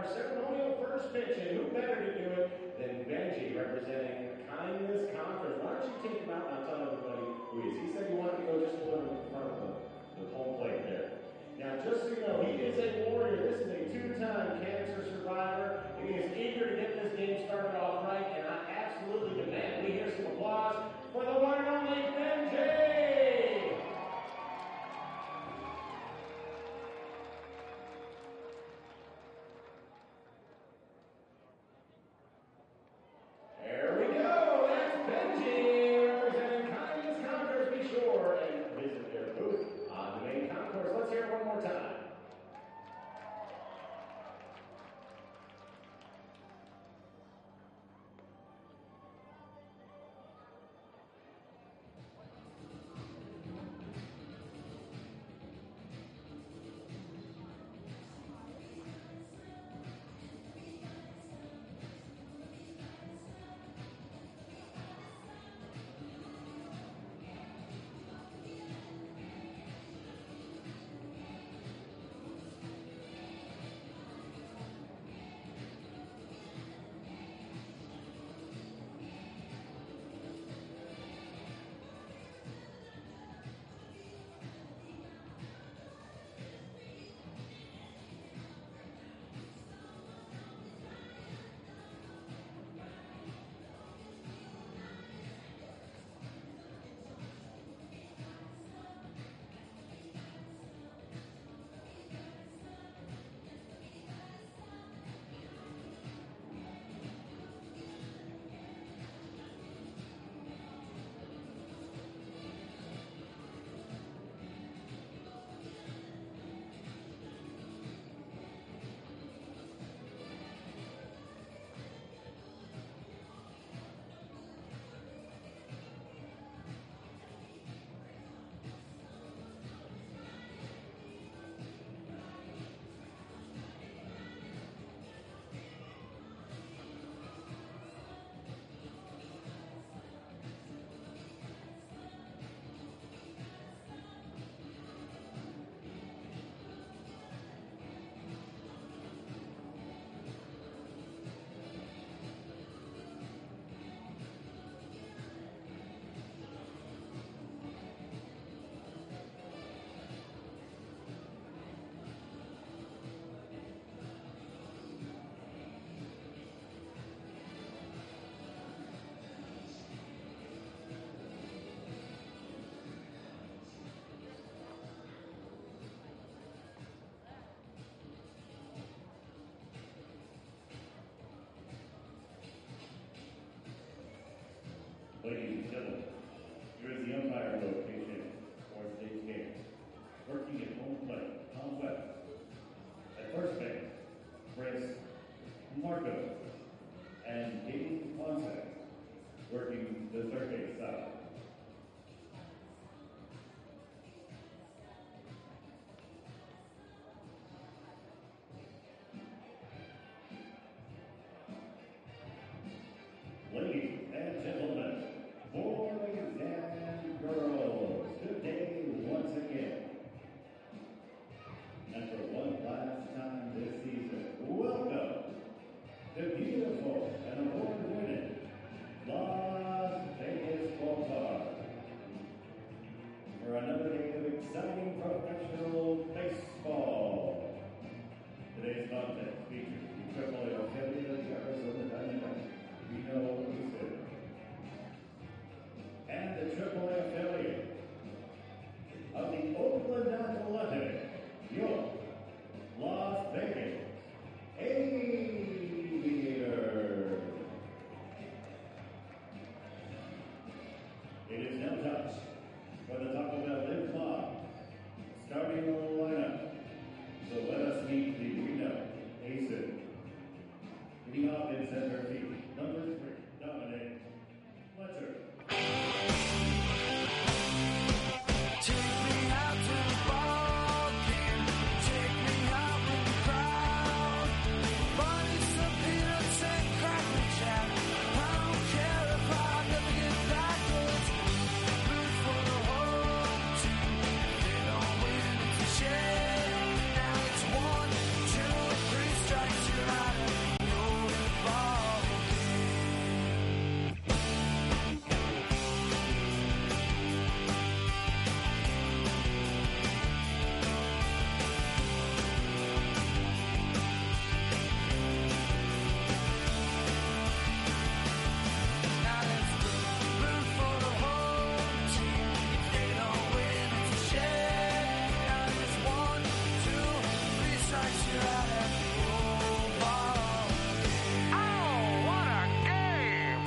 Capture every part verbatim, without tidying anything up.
our ceremonial first pitch, and who better to do it than Benji, representing Kindness Conquers. Why don't you take him out and I'll tell everybody who he is. He said he wanted to go just a little in front of the, the home plate there. Now, just so you know, he is a warrior. This is a two-time cancer survivor, and he is eager to get this game started off right, and I absolutely demand we hear some applause for the one and only Benji! There we go. That's Benji representing Kindness Conquers. Be sure and visit their booth on the main concourse. Let's hear it one more time.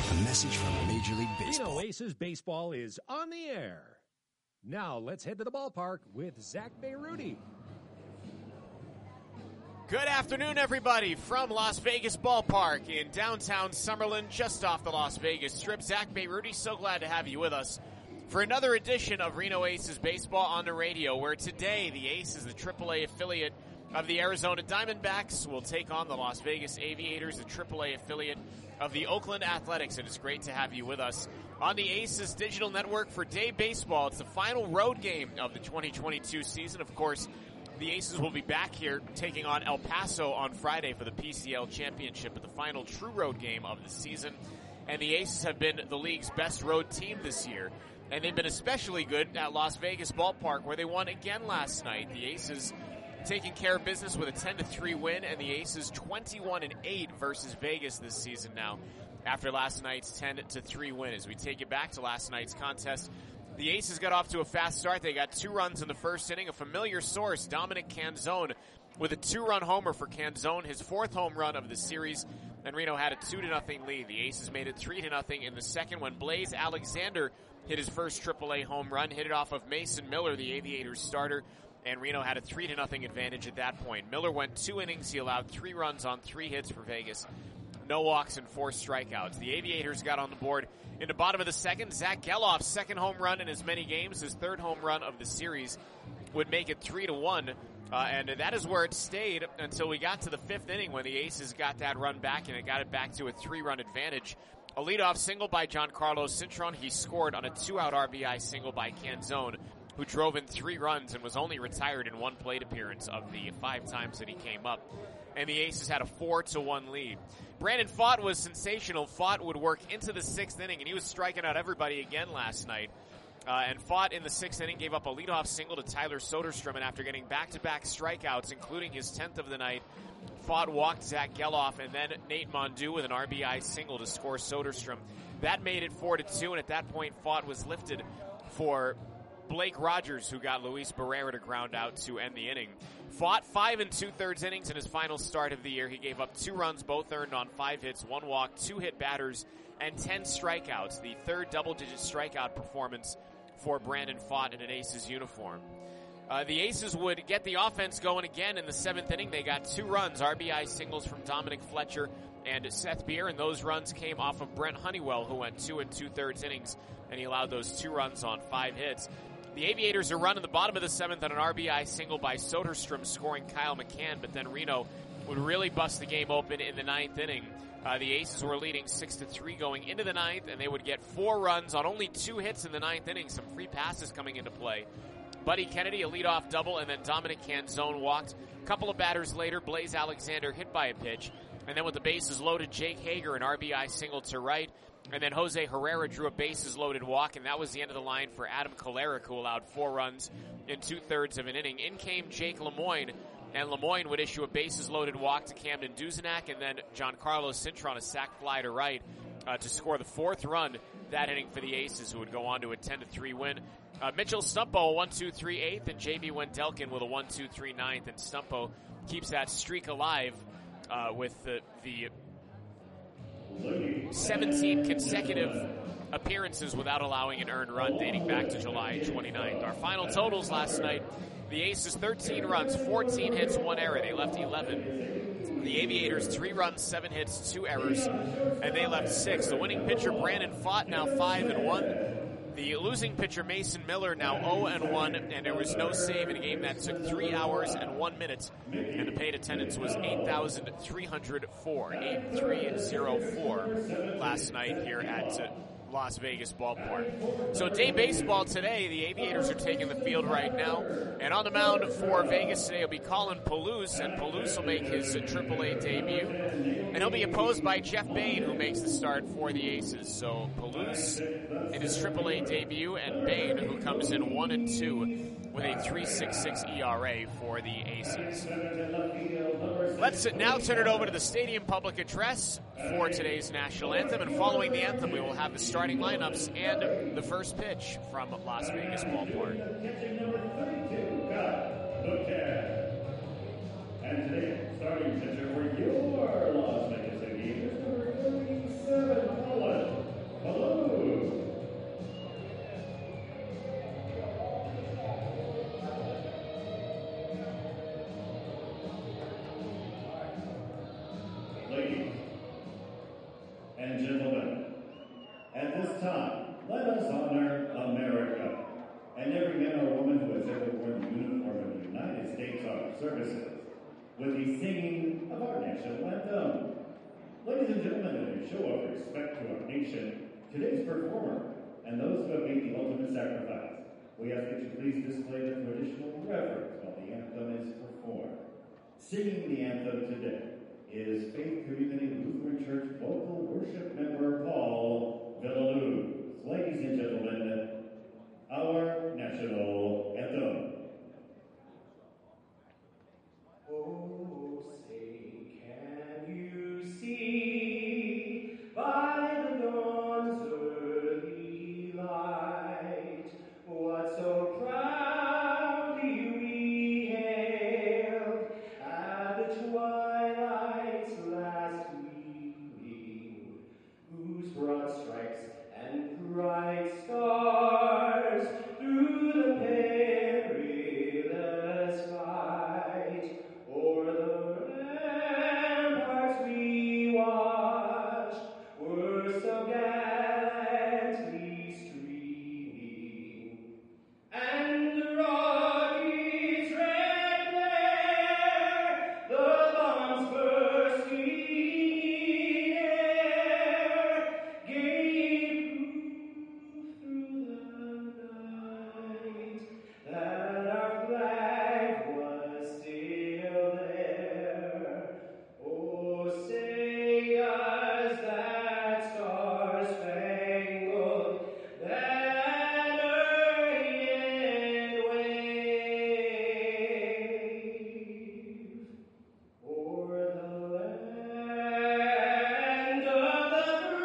A message from Major League Baseball. Reno Aces baseball is on the air. Now let's head to the ballpark with Zach Bayruti. Good afternoon, everybody, from Las Vegas Ballpark in downtown Summerlin, just off the Las Vegas Strip. Zach Bayruti, so glad to have you with us for another edition of Reno Aces Baseball on the Radio, where today the Aces, the triple A affiliate of the Arizona Diamondbacks, will take on the Las Vegas Aviators, the triple A affiliate of the Oakland Athletics. And it's great to have you with us on the Aces Digital Network for Day Baseball. It's the final road game of the twenty twenty-two season. Of course, the Aces will be back here taking on El Paso on Friday for the P C L Championship, but the final true road game of the season. And the Aces have been the league's best road team this year. And they've been especially good at Las Vegas Ballpark, where they won again last night. The Aces taking care of business with a ten to three win, and the Aces twenty-one and eight versus Vegas this season now after last night's ten to three win. As we take it back to last night's contest, the Aces got off to a fast start. They got two runs in the first inning. A familiar source, Dominic Canzone, with a two-run homer for Canzone, his fourth home run of the series. And Reno had a two to nothing lead. The Aces made it three to nothing in the second when Blaze Alexander hit his first triple A home run, hit it off of Mason Miller, the Aviators starter, and Reno had a three to nothing advantage at that point. Miller went two innings. He allowed three runs on three hits for Vegas. No walks and four strikeouts. The Aviators got on the board in the bottom of the second. Zach Geloff's second home run in as many games, his third home run of the series, would make it three to one. Uh, and that is where it stayed until we got to the fifth inning when the Aces got that run back, and it got it back to a three-run advantage. A leadoff single by Giancarlo Cintron. He scored on a two-out R B I single by Canzone, who drove in three runs and was only retired in one plate appearance of the five times that he came up. And the Aces had a four to one lead. Brandon Pfaadt was sensational. Pfaadt would work into the sixth inning, and he was striking out everybody again last night. Uh, and Pfaadt in the sixth inning gave up a leadoff single to Tyler Soderstrom, and after getting back-to-back strikeouts, including his tenth of the night, Pfaadt walked Zach Geloff, and then Nate Mondew with an R B I single to score Soderstrom. That made it four to two, and at that point, Pfaadt was lifted for Blake Rogers, who got Luis Barrera to ground out to end the inning. Pfaadt five and two-thirds innings in his final start of the year. He gave up two runs, both earned on five hits, one walk, two hit batters, and ten strikeouts. The third double-digit strikeout performance for Brandon Pfaadt in an Aces uniform. Uh, the Aces would get the offense going again in the seventh inning. They got two runs, R B I singles from Dominic Fletcher and Seth Beer, and those runs came off of Brent Honeywell, who went two and two-thirds innings, and he allowed those two runs on five hits. The Aviators are run in the bottom of the seventh on an R B I single by Soderstrom, scoring Kyle McCann, but then Reno would really bust the game open in the ninth inning. Uh, the Aces were leading six to three going into the ninth, and they would get four runs on only two hits in the ninth inning, some free passes coming into play. Buddy Kennedy, a leadoff double, and then Dominic Canzone walked. A couple of batters later, Blaze Alexander hit by a pitch, and then with the bases loaded, Jake Hager, an R B I single to right, and then Jose Herrera drew a bases-loaded walk, and that was the end of the line for Adam Kolarek, who allowed four runs in two-thirds of an inning. In came Jake Lemoyne, and Lemoyne would issue a bases-loaded walk to Camden Duzenak, and then Giancarlo Cintron, a sac fly to right, uh, to score the fourth run that inning for the Aces, who would go on to a ten to three win. Uh, Mitchell Stumpo, a one two three eighth, and J B Wendelken with a one two three ninth, and Stumpo keeps that streak alive uh, with the, the seventeen consecutive appearances without allowing an earned run dating back to July twenty-ninth. Our final totals last night, the Aces thirteen runs, fourteen hits, one error. They left eleven. The Aviators three runs, seven hits, two errors, and they left six. The winning pitcher, Brandon Pfaadt, now five and one. The losing pitcher, Mason Miller, now oh and one, and there was no save in a game that took three hours and one minute, and the paid attendance was eight thousand three hundred four, eight three oh four last night here at uh, Las Vegas Ballpark. So day baseball today, the Aviators are taking the field right now, and on the mound for Vegas today will be Colin Palouse, and Palouse will make his uh, triple A debut, and he'll be opposed by Jeff Bain, who makes the start for the Aces. So Palouse in his triple A debut, and Bain, who comes in one and two with a three point six six E R A for the Aces. Let's now turn it over to the stadium public address for today's national anthem, and following the anthem, we will have the starting lineups and the first pitch from Las Vegas Ballpark. And today, starting pitcher for your Las Vegas Aviators, number thirty-seven, Colin with the singing of our national anthem. Ladies and gentlemen, in a show of respect to our nation, today's performer and those who have made the ultimate sacrifice, we ask that you please display the traditional reverence while the anthem is performed. Singing the anthem today is Faith Community Lutheran Church local worship member Paul Villaluz. Ladies and gentlemen, our national anthem. Oh, say, can you see by the dawn's early light what so proudly we hailed at the twilight's last gleaming, whose broad stripes and bright stars through the perilous fight o'er the ramparts we watched were so gallantly streaming, and the Rockies' red glare, the bombs bursting in air, gave proof through the night that our flag was still there. Oh, say us that star-spangled banner yet wave o'er the land of the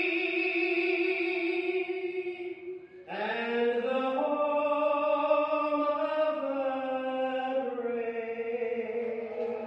free and the home of the brave.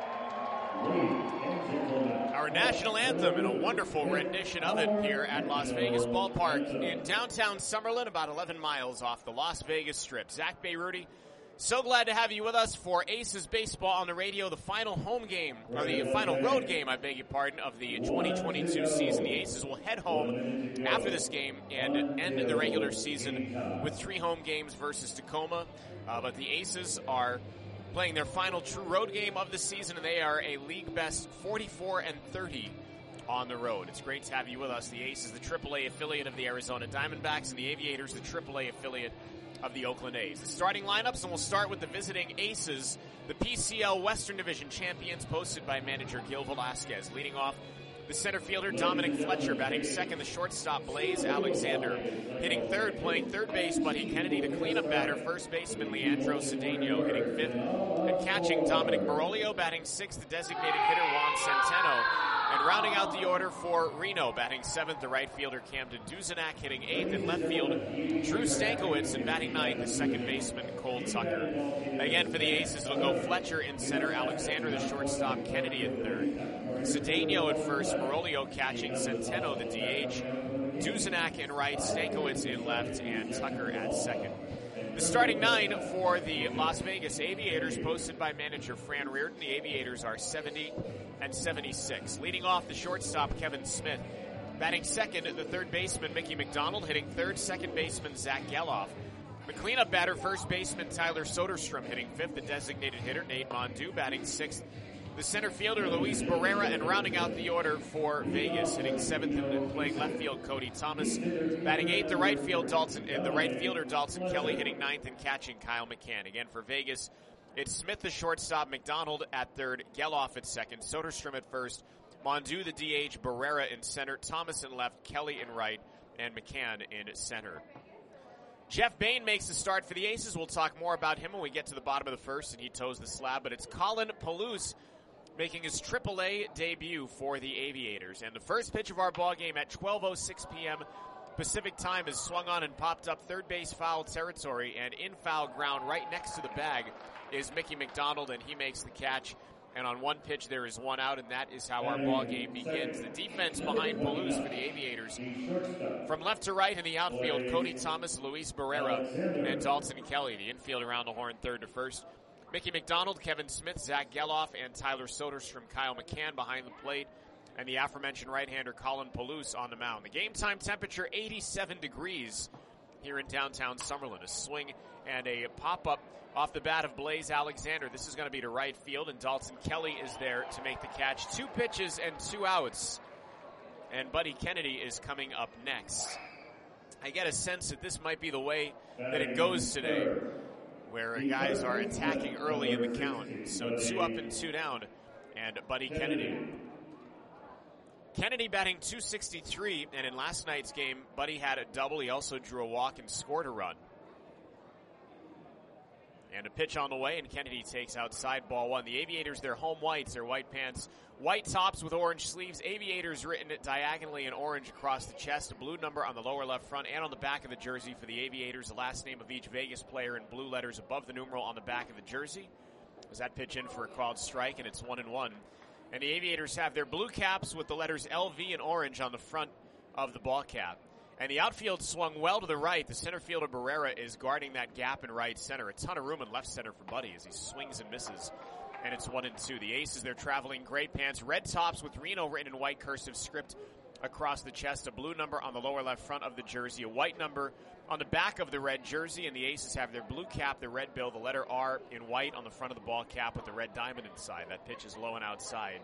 Ladies and gentlemen, Our national anthem and a wonderful rendition of it here at Las Vegas Ballpark in downtown Summerlin, about eleven miles off the Las Vegas Strip. Zach Bayruti, so glad to have you with us for Aces Baseball on the radio, the final home game, or the final road game, I beg your pardon, of the twenty twenty-two season. The Aces will head home after this game and end the regular season with three home games versus Tacoma. Uh, but the Aces are playing their final true road game of the season, and they are a league best forty-four and thirty on the road. It's great to have you with us. The Aces, the triple A affiliate of the Arizona Diamondbacks, and the Aviators, the triple A affiliate of the Oakland A's. The starting lineups, and we'll start with the visiting Aces, the P C L Western Division champions, posted by manager Gil Velasquez. Leading off, the center fielder Dominic Fletcher, batting second, the shortstop Blaze Alexander, hitting third, playing third base Buddy Kennedy, the cleanup batter first baseman Leandro Cedeno, hitting fifth, and catching Dominic Marolio, batting sixth, the designated hitter Juan Centeno, and rounding out the order for Reno, batting seventh, the right fielder Camden Duzenak, hitting eighth, in left field Drew Stankiewicz, and batting ninth, the second baseman Cole Tucker. Again for the Aces, it'll go Fletcher in center, Alexander the shortstop, Kennedy at third, Cedeno at first, Marolio catching, Centeno the D H, Duzenak in right, Stankiewicz in left, and Tucker at second. The starting nine for the Las Vegas Aviators, posted by manager Fran Reardon. The Aviators are seventy and seventy-six. Leading off, the shortstop Kevin Smith. Batting second, the third baseman Mickey McDonald. Hitting third, second baseman Zach Geloff. The cleanup batter, first baseman Tyler Soderstrom. Hitting fifth, the designated hitter Nate Mondu. Batting sixth, the center fielder Luis Barrera, and rounding out the order for Vegas, hitting seventh and playing left field Cody Thomas, batting eighth the right field Dalton, and the right fielder Dalton Kelly, hitting ninth and catching Kyle McCann. Again for Vegas, it's Smith the shortstop, McDonald at third, Geloff at second, Soderstrom at first, Mondu the D H, Barrera in center, Thomas in left, Kelly in right, and McCann in center. Jeff Bain makes the start for the Aces. We'll talk more about him when we get to the bottom of the first and he toes the slab, but it's Colin Palouse making his triple A debut for the Aviators. And the first pitch of our ball game at twelve oh six p.m. Pacific time is swung on and popped up third base foul territory, and in foul ground right next to the bag is Mickey McDonald, and he makes the catch. And on one pitch there is one out, and that is how our ball game begins. The defense behind Palouse for the Aviators. From left to right in the outfield, Cody Thomas, Luis Barrera, and Dalton Kelly. The infield around the horn, third to first. Mickey McDonald, Kevin Smith, Zach Geloff, and Tyler Soderstrom, Kyle McCann behind the plate, and the aforementioned right-hander Colin Palouse on the mound. The game time temperature, eighty-seven degrees here in downtown Summerlin. A swing and a pop-up off the bat of Blaze Alexander. This is going to be to right field, and Dalton Kelly is there to make the catch. Two pitches and two outs. And Buddy Kennedy is coming up next. I get a sense that this might be the way that it goes today, where guys are attacking early in the count. So two up and two down, and Buddy Kennedy. Kennedy batting two sixty-three, and in last night's game, Buddy had a double. He also drew a walk and scored a run. And a pitch on the way, and Kennedy takes outside, ball one. The Aviators, they're home whites, they're white pants, white tops with orange sleeves. Aviators written diagonally in orange across the chest, a blue number on the lower left front and on the back of the jersey for the Aviators. The last name of each Vegas player in blue letters above the numeral on the back of the jersey. As that pitch in for a called strike, and it's one and one. And the Aviators have their blue caps with the letters L V in orange on the front of the ball cap. And the outfield swung well to the right. The center fielder Barrera is guarding that gap in right center. A ton of room in left center for Buddy as he swings and misses. And it's one and two. The Aces, they're traveling gray pants, red tops with Reno written in white cursive script across the chest, a blue number on the lower left front of the jersey, a white number on the back of the red jersey, and the Aces have their blue cap, the red bill, the letter R in white on the front of the ball cap with the red diamond inside. That pitch is low and outside.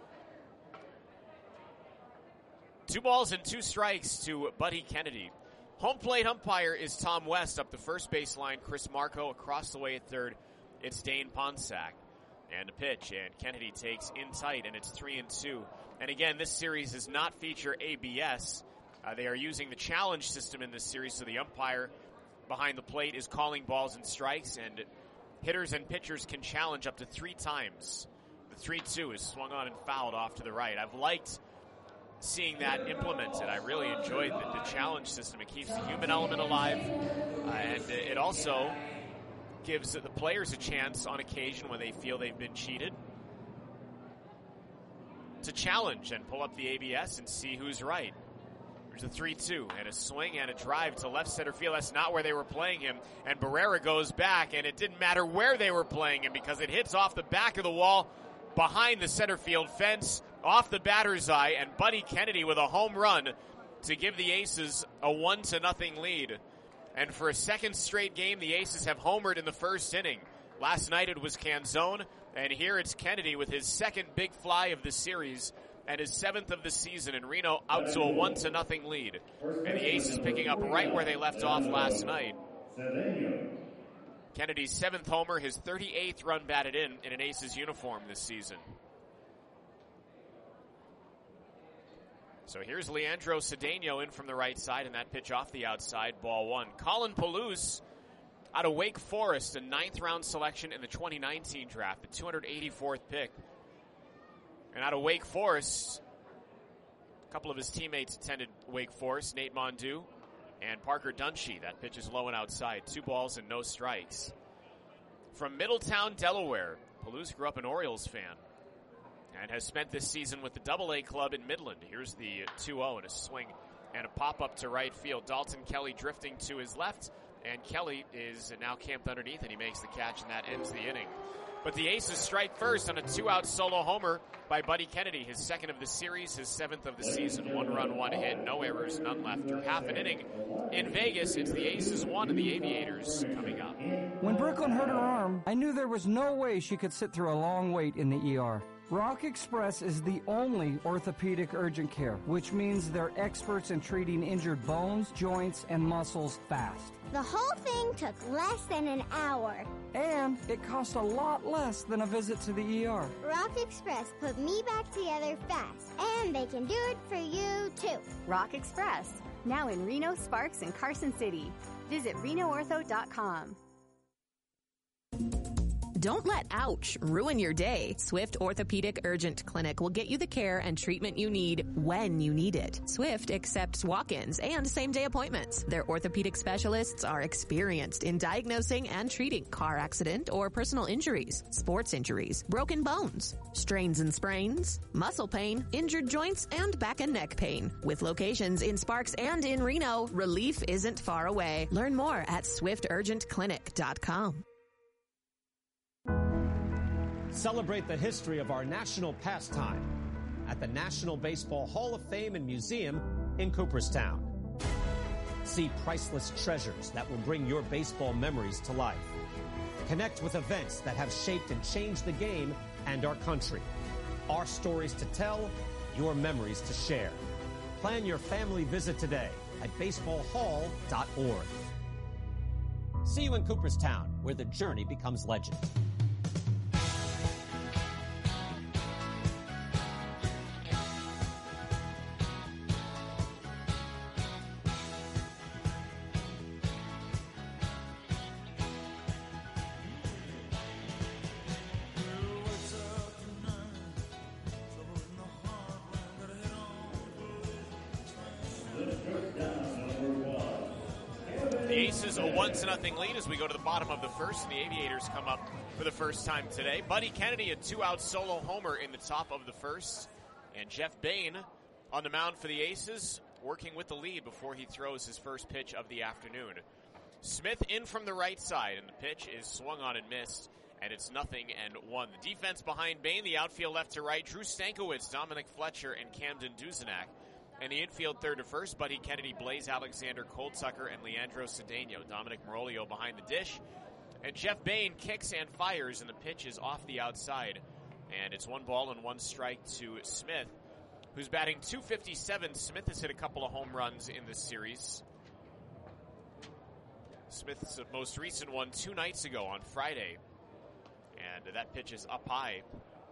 Two balls and two strikes to Buddy Kennedy. Home plate umpire is Tom West. Up the first baseline, Chris Marco. Across the way at third, it's Dane Ponsack. And a pitch, and Kennedy takes in tight, and it's three and two. And again, this series does not feature A B S. Uh, they are using the challenge system in this series, so the umpire behind the plate is calling balls and strikes, and hitters and pitchers can challenge up to three times. The three two is swung on and fouled off to the right. I've liked seeing that implemented. I really enjoyed the, the challenge system. It keeps the human element alive, uh, and it also gives the players a chance on occasion when they feel they've been cheated to challenge and pull up the A B S and see who's right. There's a three two and a swing and a drive to left center field. That's not where they were playing him, and Barrera goes back, and it didn't matter where they were playing him because it hits off the back of the wall behind the center field fence, off the batter's eye, and Buddy Kennedy with a home run to give the Aces a one to nothing lead. And for a second straight game, the Aces have homered in the first inning. Last night it was Canzone, and here it's Kennedy with his second big fly of the series and his seventh of the season, and Reno out to a one to nothing lead. And the Aces picking up right where they left off last night. Kennedy's seventh homer, his thirty-eighth run batted in in an Aces uniform this season. So here's Leandro Cedeno in from the right side, and that pitch off the outside, ball one. Colin Palouse out of Wake Forest, a ninth round selection in the twenty nineteen draft, the two hundred eighty-fourth pick. And out of Wake Forest, a couple of his teammates attended Wake Forest, Nate Mondu and Parker Dunshee. That pitch is low and outside, two balls and no strikes. From Middletown, Delaware, Palouse grew up an Orioles fan and has spent this season with the Double A club in Midland. Here's the two oh and a swing and a pop-up to right field. Dalton Kelly drifting to his left, and Kelly is now camped underneath, and he makes the catch, and that ends the inning. But the Aces strike first on a two-out solo homer by Buddy Kennedy, his second of the series, his seventh of the season. One run, one hit, no errors, none left. Through half an inning in Vegas, it's the Aces one and the Aviators coming up. When Brooklyn hurt her arm, I knew there was no way she could sit through a long wait in the E R. Rock Express is the only orthopedic urgent care, which means they're experts in treating injured bones, joints, and muscles fast. The whole thing took less than an hour. And it cost a lot less than a visit to the E R. Rock Express put me back together fast, and they can do it for you, too. Rock Express, now in Reno, Sparks, and Carson City. Visit reno ortho dot com. Don't let ouch ruin your day. Swift Orthopedic Urgent Clinic will get you the care and treatment you need when you need it. Swift accepts walk-ins and same-day appointments. Their orthopedic specialists are experienced in diagnosing and treating car accident or personal injuries, sports injuries, broken bones, strains and sprains, muscle pain, injured joints, and back and neck pain. With locations in Sparks and in Reno, relief isn't far away. Learn more at swift urgent clinic dot com. Celebrate the history of our national pastime at the National Baseball Hall of Fame and Museum in Cooperstown. See priceless treasures that will bring your baseball memories to life. Connect with events that have shaped and changed the game and our country. Our stories to tell, your memories to share. Plan your family visit today at baseball hall dot org. See you in Cooperstown, where the journey becomes legend. The Aces a one to nothing lead as we go to the bottom of the first, and the Aviators come up for the first time today. Buddy Kennedy, a two-out solo homer in the top of the first, and Jeff Bain on the mound for the Aces, working with the lead before he throws his first pitch of the afternoon. Smith in from the right side, and the pitch is swung on and missed, and it's nothing and one. The defense behind Bain, the outfield left to right, Drew Stankiewicz, Dominic Fletcher, and Camden Duzenak. And the infield third to first, Buddy Kennedy, Blaze Alexander, Cole Tucker, and Leandro Cedeno. Dominic Marolio behind the dish. And Jeff Bain kicks and fires, and the pitch is off the outside. And it's one ball and one strike to Smith, who's batting two fifty-seven. Smith has hit a couple of home runs in this series. Smith's most recent one two nights ago on Friday. And that pitch is up high.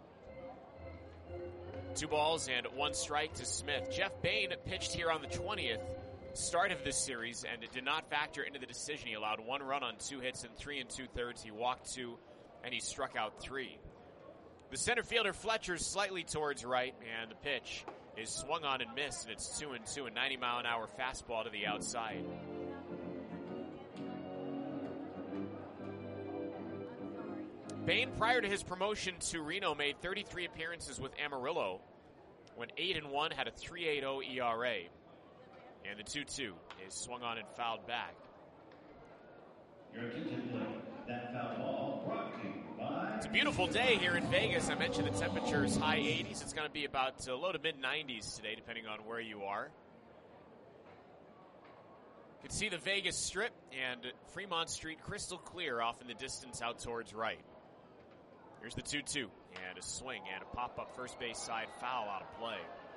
Two balls and one strike to Smith. Jeff Bain pitched here on the twentieth, start of this series, and it did not factor into the decision. He allowed one run on two hits and three and two-thirds. He walked two, and he struck out three. The center fielder Fletcher's slightly towards right, and the pitch is swung on and missed, and it's two and two, a ninety mile an hour fastball to the outside. Bain, prior to his promotion to Reno, made thirty-three appearances with Amarillo, went eight and one, had a three point eight oh E R A. And the two two is swung on and fouled back. Your attention, please. That foul ball brought to you by... It's a beautiful day here in Vegas. I mentioned the temperature's high eighties. It's going to be about uh, low to mid nineties today, depending on where you are. You can see the Vegas Strip and Fremont Street crystal clear off in the distance out towards right. Here's the two two, and a swing, and a pop-up first base side foul out of play.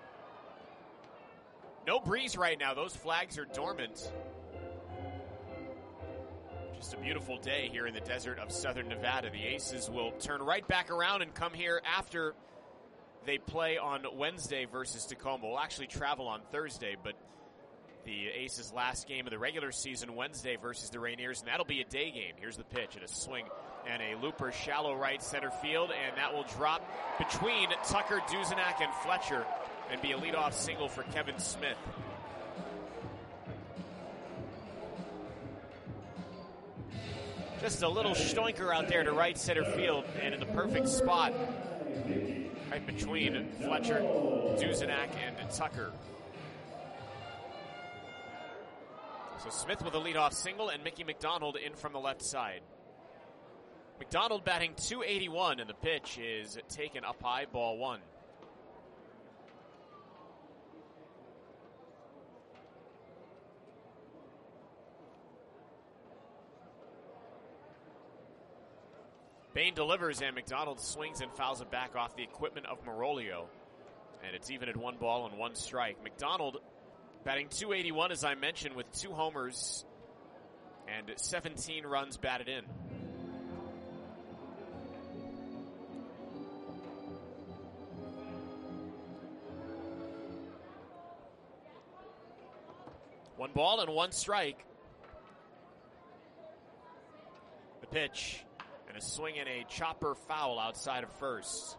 No breeze right now. Those flags are dormant. Just a beautiful day here in the desert of southern Nevada. The Aces will turn right back around and come here after they play on Wednesday versus Tacoma. We'll actually travel on Thursday, but the Aces' last game of the regular season, Wednesday versus the Rainiers, and that'll be a day game. Here's the pitch, and a swing and a looper shallow right center field, and that will drop between Tucker, Duzenak, and Fletcher and be a leadoff single for Kevin Smith. Just a little stoinker out there to right center field, and in the perfect spot right between Fletcher, Duzenak, and Tucker. So Smith with a leadoff single, and Mickey McDonald in from the left side. McDonald batting two eighty-one, and the pitch is taken up high, ball one. Bain delivers, and McDonald swings and fouls it back off the equipment of Marolio. And it's even at one ball and one strike. McDonald batting two eighty-one, as I mentioned, with two homers and seventeen runs batted in. One ball and one strike. The pitch, and a swing and a chopper foul outside of first.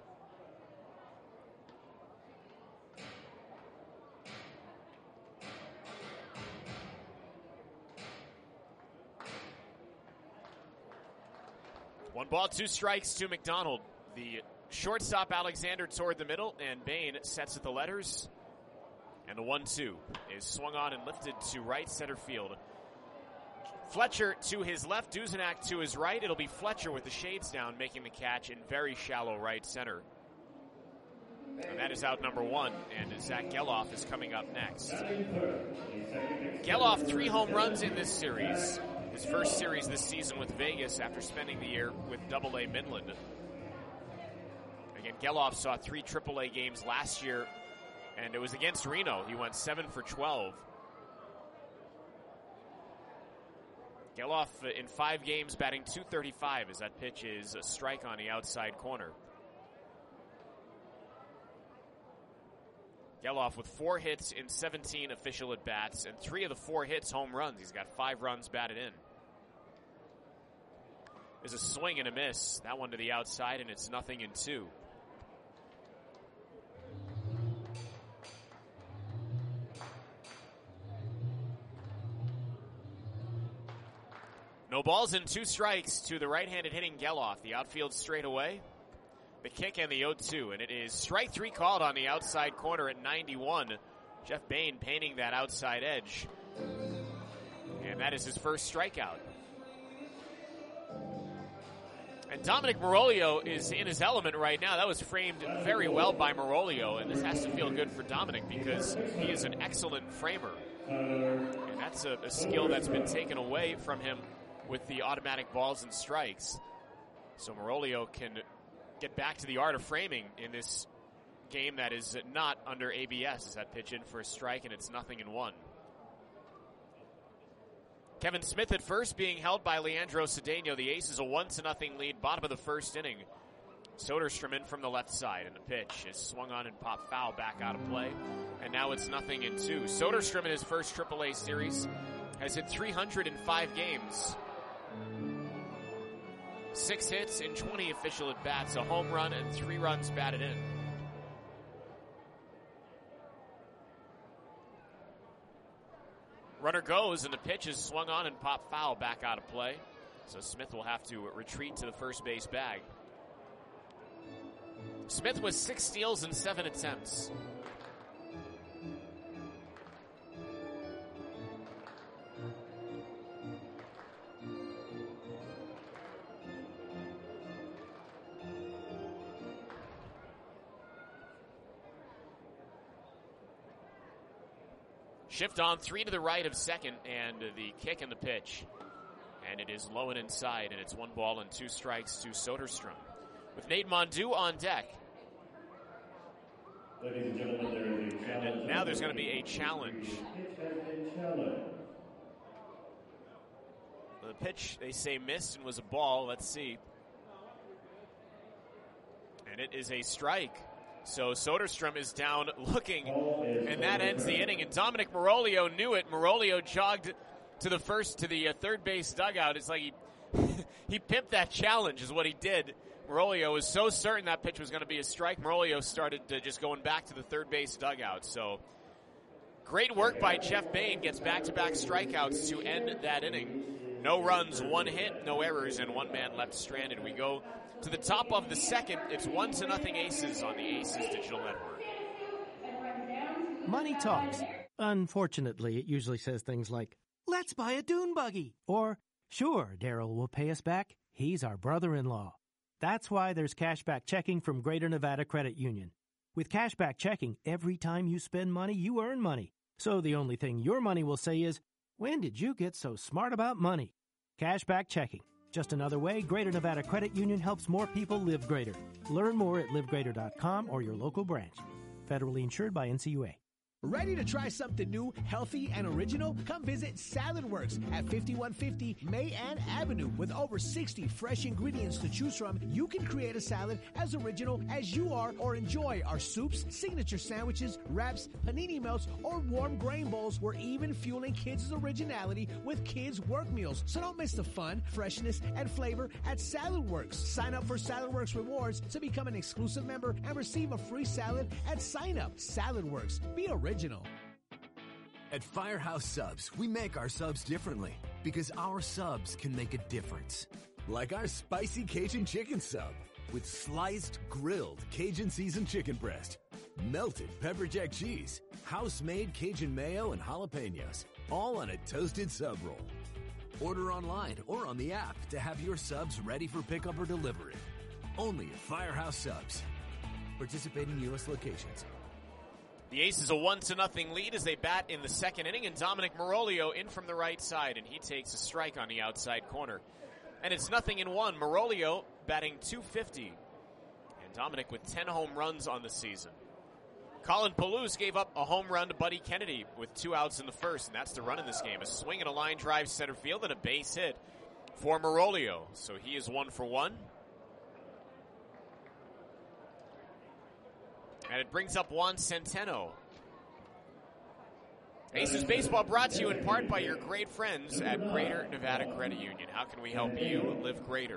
One ball, two strikes to McDonald. The shortstop Alexander toward the middle, and Bain sets at the letters. And the one two is swung on and lifted to right center field. Fletcher to his left, Duzenak to his right. It'll be Fletcher with the shades down, making the catch in very shallow right center. And that is out number one, and Zach Geloff is coming up next. Geloff, three home runs in this series. His first series this season with Vegas after spending the year with double A Midland. Again, Geloff saw three triple A games last year, and it was against Reno. He went seven for twelve. Geloff in five games batting two thirty-five as that pitch is a strike on the outside corner. Geloff with four hits in seventeen official at-bats, and three of the four hits home runs. He's got five runs batted in. There's a swing and a miss. That one to the outside, and it's nothing in two. No balls and two strikes to the right-handed hitting Geloff. The outfield straight away. The kick and the oh two, and it is strike three called on the outside corner at ninety-one. Jeff Bain painting that outside edge. And that is his first strikeout. And Dominic Meroglio is in his element right now. That was framed very well by Meroglio, and this has to feel good for Dominic because he is an excellent framer. And that's a, a skill that's been taken away from him with the automatic balls and strikes. So Meroglio can get back to the art of framing in this game that is not under A B S. As that pitch in for a strike, and it's nothing in one. Kevin Smith at first being held by Leandro Cedeno. The Aces a one to nothing lead, bottom of the first inning. Soderstrom in from the left side, and the pitch is swung on and popped foul back out of play. And now it's nothing in two. Soderstrom in his first triple A series has hit three hundred five games. Six hits in twenty official at-bats, a home run and three runs batted in. Runner goes, and the pitch is swung on and popped foul back out of play. So Smith will have to retreat to the first base bag. Smith was six steals in seven attempts. Shift on three to the right of second, and the kick and the pitch. And it is low and inside, and it's one ball and two strikes to Soderstrom. With Nate Mondew on deck. Ladies and gentlemen, there is a challenge. And now there's going to be a challenge. The pitch, they say, missed and was a ball. Let's see. And it is a strike. So Soderstrom is down looking, and that ends the inning. And Dominic Meroglio knew it. Meroglio jogged to the first, to the uh, third base dugout. It's like he he pimped that challenge is what he did. Meroglio was so certain that pitch was going to be a strike. Meroglio started uh, just going back to the third base dugout. So great work by Jeff Bain. Gets back-to-back strikeouts to end that inning. No runs, one hit, no errors, and one man left stranded. We go to the top of the second. It's one to nothing Aces on the Aces Digital Network. Money talks. Unfortunately, it usually says things like, let's buy a dune buggy. Or, sure, Daryl will pay us back. He's our brother-in-law. That's why there's cashback checking from Greater Nevada Credit Union. With cashback checking, every time you spend money, you earn money. So the only thing your money will say is, when did you get so smart about money? Cashback checking. Just another way Greater Nevada Credit Union helps more people live greater. Learn more at live greater dot com or your local branch. Federally insured by N C U A. Ready to try something new, healthy, and original? Come visit Salad Works at fifty-one fifty Mayan Avenue. With over sixty fresh ingredients to choose from, you can create a salad as original as you are or enjoy our soups, signature sandwiches, wraps, panini melts, or warm grain bowls. We're even fueling kids' originality with kids' work meals. So don't miss the fun, freshness, and flavor at Salad Works. Sign up for Salad Works Rewards to become an exclusive member and receive a free salad at sign up. Salad Works. Be original. At Firehouse Subs, we make our subs differently because our subs can make a difference. Like our spicy Cajun chicken sub with sliced, grilled Cajun seasoned chicken breast, melted pepper jack cheese, house-made Cajun mayo and jalapenos, all on a toasted sub roll. Order online or on the app to have your subs ready for pickup or delivery. Only at Firehouse Subs. Participating U S locations. The Aces a one to nothing lead as they bat in the second inning, and Dominic Marolio in from the right side, and he takes a strike on the outside corner. And it's nothing in one. Marolio batting two fifty, and Dominic with ten home runs on the season. Colin Palouse gave up a home run to Buddy Kennedy with two outs in the first, and that's the run in this game. A swing and a line drive center field and a base hit for Marolio. So he is one for one. And it brings up Juan Centeno. Aces Baseball brought to you in part by your great friends at Greater Nevada Credit Union. How can we help you live greater?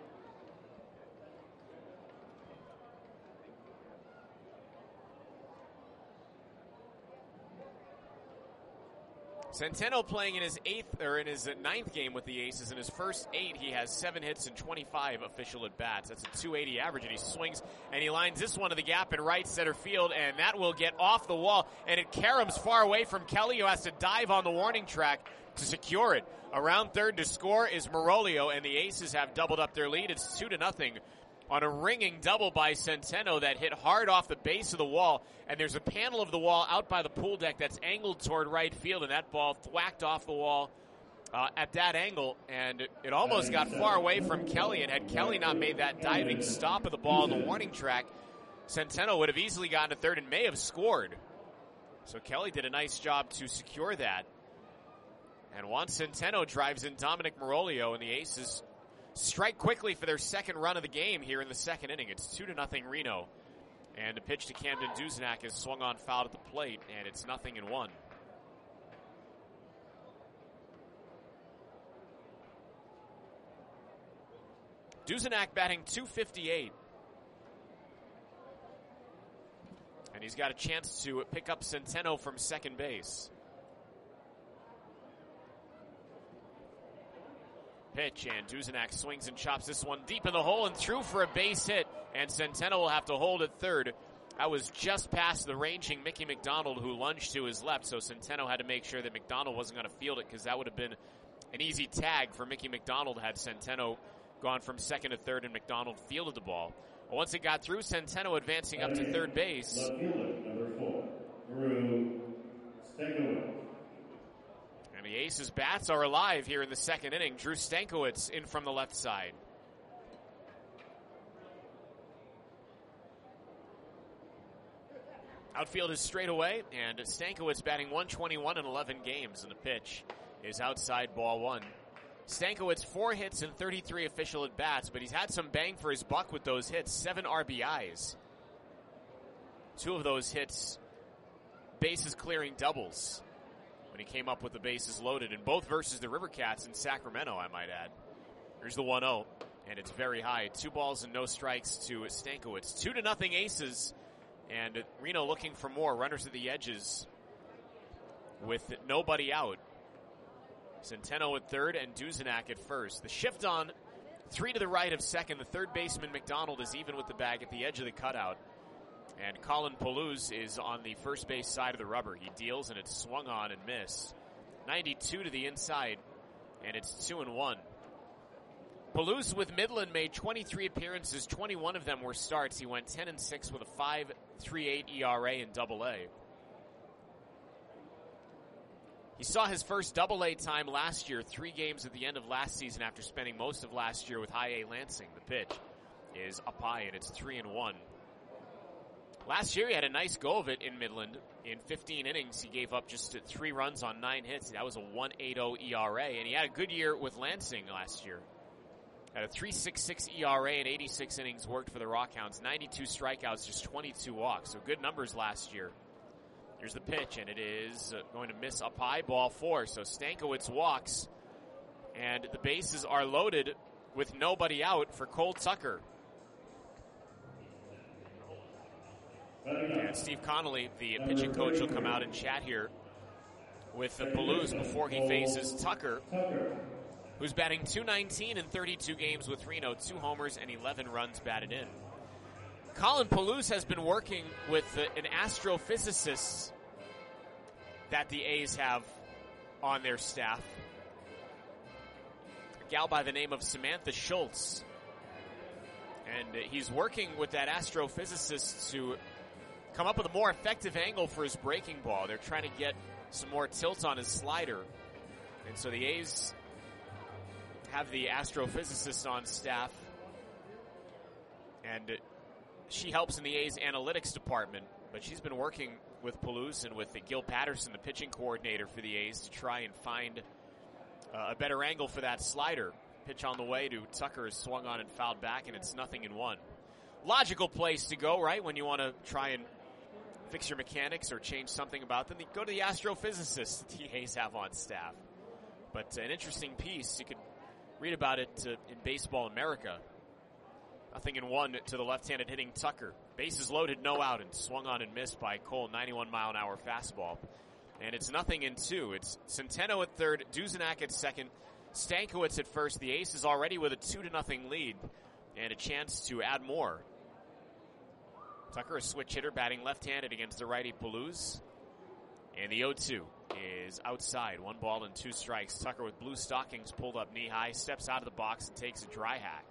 Centeno playing in his eighth or in his ninth game with the Aces. In his first eight, he has seven hits and twenty-five official at bats. That's a two eighty average, and he swings and he lines this one to the gap in right center field, and that will get off the wall. And it caroms far away from Kelly, who has to dive on the warning track to secure it. Around third to score is Marolio, and the Aces have doubled up their lead. It's two to nothing. On a ringing double by Centeno that hit hard off the base of the wall, and there's a panel of the wall out by the pool deck that's angled toward right field, and that ball thwacked off the wall uh, at that angle, and it almost got far away from Kelly, and had Kelly not made that diving stop of the ball on the warning track, Centeno would have easily gotten to third and may have scored. So Kelly did a nice job to secure that. And Juan Centeno drives in Dominic Marolio, and the Aces strike quickly for their second run of the game here in the second inning. It's two to nothing Reno. And a pitch to Camden Duzenak is swung on foul at the plate, and it's nothing in one. Duzenak batting two fifty-eight. And he's got a chance to pick up Centeno from second base. Pitch, and Duzenak swings and chops this one deep in the hole and through for a base hit, and Centeno will have to hold at third. That was just past the ranging Mickey McDonald, who lunged to his left, so Centeno had to make sure that McDonald wasn't going to field it, because that would have been an easy tag for Mickey McDonald had Centeno gone from second to third and McDonald fielded the ball. But once it got through, Centeno advancing up to third base. Number four, Drew Stankiewicz. And the Aces bats are alive here in the second inning. Drew Stankiewicz in from the left side. Outfield is straight away, and Stankiewicz batting one twenty-one in eleven games, and the pitch is outside ball one. Stankiewicz, four hits and thirty-three official at bats, but he's had some bang for his buck with those hits, seven R B Is. Two of those hits, bases clearing doubles when he came up with the bases loaded, and both versus the River Cats in Sacramento, I might add. Here's the one oh, and it's very high. Two balls and no strikes to Stankiewicz. Two to nothing Aces, and Reno looking for more. Runners at the edges with nobody out. Centeno at third and Duzenak at first. The shift on, three to the right of second. The third baseman, McDonald, is even with the bag at the edge of the cutout. And Colin Palouse is on the first base side of the rubber. He deals, and it's swung on and missed. ninety-two to the inside, and it's two and one. Palouse with Midland made twenty-three appearances. twenty-one of them were starts. He went ten and six with a five point three eight E R A in Double A. He saw his first Double A time last year, three games at the end of last season after spending most of last year with High A Lansing. The pitch is up high, and it's three and one. Last year, he had a nice go of it in Midland. In fifteen innings, he gave up just three runs on nine hits. That was a one point eight oh E R A, and he had a good year with Lansing last year. Had a three point six six E R A and eighty-six innings worked for the Rockhounds. ninety-two strikeouts, just twenty-two walks. So good numbers last year. Here's the pitch, and it is going to miss up high, ball four. So Stankiewicz walks, and the bases are loaded with nobody out for Cole Tucker. And Steve Connolly, the pitching coach, will come out and chat here with the Palouse before he faces Tucker, who's batting two nineteen in thirty-two games with Reno, two homers and eleven runs batted in. Colin Palouse has been working with an astrophysicist that the A's have on their staff, a gal by the name of Samantha Schultz. And he's working with that astrophysicist to come up with a more effective angle for his breaking ball. They're trying to get some more tilt on his slider. And so the A's have the astrophysicist on staff. And she helps in the A's analytics department. But she's been working with Palouse and with the Gil Patterson, the pitching coordinator for the A's, to try and find uh, a better angle for that slider. Pitch on the way to Tucker is swung on and fouled back, and it's nothing in one. Logical place to go, right, when you want to try and fix your mechanics or change something about them. You go to the astrophysicist the A's have on staff. But an interesting piece. You could read about it uh, in Baseball America. Nothing in one to the left-handed hitting Tucker. Bases loaded, no out, and swung on and missed by Cole, ninety-one mile an hour fastball. And it's nothing in two. It's Centeno at third, Duzenak at second, Stankiewicz at first. The Ace is already with a two to nothing lead and a chance to add more. Tucker, a switch hitter, batting left-handed against the righty Palouse. And the oh two is outside. One ball and two strikes. Tucker with blue stockings pulled up knee-high, steps out of the box and takes a dry hack.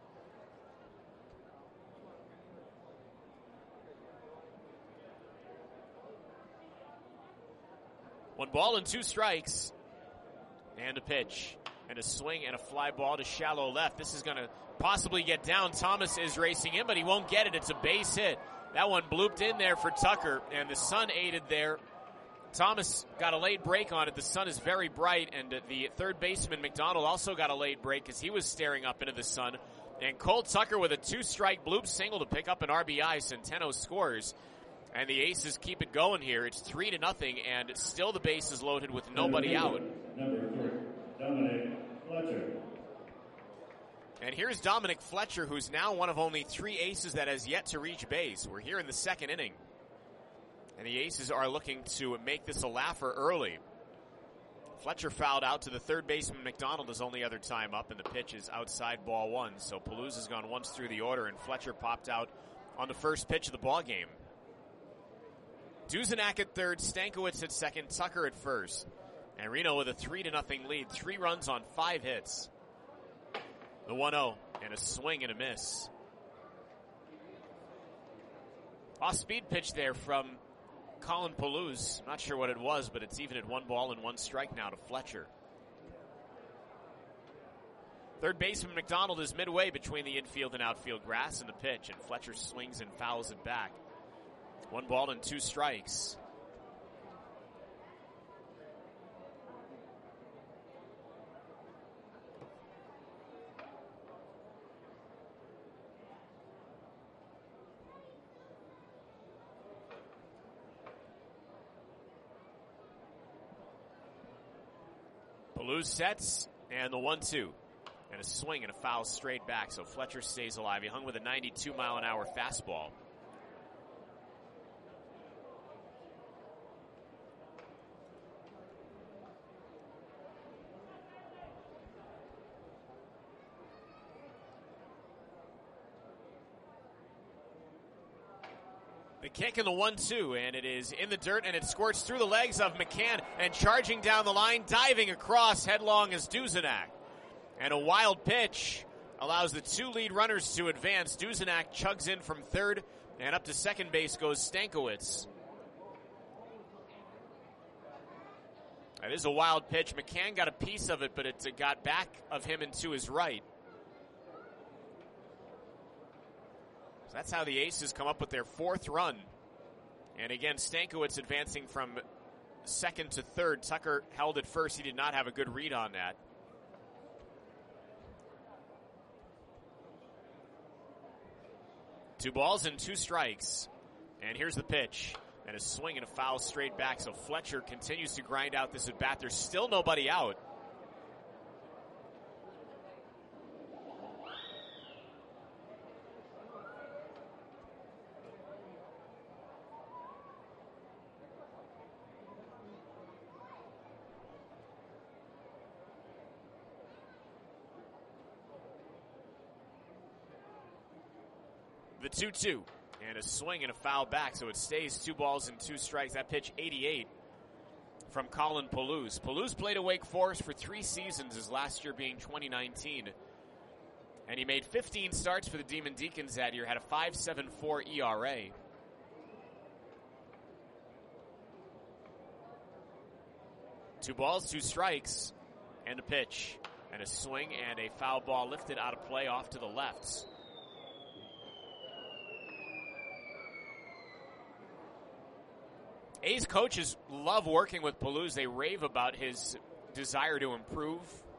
One ball and two strikes. And a pitch. And a swing and a fly ball to shallow left. This is going to possibly get down. Thomas is racing in, but he won't get it. It's a base hit. That one blooped in there for Tucker, and the sun aided there. Thomas got a late break on it. The sun is very bright, and the third baseman, McDonald, also got a late break because he was staring up into the sun. And Cole Tucker with a two-strike bloop single to pick up an R B I. Centeno scores. And the Aces keep it going here. It's three to nothing, and still the base is loaded with nobody out. Number three, Dominic Fletcher. And here's Dominic Fletcher, who's now one of only three Aces that has yet to reach base. We're here in the second inning. And the Aces are looking to make this a laugher early. Fletcher fouled out to the third baseman. McDonald his only other time up, and the pitch is outside, ball one. So Palouse has gone once through the order, and Fletcher popped out on the first pitch of the ball game. Duzenak at third, Stankiewicz at second, Tucker at first. And Reno with a three to nothing lead. Three runs on five hits. The one oh, and a swing and a miss. Off-speed pitch there from Colin Palouse. Not sure what it was, but it's even at one ball and one strike now to Fletcher. Third baseman McDonald is midway between the infield and outfield grass and the pitch, and Fletcher swings and fouls it back. One ball and two strikes. Palouse sets, and the one two. And a swing and a foul straight back, so Fletcher stays alive. He hung with a ninety-two mile an hour fastball. The kick and the one two, and it is in the dirt, and it squirts through the legs of McCann, and charging down the line, diving across headlong is Duzenak. And a wild pitch allows the two lead runners to advance. Duzenak chugs in from third, and up to second base goes Stankiewicz. That is a wild pitch. McCann got a piece of it, but it got back of him and to his right. That's how the Aces come up with their fourth run. And again, Stankiewicz advancing from second to third. Tucker held at first. He did not have a good read on that. Two balls and two strikes. And here's the pitch. And a swing and a foul straight back. So Fletcher continues to grind out this at bat. There's still nobody out. The two two, and a swing and a foul back, so it stays two balls and two strikes. That pitch, eighty-eight, from Colin Palouse. Palouse played at Wake Forest for three seasons, his last year being twenty nineteen. And he made fifteen starts for the Demon Deacons that year, had a five point seven four E R A. Two balls, two strikes, and a pitch. And a swing and a foul ball lifted out of play off to the left. A's coaches love working with Pelouse. They rave about his desire to improve.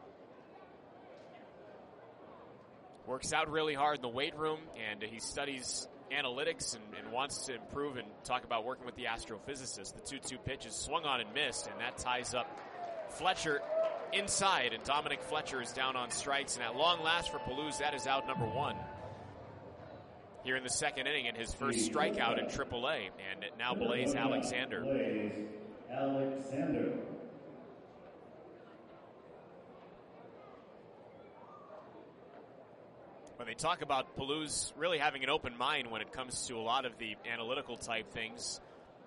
Works out really hard in the weight room, and he studies analytics and, and wants to improve and talk about working with the astrophysicist. The two two pitch is swung on and missed, and that ties up Fletcher inside, and Dominic Fletcher is down on strikes. And at long last for Pelouse, that is out number one here in the second inning, and his first strikeout in triple A. And now Blaze Alexander. Blaze Alexander. When they talk about Pelouse really having an open mind when it comes to a lot of the analytical type things,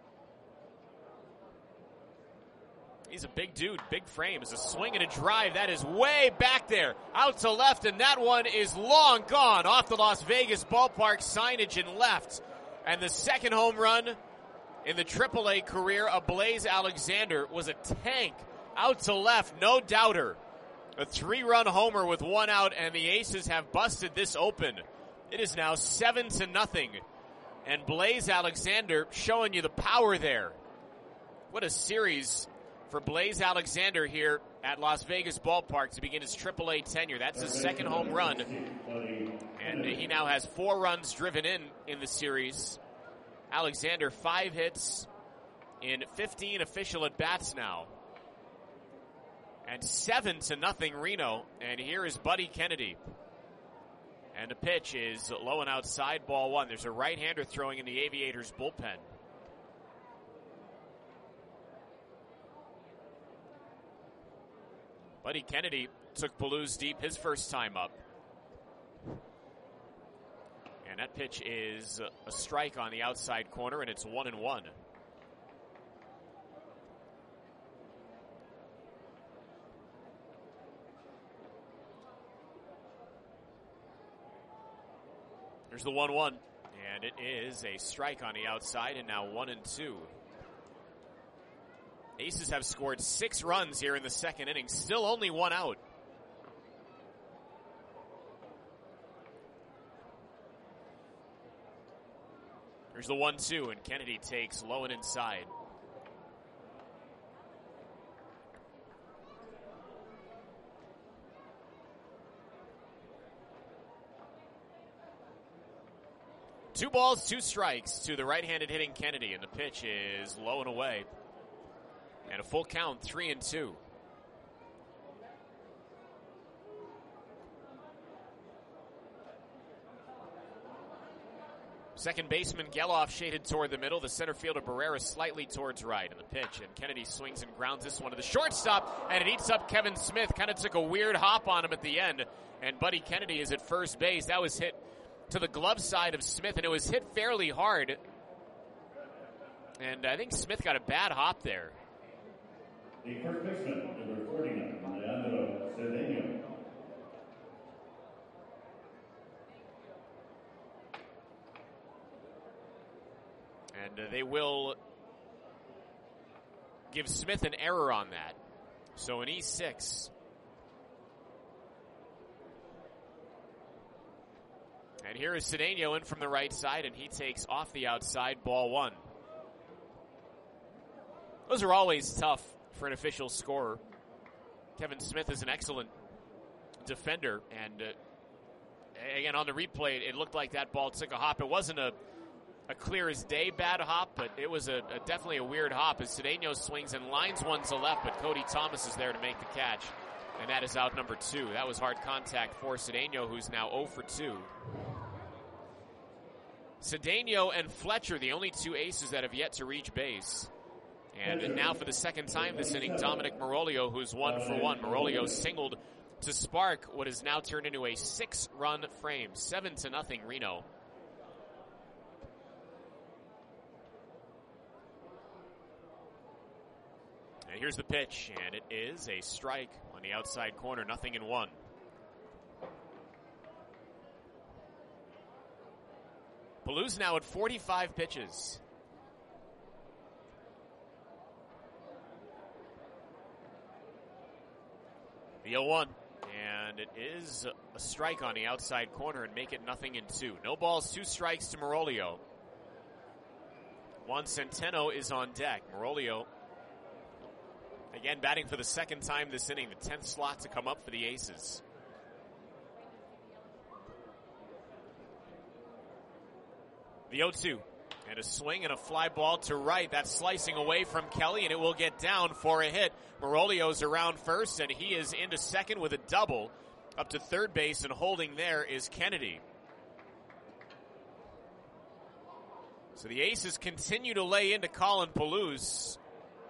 he's a big dude, big frame. It's a swing and a drive. That is way back there, out to left, and that one is long gone off the Las Vegas ballpark signage and left. And the second home run in the triple A career of Blaze Alexander was a tank out to left, no doubter. A three-run homer with one out, and the Aces have busted this open. It is now seven to nothing, and Blaze Alexander showing you the power there. What a series for Blaze Alexander here at Las Vegas Ballpark to begin his triple A tenure. That's his second home run, and he now has four runs driven in in the series. Alexander, five hits in fifteen official at-bats now. And seven to nothing Reno. And here is Buddy Kennedy. And the pitch is low and outside, ball one. There's a right-hander throwing in the Aviators bullpen. Buddy Kennedy took Pelouse deep his first time up. And that pitch is a strike on the outside corner, and it's one and one. There's the one one, and it is a strike on the outside, and now one and two. Aces have scored six runs here in the second inning, still only one out. There's the one two, and Kennedy takes low and inside. Two balls, two strikes to the right-handed hitting Kennedy, and the pitch is low and away. And a full count, three and two. Second baseman Geloff shaded toward the middle. The center fielder Barrera slightly towards right. And the pitch, and Kennedy swings and grounds this one to the shortstop, and it eats up Kevin Smith. Kind of took a weird hop on him at the end. And Buddy Kennedy is at first base. That was hit to the glove side of Smith, and it was hit fairly hard. And I think Smith got a bad hop there. The first baseman, number forty-nine, Leandro Cedeno. And uh, they will give Smith an error on that. So an E six. And here is Cedeno in from the right side, and he takes off the outside, ball one. Those are always tough for an official scorer. Kevin Smith is an excellent defender, and uh, again, on the replay, it looked like that ball took a hop. It wasn't a, a clear-as-day bad hop, but it was a, a definitely a weird hop as Cedeno swings and lines one to left, but Cody Thomas is there to make the catch, and that is out number two. That was hard contact for Cedeno, who's now oh for two. Cedeno and Fletcher, the only two aces that have yet to reach base. And now for the second time this inning, Dominic Marolio, who's one for one. Marolio singled to spark what has now turned into a six-run frame. Seven to nothing, Reno. And here's the pitch, and it is a strike on the outside corner, nothing in one. Pelouse now at forty-five pitches. The oh one. And it is a strike on the outside corner and make it nothing in two. No balls, two strikes to Morolio. Juan Centeno is on deck. Morolio, again, batting for the second time this inning, the tenth slot to come up for the Aces. The oh two. And a swing and a fly ball to right. That's slicing away from Kelly, and it will get down for a hit. Morolio's around first, and he is into second with a double. Up to third base, and holding there is Kennedy. So the Aces continue to lay into Colin Pelouse.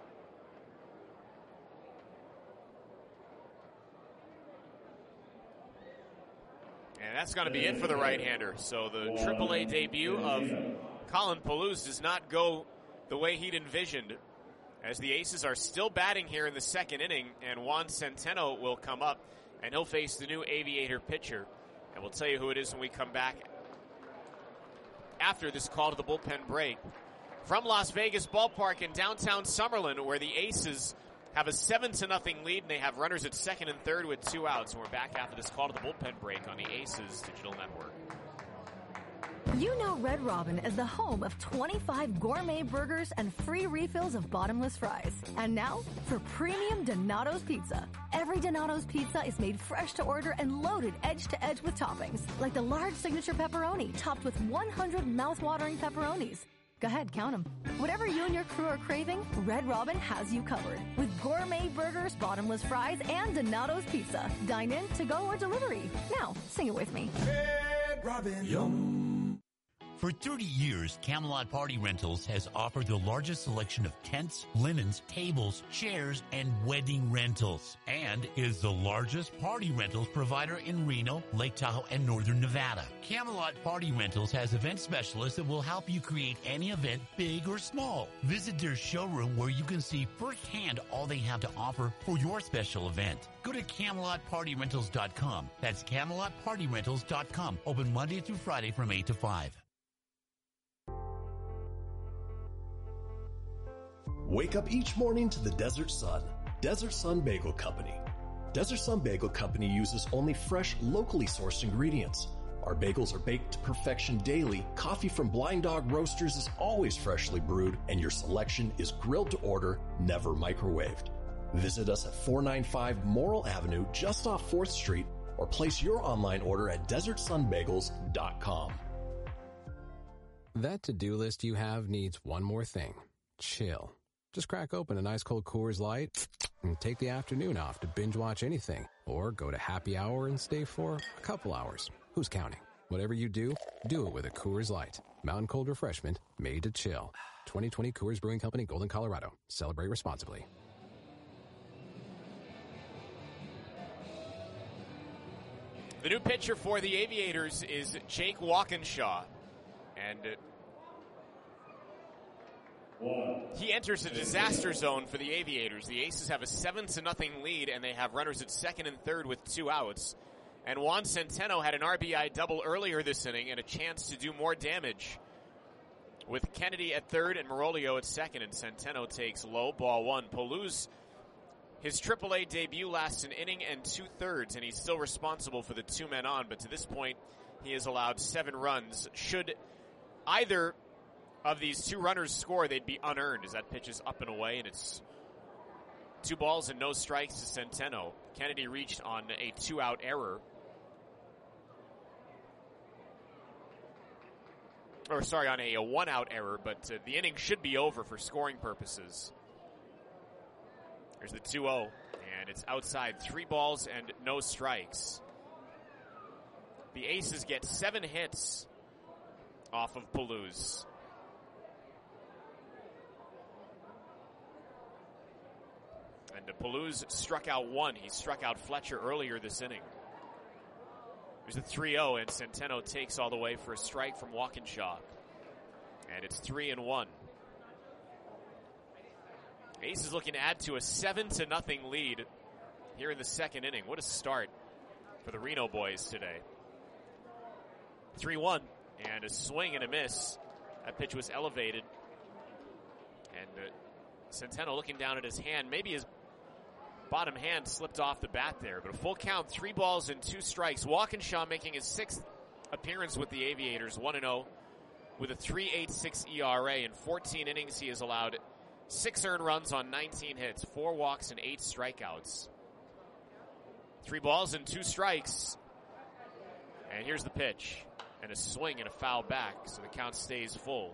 And that's going to be it for the right-hander. So the triple A debut of Colin Pelouse does not go the way he'd envisioned, as the Aces are still batting here in the second inning, and Juan Centeno will come up, and he'll face the new Aviator pitcher. And we'll tell you who it is when we come back after this call to the bullpen break. From Las Vegas Ballpark in downtown Summerlin, where the Aces have a seven to nothing lead, and they have runners at second and third with two outs. And we're back after this call to the bullpen break on the Aces Digital Network. You know Red Robin is the home of twenty-five gourmet burgers and free refills of bottomless fries. And now, for premium Donato's Pizza. Every Donato's Pizza is made fresh to order and loaded edge to edge with toppings, like the large signature pepperoni topped with one hundred mouth-watering pepperonis. Go ahead, count them. Whatever you and your crew are craving, Red Robin has you covered. With gourmet burgers, bottomless fries, and Donato's Pizza. Dine in, to go, or delivery. Now, sing it with me. Red Robin. Yum. For thirty years, Camelot Party Rentals has offered the largest selection of tents, linens, tables, chairs, and wedding rentals, and is the largest party rentals provider in Reno, Lake Tahoe, and Northern Nevada. Camelot Party Rentals has event specialists that will help you create any event, big or small. Visit their showroom where you can see firsthand all they have to offer for your special event. Go to Camelot Party Rentals dot com. That's Camelot Party Rentals dot com. Open Monday through Friday from eight to five. Wake up each morning to the Desert Sun. Desert Sun Bagel Company. Desert Sun Bagel Company uses only fresh, locally sourced ingredients. Our bagels are baked to perfection daily, coffee from Blind Dog Roasters is always freshly brewed, and your selection is grilled to order, never microwaved. Visit us at four ninety-five Morrill Avenue, just off fourth Street, or place your online order at desert sun bagels dot com. That to-do list you have needs one more thing. Chill. Just crack open an ice-cold Coors Light and take the afternoon off to binge-watch anything. Or go to happy hour and stay for a couple hours. Who's counting? Whatever you do, do it with a Coors Light. Mountain cold refreshment made to chill. twenty twenty Coors Brewing Company, Golden, Colorado. Celebrate responsibly. The new pitcher for the Aviators is Jake Walkinshaw. And uh, he enters a disaster zone for the Aviators. The Aces have a seven to nothing lead, and they have runners at second and third with two outs. And Juan Centeno had an R B I double earlier this inning and a chance to do more damage with Kennedy at third and Morolio at second. And Centeno takes low, ball one. Pelouse, his triple A debut lasts an inning and two-thirds, and he's still responsible for the two men on. But to this point, he has allowed seven runs. Should either of these two runners score, they'd be unearned as that pitch is up and away, and it's two balls and no strikes to Centeno. Kennedy reached on a two-out error. Or, sorry, on a, a one-out error, but uh, the inning should be over for scoring purposes. There's the two oh, and it's outside. Three balls and no strikes. The Aces get seven hits off of Pelouse. And Pelouse struck out one. He struck out Fletcher earlier this inning. There's a three oh, and Centeno takes all the way for a strike from Walkinshaw. And it's three and one. Ace is looking to add to a seven to nothing lead here in the second inning. What a start for the Reno boys today. three one, and a swing and a miss. That pitch was elevated. And uh, Centeno looking down at his hand. Maybe his bottom hand slipped off the bat there. But a full count, three balls and two strikes. Walkinshaw making his sixth appearance with the Aviators, one and oh with a three point eight six E R A. In fourteen innings, he has allowed six earned runs on nineteen hits, four walks, and eight strikeouts. Three balls and two strikes. And here's the pitch. And a swing and a foul back, so the count stays full.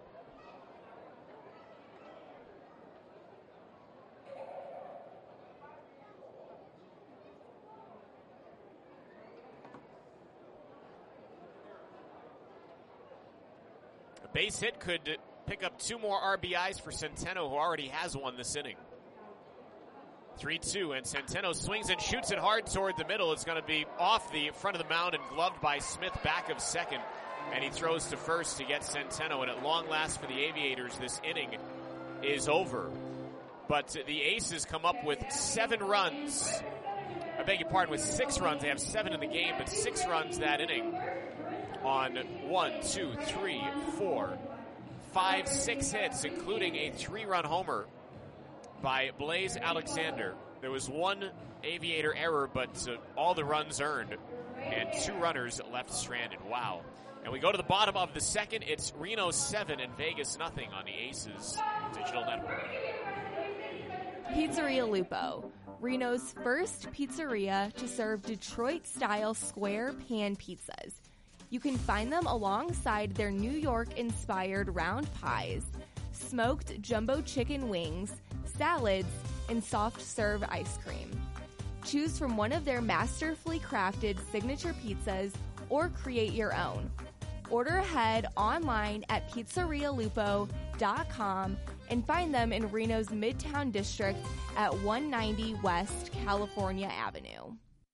A base hit could pick up two more R B Is for Centeno, who already has one this inning. three two, and Centeno swings and shoots it hard toward the middle. It's going to be off the front of the mound and gloved by Smith back of second. And he throws to first to get Centeno. And at long last for the Aviators, this inning is over. But the Aces come up with seven runs. I beg your pardon, with six runs. They have seven in the game, but six runs that inning on one, two, three, four, five, six hits, including a three-run homer by Blaze Alexander. There was one Aviator error, but uh, all the runs earned, and two runners left stranded. Wow. And we go to the bottom of the second. It's Reno seven and Vegas nothing on the Aces Digital Network. Pizzeria Lupo, Reno's first pizzeria to serve Detroit-style square pan pizzas. You can find them alongside their New York-inspired round pies, smoked jumbo chicken wings, salads, and soft serve ice cream. Choose from one of their masterfully crafted signature pizzas or create your own. Order ahead online at pizzeria lupo dot com and find them in Reno's Midtown District at one ninety West California Avenue.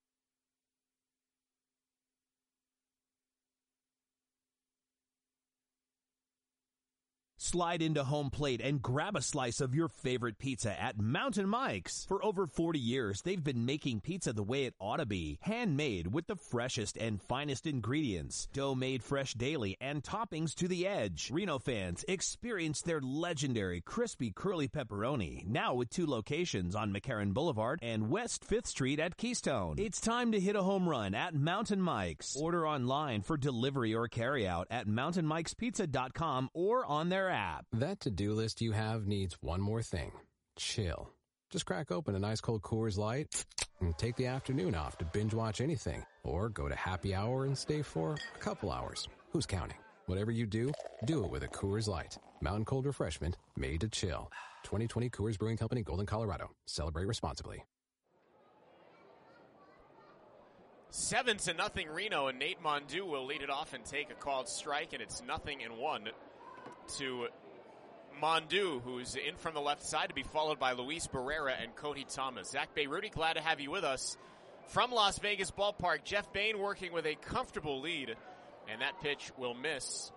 Slide into home plate and grab a slice of your favorite pizza at Mountain Mike's. For over forty years, they've been making pizza the way it ought to be. Handmade with the freshest and finest ingredients. Dough made fresh daily and toppings to the edge. Reno fans, experience their legendary crispy curly pepperoni. Now with two locations on McCarran Boulevard and West fifth Street at Keystone. It's time to hit a home run at Mountain Mike's. Order online for delivery or carryout at mountain mikes pizza dot com or on their app. That to-do list you have needs one more thing. Chill. Just crack open an ice cold Coors Light and take the afternoon off to binge watch anything. Or go to happy hour and stay for a couple hours. Who's counting? Whatever you do, do it with a Coors Light. Mountain cold refreshment made to chill. twenty twenty Coors Brewing Company, Golden, Colorado. Celebrate responsibly. Seven to nothing Reno, and Nate Mondu will lead it off and take a called strike, and it's nothing in one to Mondu, who's in from the left side, to be followed by Luis Barrera and Cody Thomas. Zach Bayruti, glad to have you with us from Las Vegas Ballpark. Jeff Bain working with a comfortable lead, and that pitch will miss.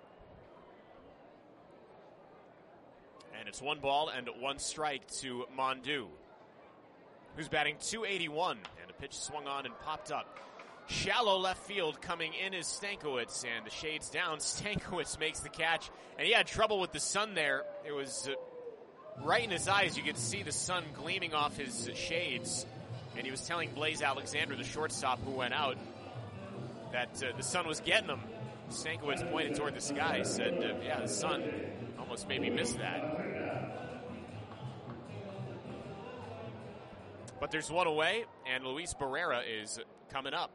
And it's one ball and one strike to Mondu, who's batting two eighty-one, and a pitch swung on and popped up. Shallow left field coming in is Stankiewicz, and the shades down. Stankiewicz makes the catch, and he had trouble with the sun there. It was uh, right in his eyes. You could see the sun gleaming off his shades, and he was telling Blaze Alexander, the shortstop who went out, that uh, the sun was getting him. Stankiewicz pointed toward the sky, said, uh, yeah, the sun almost made me miss that. But there's one away, and Luis Barrera is coming up.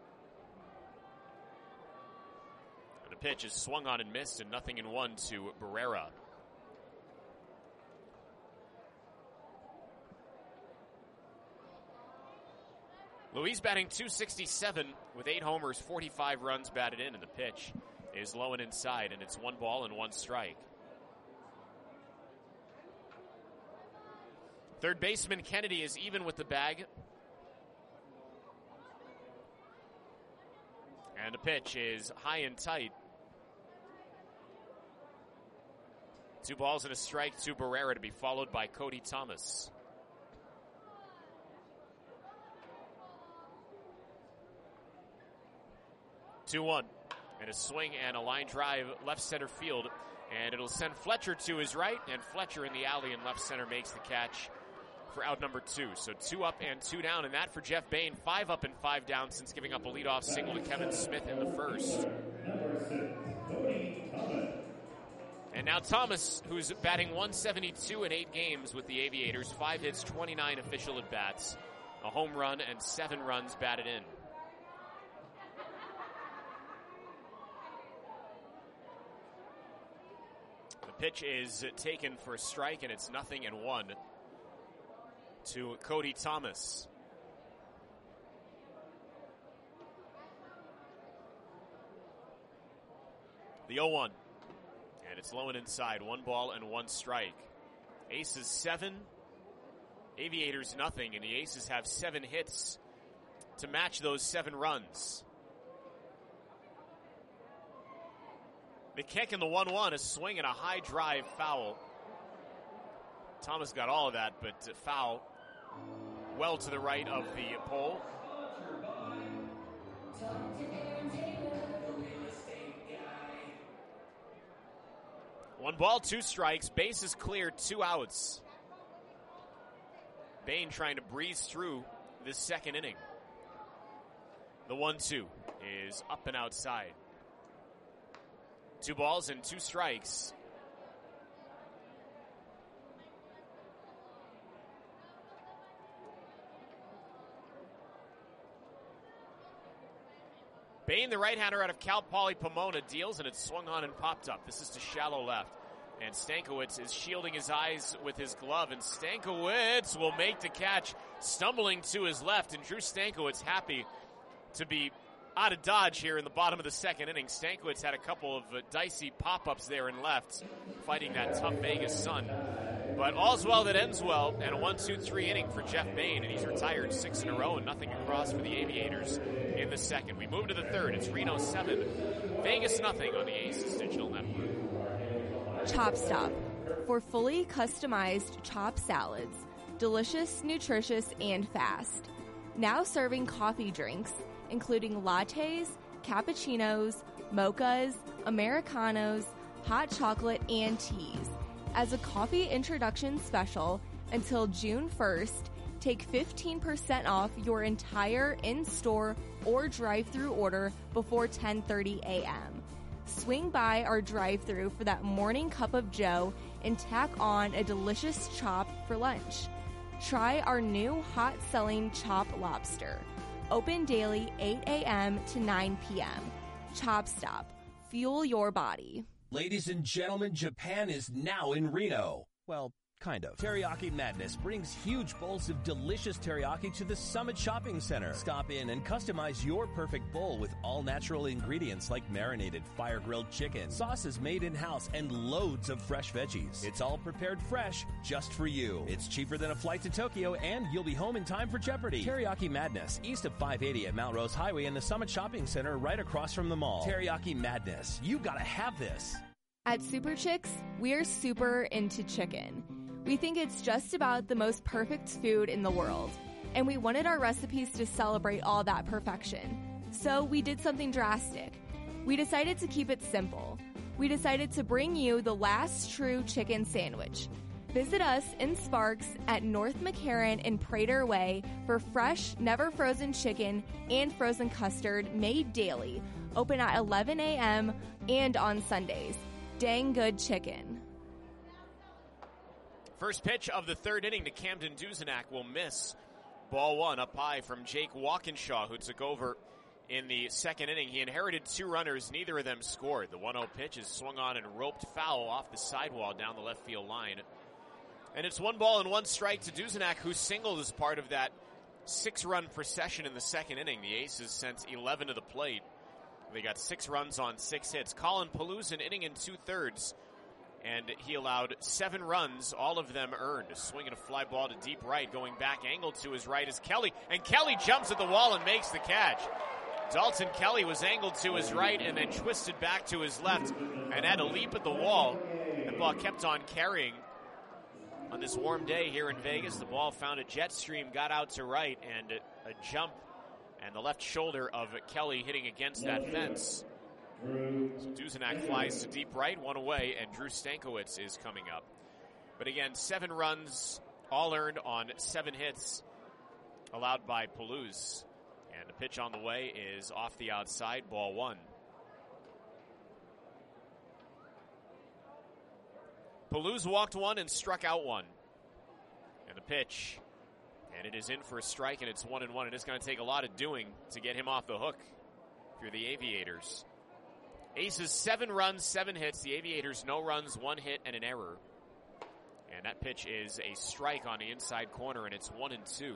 And the pitch is swung on and missed, and nothing in one to Barrera. Luis batting two sixty-seven with eight homers, forty-five runs batted in, and the pitch is low and inside, and it's one ball and one strike. Third baseman Kennedy is even with the bag. And the pitch is high and tight. Two balls and a strike to Barrera, to be followed by Cody Thomas. two one. And a swing and a line drive left center field. And it'll send Fletcher to his right. And Fletcher in the alley in left center makes the catch for out number two. So two up and two down, and that for Jeff Bain. Five up and five down since giving up a leadoff single to Kevin Smith in the first. And now Thomas, who's batting one seventy-two in eight games with the Aviators. Five hits, twenty-nine official at-bats, a home run, and seven runs batted in. The pitch is taken for a strike, and it's nothing and one to Cody Thomas. The oh one. And it's low and inside. One ball and one strike. Aces seven. Aviators nothing. And the Aces have seven hits to match those seven runs. The kick in the one one, a swing and a high drive foul. Thomas got all of that, but foul well to the right of the pole. One ball, two strikes, bases clear, two outs. Bain trying to breeze through this second inning. The one two is up and outside. Two balls and two strikes. Bain, the right-hander out of Cal Poly Pomona, deals, and it's swung on and popped up. This is to shallow left. And Stankiewicz is shielding his eyes with his glove, and Stankiewicz will make the catch, stumbling to his left, and Drew Stankiewicz happy to be out of dodge here in the bottom of the second inning. Stankiewicz had a couple of uh, dicey pop-ups there in left, fighting that tough Vegas sun. But all's well that ends well, and a one two three inning for Jeff Bain, and he's retired six in a row and nothing across for the Aviators in the second. We move to the third. It's Reno seven, Vegas nothing on the Aces Digital Network. Chop Stop. For fully customized chopped salads, delicious, nutritious, and fast. Now serving coffee drinks, including lattes, cappuccinos, mochas, Americanos, hot chocolate, and teas. As a coffee introduction special until June first, take fifteen percent off your entire in-store or drive-through order before ten thirty a.m. Swing by our drive-through for that morning cup of joe and tack on a delicious chop for lunch. Try our new hot-selling chopped lobster. Open daily eight a.m. to nine p.m. Chop Stop. Fuel your body. Ladies and gentlemen, Japan is now in Reno. Well, kind of. Teriyaki Madness brings huge bowls of delicious teriyaki to the Summit Shopping Center. Stop in and customize your perfect bowl with all-natural ingredients like marinated fire-grilled chicken, sauces made in-house, and loads of fresh veggies. It's all prepared fresh just for you. It's cheaper than a flight to Tokyo, and you'll be home in time for Jeopardy! Teriyaki Madness, east of five eighty at Mount Rose Highway in the Summit Shopping Center right across from the mall. Teriyaki Madness. You gotta have this. At Super Chicks, we're super into chicken. We think it's just about the most perfect food in the world, and we wanted our recipes to celebrate all that perfection. So we did something drastic. We decided to keep it simple. We decided to bring you the last true chicken sandwich. Visit us in Sparks at North McCarran and Prater Way for fresh, never frozen chicken and frozen custard made daily, open at eleven a.m. and on Sundays. Dang good chicken. First pitch of the third inning to Camden Duzenak will miss. Ball one up high from Jake Walkinshaw, who took over in the second inning. He inherited two runners. Neither of them scored. The one oh pitch is swung on and roped foul off the sidewall down the left field line. And it's one ball and one strike to Duzenak, who singled as part of that six-run procession in the second inning. The Aces sent eleven to the plate. They got six runs on six hits. Colin Palooza, an inning and two-thirds. And he allowed seven runs, all of them earned. A swing and a fly ball to deep right, going back, angled to his right is Kelly. And Kelly jumps at the wall and makes the catch. Dalton Kelly was angled to his right and then twisted back to his left and had a leap at the wall. The ball kept on carrying. On this warm day here in Vegas, the ball found a jet stream, got out to right, and a, a jump, and the left shoulder of Kelly hitting against that fence. So Duzenak flies to deep right, one away, and Drew Stankiewicz is coming up. But again, seven runs all earned on seven hits allowed by Palouse. And the pitch on the way is off the outside, ball one. Palouse walked one and struck out one. And the pitch, and it is in for a strike, and it's one and one. It is going to take a lot of doing to get him off the hook for the Aviators. Aces, seven runs, seven hits. The Aviators, no runs, one hit, and an error. And that pitch is a strike on the inside corner, and it's one and two.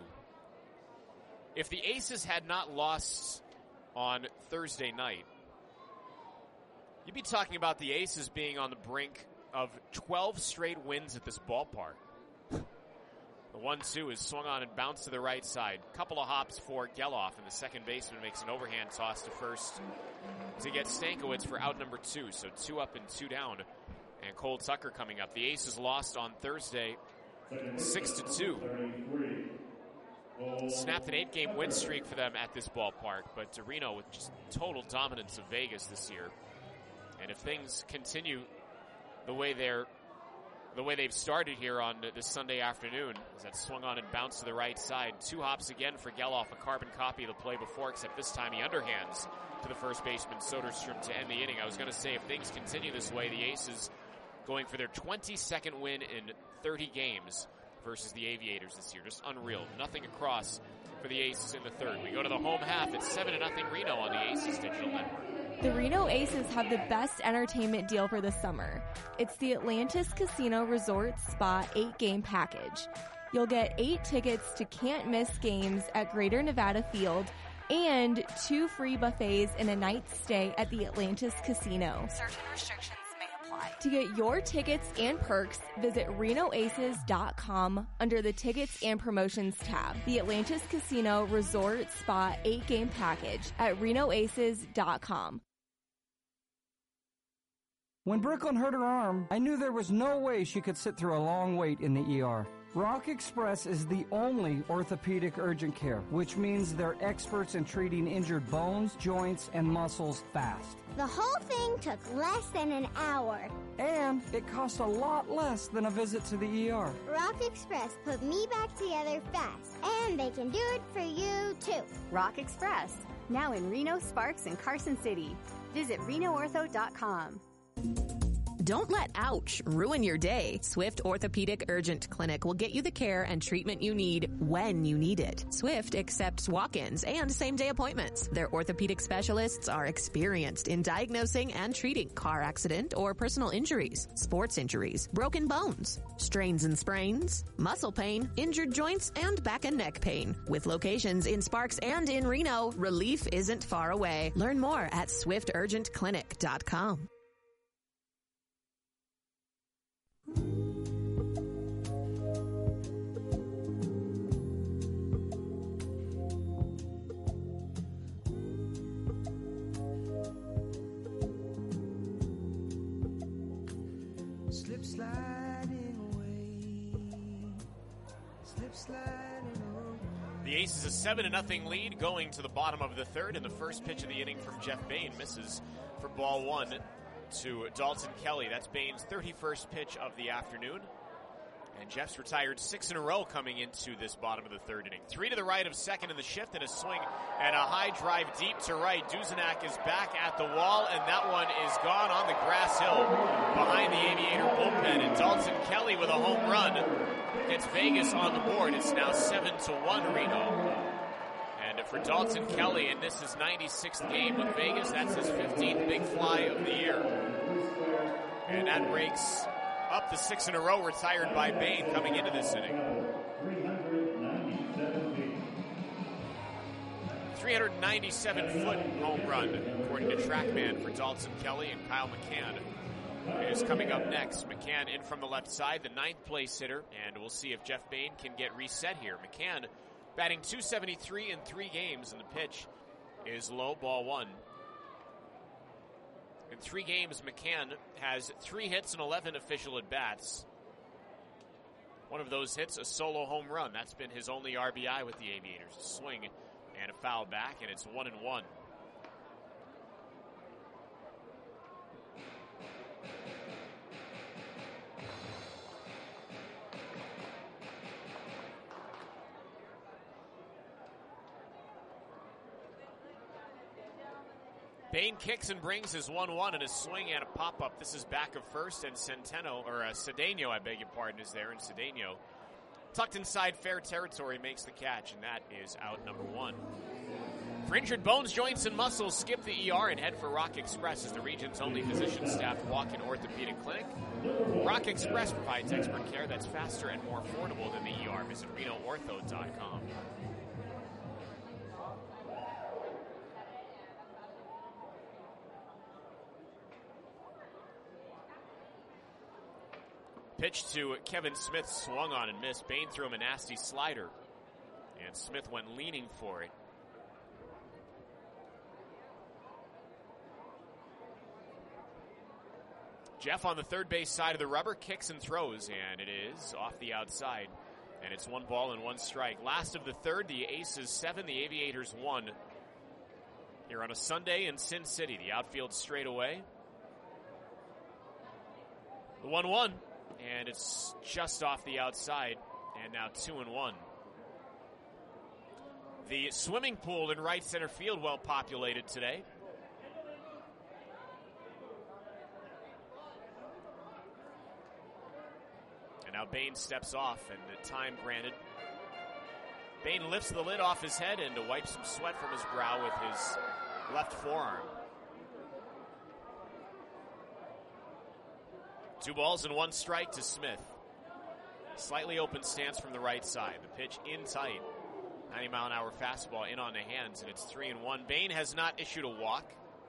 If the Aces had not lost on Thursday night, you'd be talking about the Aces being on the brink of twelve straight wins at this ballpark. The one two is swung on and bounced to the right side. Couple of hops for Geloff, and the second baseman makes an overhand toss to first to get Stankiewicz for out number two. So two up and two down. And Cole Tucker coming up. The Aces lost on Thursday six to two. Snapped an eight-game win streak for them at this ballpark, but Reno with just total dominance of Vegas this year. And if things continue the way they're the way they've started here on this Sunday afternoon, as that swung on and bounced to the right side. Two hops again for Geloff, a carbon copy of the play before, except this time he underhands to the first baseman Soderstrom to end the inning. I was going to say, if things continue this way, the Aces going for their twenty-second win in thirty games versus the Aviators this year. Just unreal. Nothing across for the Aces in the third. We go to the home half. It's seven to nothing Reno on the Aces Digital Network. The Reno Aces have the best entertainment deal for the summer. It's the Atlantis Casino Resort Spa eight-game package. You'll get eight tickets to can't-miss games at Greater Nevada Field and two free buffets and a night stay at the Atlantis Casino. Certain restrictions may apply. To get your tickets and perks, visit Reno Aces dot com under the Tickets and Promotions tab. The Atlantis Casino Resort Spa eight-game package at Reno Aces dot com. When Brooklyn hurt her arm, I knew there was no way she could sit through a long wait in the E R. Rock Express is the only orthopedic urgent care, which means they're experts in treating injured bones, joints, and muscles fast. The whole thing took less than an hour. And it cost a lot less than a visit to the E R. Rock Express put me back together fast, and they can do it for you too. Rock Express, now in Reno, Sparks, and Carson City. Visit Reno Ortho dot com. Don't let ouch ruin your day. Swift Orthopedic Urgent Clinic will get you the care and treatment you need when you need it. Swift accepts walk-ins and same-day appointments. Their orthopedic specialists are experienced in diagnosing and treating car accident or personal injuries, sports injuries, broken bones, strains and sprains, muscle pain, injured joints, and back and neck pain. With locations in Sparks and in Reno, relief isn't far away. Learn more at swift urgent clinic dot com. Slip sliding away, slip sliding away. The Aces a seven to nothing lead going to the bottom of the third, and the first pitch of the inning from Jeff Bain misses for ball one to Dalton Kelly. That's Bain's thirty-first pitch of the afternoon. And Jeff's retired six in a row coming into this bottom of the third inning. Three to the right of second in the shift, and a swing and a high drive deep to right. Duzenak is back at the wall, and that one is gone on the grass hill behind the Aviator bullpen. And Dalton Kelly with a home run gets Vegas on the board. It's now seven to one Reno. And for Dalton Kelly, and this is ninety-sixth game with Vegas, that's his fifteenth big fly of the year. And that breaks up the six in a row retired by Bain coming into this inning. three hundred ninety-seven foot home run, according to TrackMan, for Dalton Kelly. And Kyle McCann is coming up next. McCann in from the left side, the ninth place hitter, and we'll see if Jeff Bain can get reset here. McCann batting two seventy-three in three games, and the pitch is low, ball one. In three games, McCann has three hits and eleven official at-bats. One of those hits, a solo home run. That's been his only R B I with the Aviators. A swing and a foul back, and it's one and one. Bain kicks and brings his one one and a swing and a pop-up. This is back of first, and Centeno, or uh, Cedeno, I beg your pardon, is there, and Cedeno tucked inside fair territory makes the catch, and that is out number one. For injured bones, joints, and muscles, skip the E R and head for Rock Express as the region's only physician-staffed walk-in orthopedic clinic. Rock Express provides expert care that's faster and more affordable than the E R. Visit Reno Ortho dot com. Pitch to Kevin Smith, swung on and missed. Bain threw him a nasty slider, and Smith went leaning for it. Jeff on the third base side of the rubber, kicks and throws, and it is off the outside. And it's one ball and one strike. Last of the third, the Aces seven, the Aviators one. Here on a Sunday in Sin City, the outfield straight away. The one one, and it's just off the outside, and now two and one. The swimming pool in right center field well populated today. Now Bain steps off, and the time granted. Bain lifts the lid off his head and wipes some sweat from his brow with his left forearm. Two balls and one strike to Smith. Slightly open stance from the right side. The pitch in tight. ninety mile an hour fastball in on the hands, and it's three and one. Bain has not issued a walk.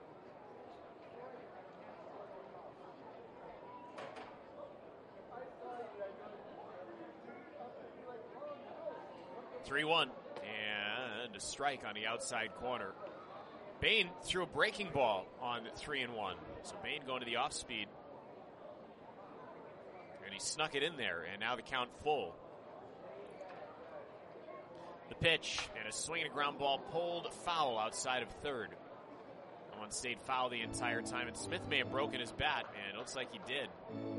three one, and a strike on the outside corner. Bain threw a breaking ball on three and one. So Bain going to the off speed. And he snuck it in there, and now the count full. The pitch, and a swing and a ground ball pulled foul outside of third. One stayed foul the entire time, and Smith may have broken his bat, and it looks like he did.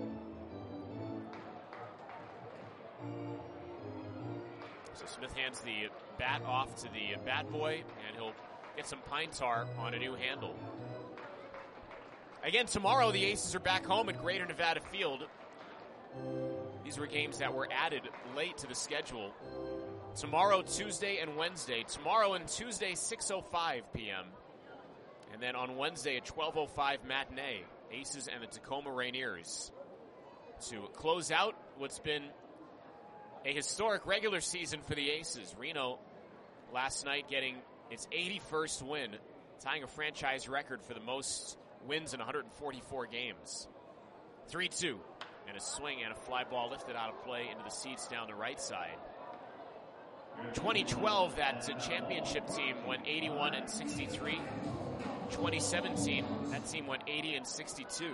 So Smith hands the bat off to the bat boy, and he'll get some pine tar on a new handle. Again, tomorrow the Aces are back home at Greater Nevada Field. These were games that were added late to the schedule. Tomorrow, Tuesday, and Wednesday. Tomorrow and Tuesday, six oh five p.m. And then on Wednesday, a twelve oh five matinee. Aces and the Tacoma Rainiers. To close out what's been a historic regular season for the Aces. Reno last night getting its eighty-first win, tying a franchise record for the most wins in one hundred forty-four games. three two, and a swing and a fly ball lifted out of play into the seats down the right side. twenty twelve, that championship team went eighty-one and sixty-three. twenty seventeen, that team went eighty and sixty-two.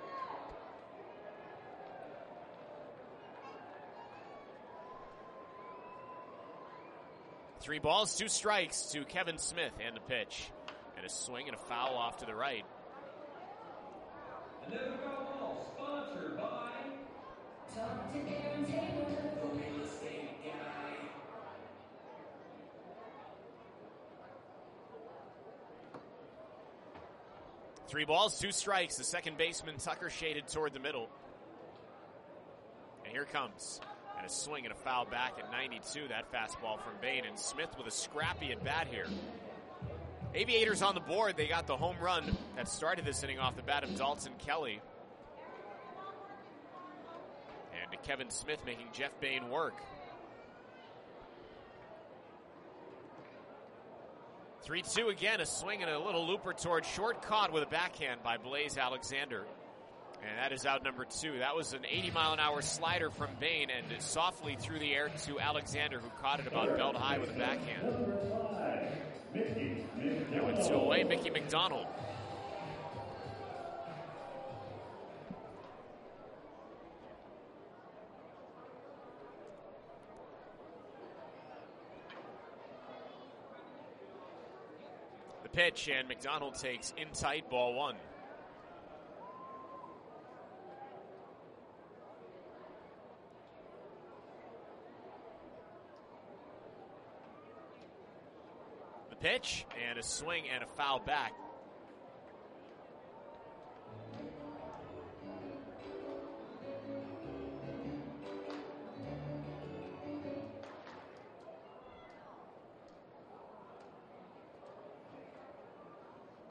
Three balls, two strikes to Kevin Smith, and the pitch. And a swing and a foul off to the right. Another ball sponsored by Talk to Darren Taylor, the real estate guy. Three balls, two strikes. The second baseman, Tucker, shaded toward the middle. And here comes. And a swing and a foul back at ninety-two. That fastball from Bain, and Smith with a scrappy at bat here. Aviators on the board. They got the home run that started this inning off the bat of Dalton Kelly. And to Kevin Smith making Jeff Bain work. three two again. A swing and a little looper toward short, caught with a backhand by Blaze Alexander. And that is out number two. That was an eighty mile an hour slider from Bain, and softly through the air to Alexander, who caught it about belt high with a backhand. That went two away, Mickey McDonald. The pitch, and McDonald takes in tight, ball one. Pitch, and a swing and a foul back.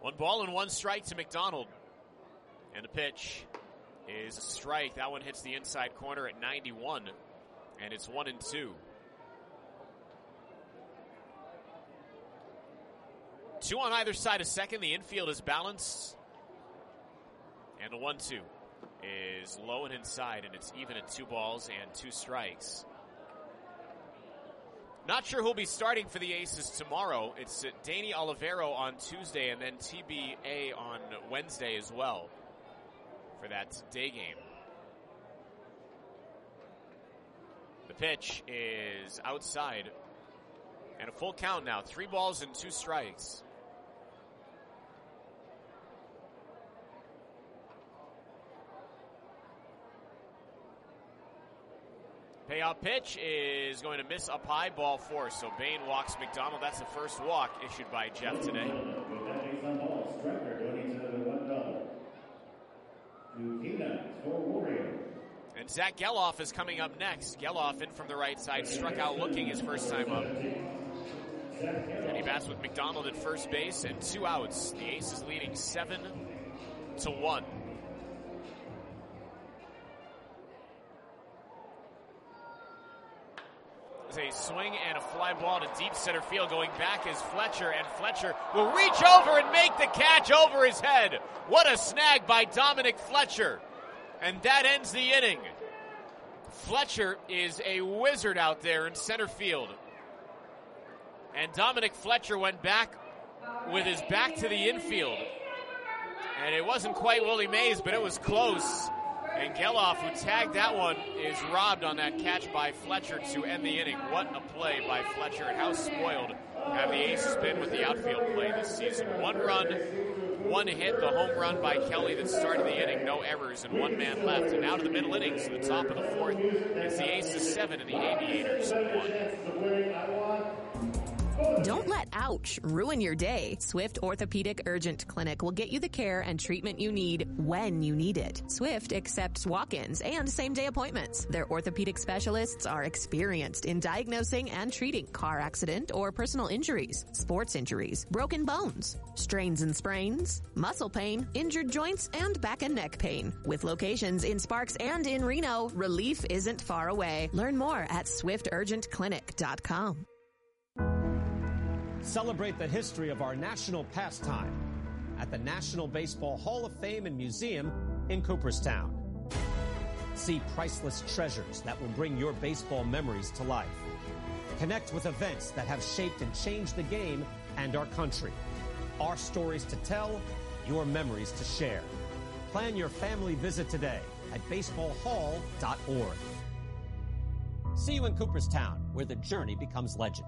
One ball and one strike to McDonald. And the pitch is a strike. That one hits the inside corner at ninety-one. And it's one and two. Two on either side of second. The infield is balanced. And the one two is low and inside, and it's even at two balls and two strikes. Not sure who'll be starting for the Aces tomorrow. It's uh, Danny Olivero on Tuesday and then T B A on Wednesday as well for that day game. The pitch is outside and a full count now. Three balls and two strikes. Payoff pitch is going to miss up high, ball four. So Bain walks McDonald. That's the first walk issued by Jeff today. And Zach Geloff is coming up next. Geloff in from the right side, struck out looking his first time up. And he bats with McDonald at first base and two outs. The Aces leading seven to one. A swing and a fly ball to deep center field. Going back is Fletcher, and Fletcher will reach over and make the catch over his head. What a snag by Dominic Fletcher. And that ends the inning. Fletcher is a wizard out there in center field. And Dominic Fletcher went back with his back to the infield. And it wasn't quite Willie Mays, but it was close. And Geloff, who tagged that one, is robbed on that catch by Fletcher to end the inning. What a play by Fletcher, and how spoiled have the Aces been with the outfield play this season. One run, one hit, the home run by Kelly that started the inning, no errors, and one man left. And now to the middle innings, to the top of the fourth, it's the Aces seven and the Aviators one. Don't let ouch ruin your day. Swift Orthopedic Urgent Clinic will get you the care and treatment you need when you need it. Swift accepts walk-ins and same-day appointments. Their orthopedic specialists are experienced in diagnosing and treating car accident or personal injuries, sports injuries, broken bones, strains and sprains, muscle pain, injured joints, and back and neck pain. With locations in Sparks and in Reno, relief isn't far away. Learn more at swift urgent clinic dot com. Celebrate the history of our national pastime at the National Baseball Hall of Fame and Museum in Cooperstown. See priceless treasures that will bring your baseball memories to life. Connect with events that have shaped and changed the game and our country. Our stories to tell, your memories to share. Plan your family visit today at baseball hall dot org. See you in Cooperstown, where the journey becomes legend.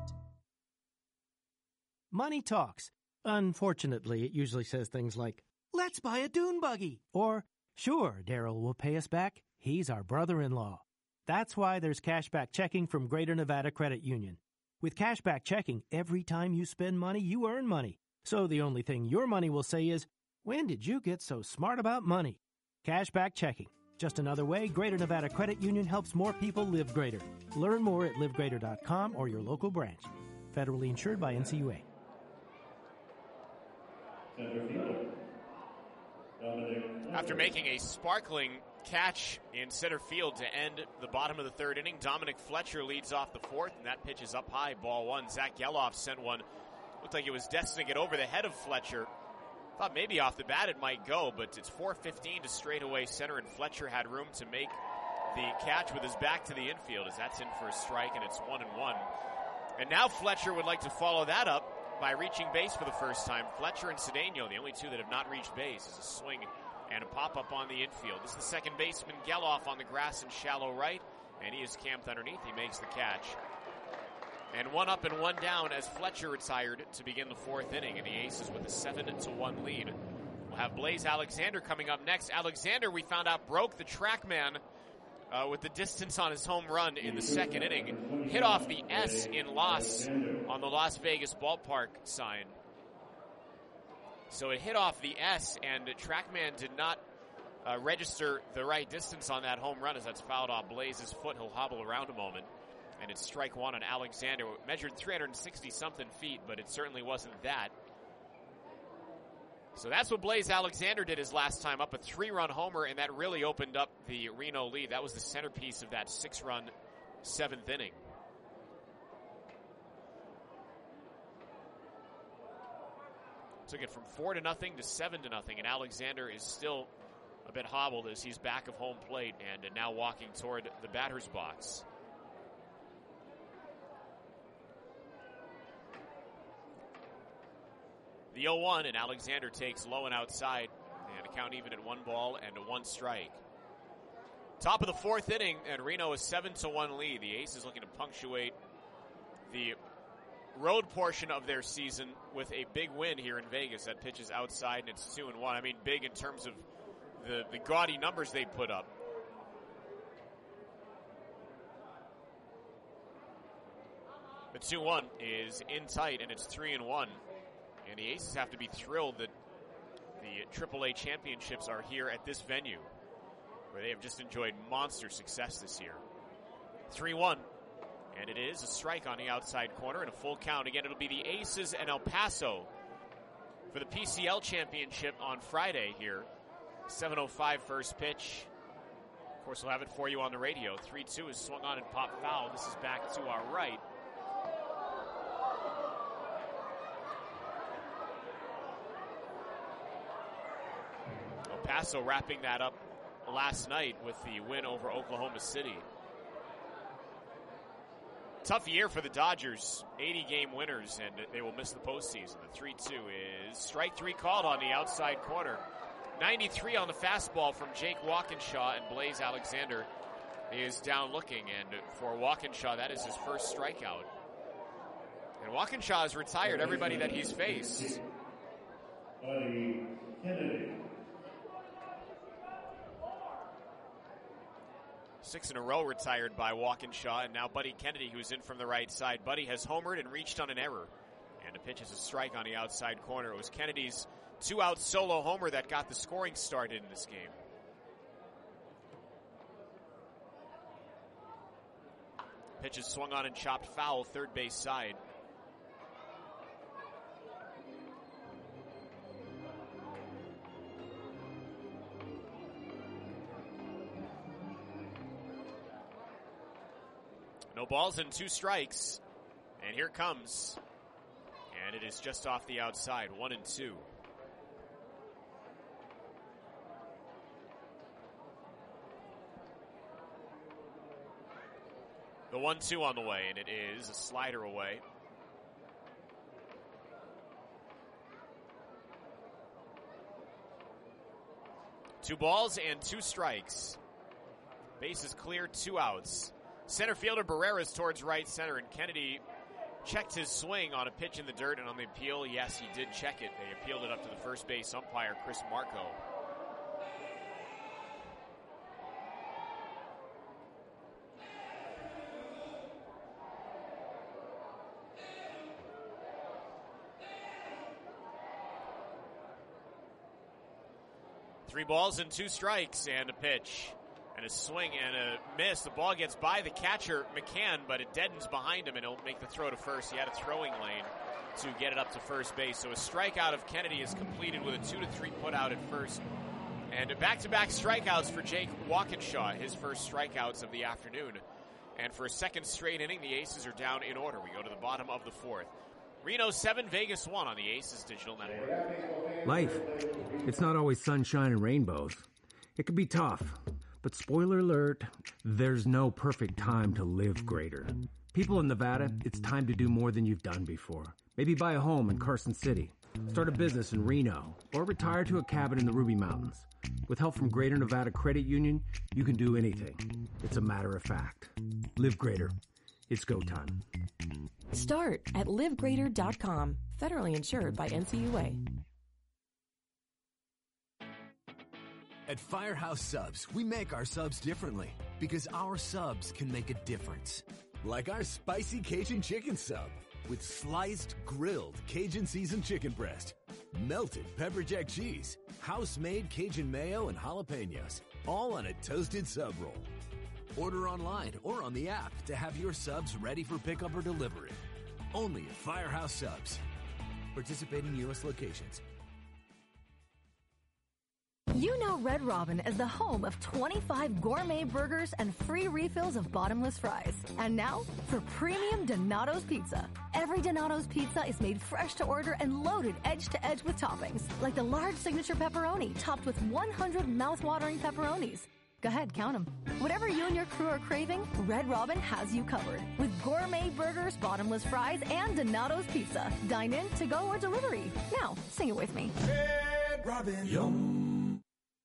Money talks. Unfortunately, it usually says things like, let's buy a dune buggy. Or, sure, Daryl will pay us back. He's our brother-in-law. That's why there's cashback checking from Greater Nevada Credit Union. With cashback checking, every time you spend money, you earn money. So the only thing your money will say is, when did you get so smart about money? Cashback checking. Just another way Greater Nevada Credit Union helps more people live greater. Learn more at live greater dot com or your local branch. Federally insured by N C U A. After making a sparkling catch in center field to end the bottom of the third inning, Dominic Fletcher leads off the fourth, and that pitch is up high, ball one. Zach Geloff sent one. Looked like it was destined to get over the head of Fletcher. Thought maybe off the bat it might go, but it's four fifteen to straightaway center, and Fletcher had room to make the catch with his back to the infield, as that's in for a strike, and it's one and one. And now Fletcher would like to follow that up by reaching base for the first time. Fletcher and Cedeno, the only two that have not reached base, is a swing and a pop-up on the infield. This is the second baseman, Geloff, on the grass in shallow right, and he is camped underneath. He makes the catch. And one up and one down as Fletcher retired to begin the fourth inning, and the Aces with a seven to one lead. We'll have Blaze Alexander coming up next. Alexander, we found out, broke the TrackMan Uh, with the distance on his home run in the second inning. Hit off the S in Las on the Las Vegas ballpark sign. So it hit off the S, and TrackMan did not uh, register the right distance on that home run as that's fouled off Blaze's foot. He'll hobble around a moment. And it's strike one on Alexander. It measured three hundred sixty something feet, but it certainly wasn't that. So that's what Blaze Alexander did his last time up, a three-run homer, and that really opened up the Reno lead. That was the centerpiece of that six-run seventh inning. Took it from four to nothing to seven to nothing, and Alexander is still a bit hobbled as he's back of home plate and now walking toward the batter's box. The oh one, and Alexander takes low and outside, and a count even at one ball and one strike. Top of the fourth inning, and Reno is seven to one lead. The Aces looking to punctuate the road portion of their season with a big win here in Vegas. That pitch is outside, and it's two and one. I mean, big in terms of the, the gaudy numbers they put up. The two one is in tight, and it's three and one. And the Aces have to be thrilled that the triple A championships are here at this venue, where they have just enjoyed monster success this year. three one. And it is a strike on the outside corner and a full count. Again, it'll be the Aces and El Paso for the P C L championship on Friday here. seven oh five first pitch. Of course, we'll have it for you on the radio. three two is swung on and popped foul. This is back to our right. El Paso wrapping that up last night with the win over Oklahoma City. Tough year for the Dodgers, eighty game winners, and they will miss the postseason. The three two is strike three called on the outside corner. ninety-three on the fastball from Jake Walkinshaw, and Blaze Alexander is down looking. And for Walkinshaw, that is his first strikeout. And Walkinshaw has retired everybody that he's faced. Buddy Kennedy. Six in a row retired by Walkinshaw, and now Buddy Kennedy, who's in from the right side. Buddy has homered and reached on an error. And the pitch is a strike on the outside corner. It was Kennedy's two-out solo homer that got the scoring started in this game. Pitch is swung on and chopped foul, third base side. No balls and two strikes. And here comes. And it is just off the outside, one and two. The one two on the way, and it is a slider away. Two balls and two strikes. Base is clear, two outs. Center fielder Barrera's towards right center, and Kennedy checked his swing on a pitch in the dirt, and on the appeal, yes, he did check it. They appealed it up to the first base umpire, Chris Marco. Three balls and two strikes, and a pitch. And a swing and a miss. The ball gets by the catcher, McCann, but it deadens behind him, and he'll make the throw to first. He had a throwing lane to get it up to first base. So a strikeout of Kennedy is completed with a two to three put out at first. And back-to-back strikeouts for Jake Walkinshaw, his first strikeouts of the afternoon. And for a second straight inning, the Aces are down in order. We go to the bottom of the fourth. Reno seven, Vegas one on the Aces Digital Network. Life, it's not always sunshine and rainbows. It can be tough. But spoiler alert, there's no perfect time to live greater. People in Nevada, it's time to do more than you've done before. Maybe buy a home in Carson City, start a business in Reno, or retire to a cabin in the Ruby Mountains. With help from Greater Nevada Credit Union, you can do anything. It's a matter of fact. Live greater. It's go time. Start at live greater dot com. Federally insured by N C U A. At Firehouse Subs, we make our subs differently because our subs can make a difference. Like our spicy Cajun chicken sub with sliced, grilled Cajun seasoned chicken breast, melted pepper jack cheese, house-made Cajun mayo and jalapenos, all on a toasted sub roll. Order online or on the app to have your subs ready for pickup or delivery. Only at Firehouse Subs. Participating U S locations. You know Red Robin as the home of twenty-five gourmet burgers and free refills of bottomless fries. And now, for premium Donato's Pizza. Every Donato's Pizza is made fresh to order and loaded edge to edge with toppings, like the large signature pepperoni topped with one hundred mouth-watering pepperonis. Go ahead, count them. Whatever you and your crew are craving, Red Robin has you covered. With gourmet burgers, bottomless fries, and Donato's Pizza. Dine in, to go, or delivery. Now, sing it with me. Red Robin. Yum.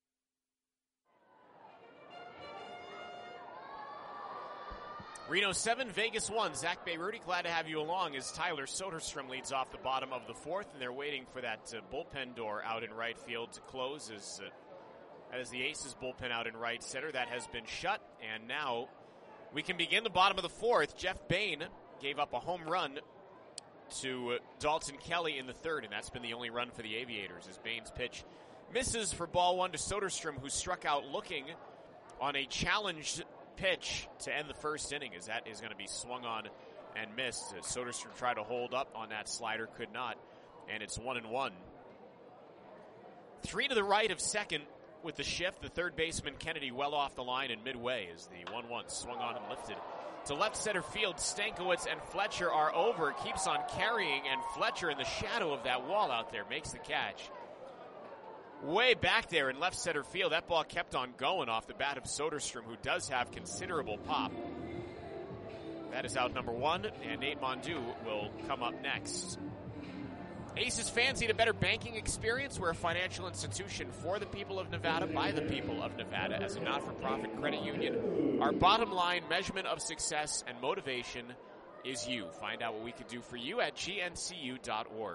Reno seven, Vegas one. Zach Bayruti, glad to have you along as Tyler Soderstrom leads off the bottom of the fourth, and they're waiting for that uh, bullpen door out in right field to close as uh, that is the Aces bullpen out in right center. That has been shut, and now we can begin the bottom of the fourth. Jeff Bain gave up a home run to uh, Dalton Kelly in the third, and that's been the only run for the Aviators as Bain's pitch misses for ball one to Soderstrom, who struck out looking on a challenged pitch to end the first inning, as that is going to be swung on and missed. As Soderstrom tried to hold up on that slider, could not, and it's one and one. Three to the right of second with the shift. The third baseman Kennedy well off the line in midway as the one one swung on and lifted to left center field. Stankiewicz and Fletcher are over, keeps on carrying, and Fletcher in the shadow of that wall out there makes the catch. Way back there in left center field, that ball kept on going off the bat of Soderstrom, who does have considerable pop. That is out number one, and Nate Mondu will come up next. Aces fans need a better banking experience. We're a financial institution for the people of Nevada, by the people of Nevada, as a not-for-profit credit union. Our bottom line measurement of success and motivation is you. Find out what we could do for you at G N C U dot org.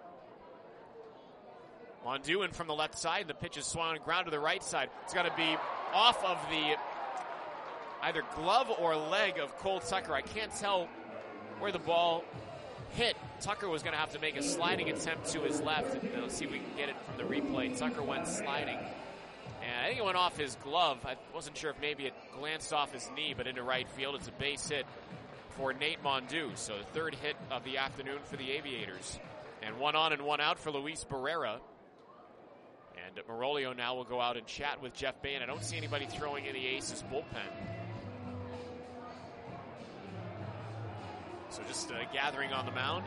Mondu in from the left side. The pitch is swung on ground to the right side. It's going to be off of the either glove or leg of Cole Tucker. I can't tell where the ball hit. Tucker was going to have to make a sliding attempt to his left. And let's see if we can get it from the replay. Tucker went sliding. And I think it went off his glove. I wasn't sure if maybe it glanced off his knee, but into right field. It's a base hit for Nate Mondu. So the third hit of the afternoon for the Aviators. And one on and one out for Luis Barrera. And Marolio now will go out and chat with Jeff Bain. I don't see anybody throwing in the Aces bullpen. So just uh, gathering on the mound.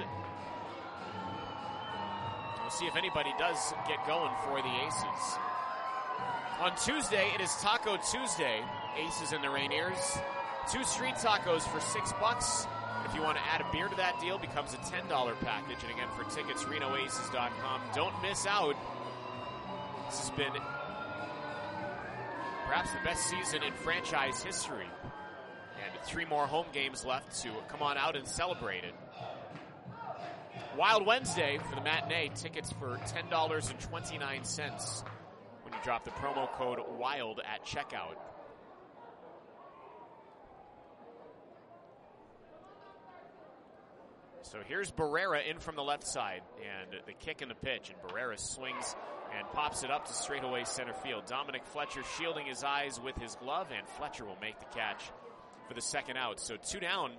We'll see if anybody does get going for the Aces. On Tuesday, it is Taco Tuesday. Aces and the Rainiers. Two street tacos for six bucks. And if you want to add a beer to that deal, becomes a ten dollar package. And again, for tickets, Reno Aces dot com. Don't miss out. This has been perhaps the best season in franchise history. And three more home games left to come on out and celebrate it. Wild Wednesday for the matinee. Tickets for ten dollars and twenty-nine cents when you drop the promo code WILD at checkout. So here's Barrera in from the left side, and the kick and the pitch, and Barrera swings and pops it up to straightaway center field. Dominic Fletcher shielding his eyes with his glove, and Fletcher will make the catch for the second out. So two down.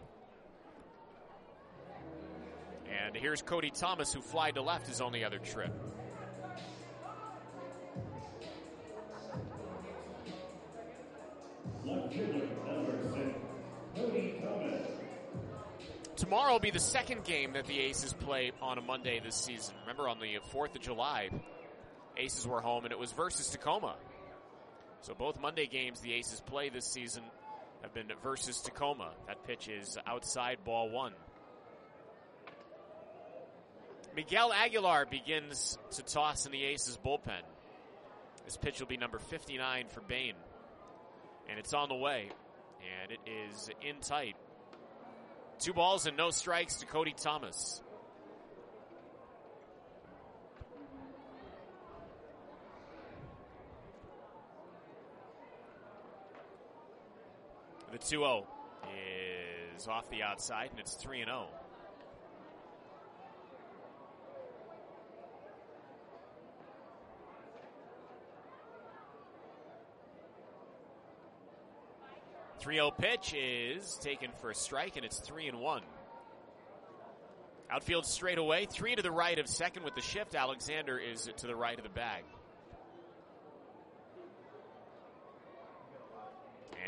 And here's Cody Thomas, who flied to left his only other trip. Cody Thomas. Tomorrow will be the second game that the Aces play on a Monday this season. Remember, on the fourth of July, Aces were home, and it was versus Tacoma. So both Monday games the Aces play this season have been versus Tacoma. That pitch is outside, ball one. Miguel Aguilar begins to toss in the Aces bullpen. This pitch will be number fifty-nine for Bain. And it's on the way. And it is in tight. Two balls and no strikes to Cody Thomas. The two oh is off the outside, and it's three and oh. three oh pitch is taken for a strike, and it's three and one. Outfield straight away, three to the right of second with the shift. Alexander is to the right of the bag.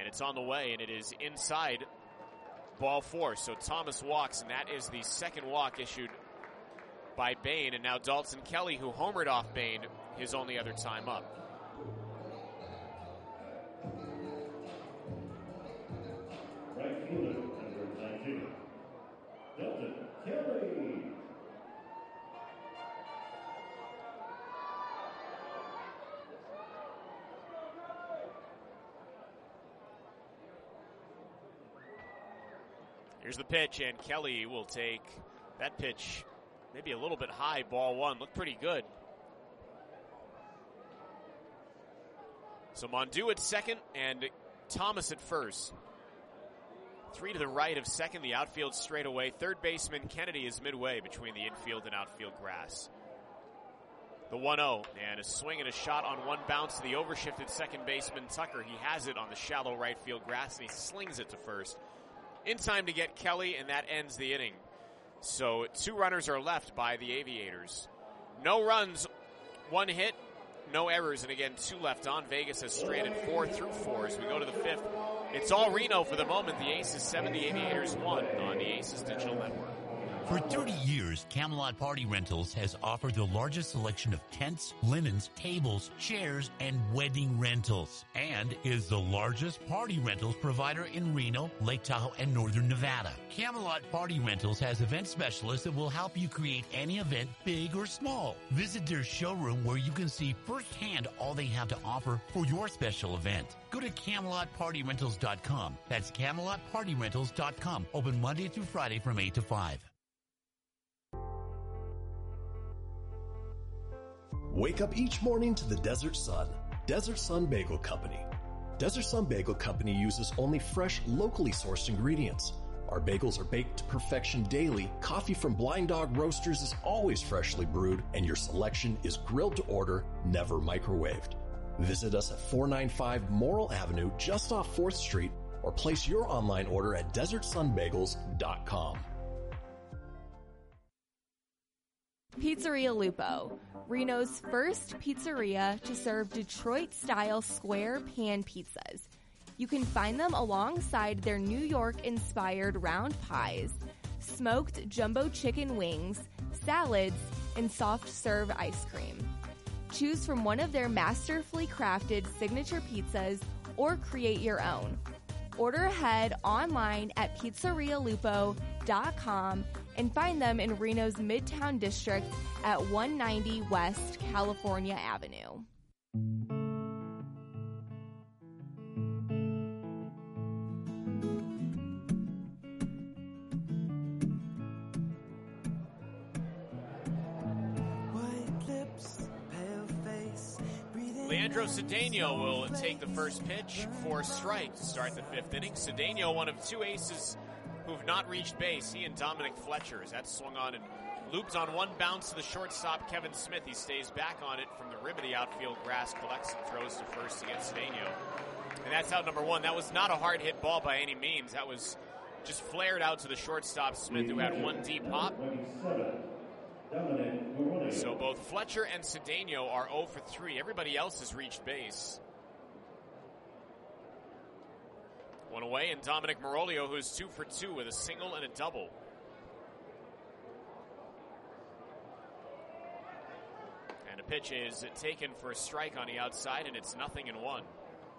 And it's on the way, and it is inside ball four. So Thomas walks, and that is the second walk issued by Bain. And now Dalton Kelly, who homered off Bain, his only other time up. Right fielder, number nineteen, Dalton Kelly. Here's the pitch, and Kelly will take that pitch maybe a little bit high, ball one. Looked pretty good. So Mondu at second and Thomas at first. Three to the right of second, the outfield straightaway. Third baseman Kennedy is midway between the infield and outfield grass. The one oh, and a swing and a shot on one bounce to the overshifted second baseman Tucker. He has it on the shallow right field grass, and he slings it to first. In time to get Kelly, and that ends the inning. So two runners are left by the Aviators. No runs, one hit, no errors, and again, two left on. Vegas has stranded four through four as we go to the fifth. It's all Reno for the moment. The Aces seven, the Aviators one on the Aces Digital Network. For thirty years, Camelot Party Rentals has offered the largest selection of tents, linens, tables, chairs, and wedding rentals, and is the largest party rentals provider in Reno, Lake Tahoe, and Northern Nevada. Camelot Party Rentals has event specialists that will help you create any event, big or small. Visit their showroom where you can see firsthand all they have to offer for your special event. Go to Camelot Party Rentals dot com. That's Camelot Party Rentals dot com. Open Monday through Friday from eight to five. Wake up each morning to the Desert Sun. Desert Sun Bagel Company. Desert Sun Bagel Company uses only fresh, locally sourced ingredients. Our bagels are baked to perfection daily, coffee from Blind Dog Roasters is always freshly brewed, and your selection is grilled to order, never microwaved. Visit us at four ninety-five Morrill Avenue, just off fourth Street, or place your online order at desert sun bagels dot com. Pizzeria Lupo, Reno's first pizzeria to serve Detroit-style square pan pizzas. You can find them alongside their New York-inspired round pies, smoked jumbo chicken wings, salads, and soft-serve ice cream. Choose from one of their masterfully crafted signature pizzas or create your own. Order ahead online at pizzeria lupo dot com and find them in Reno's Midtown District at one ninety West California Avenue. Leandro Cedeno will take the first pitch for strike to start the fifth inning. Cedeno, one of two aces who've not reached base. He and Dominic Fletcher, as that swung on and looped on one bounce to the shortstop, Kevin Smith. He stays back on it from the rim of the outfield grass, collects and throws to first against Cedeno. And that's out number one. That was not a hard hit ball by any means. That was just flared out to the shortstop, Smith, who had one deep hop. So both Fletcher and Cedeno are oh for three. Everybody else has reached base. One away, and Dominic Marolio, who's two for two with a single and a double. And a pitch is taken for a strike on the outside, and it's nothing and one.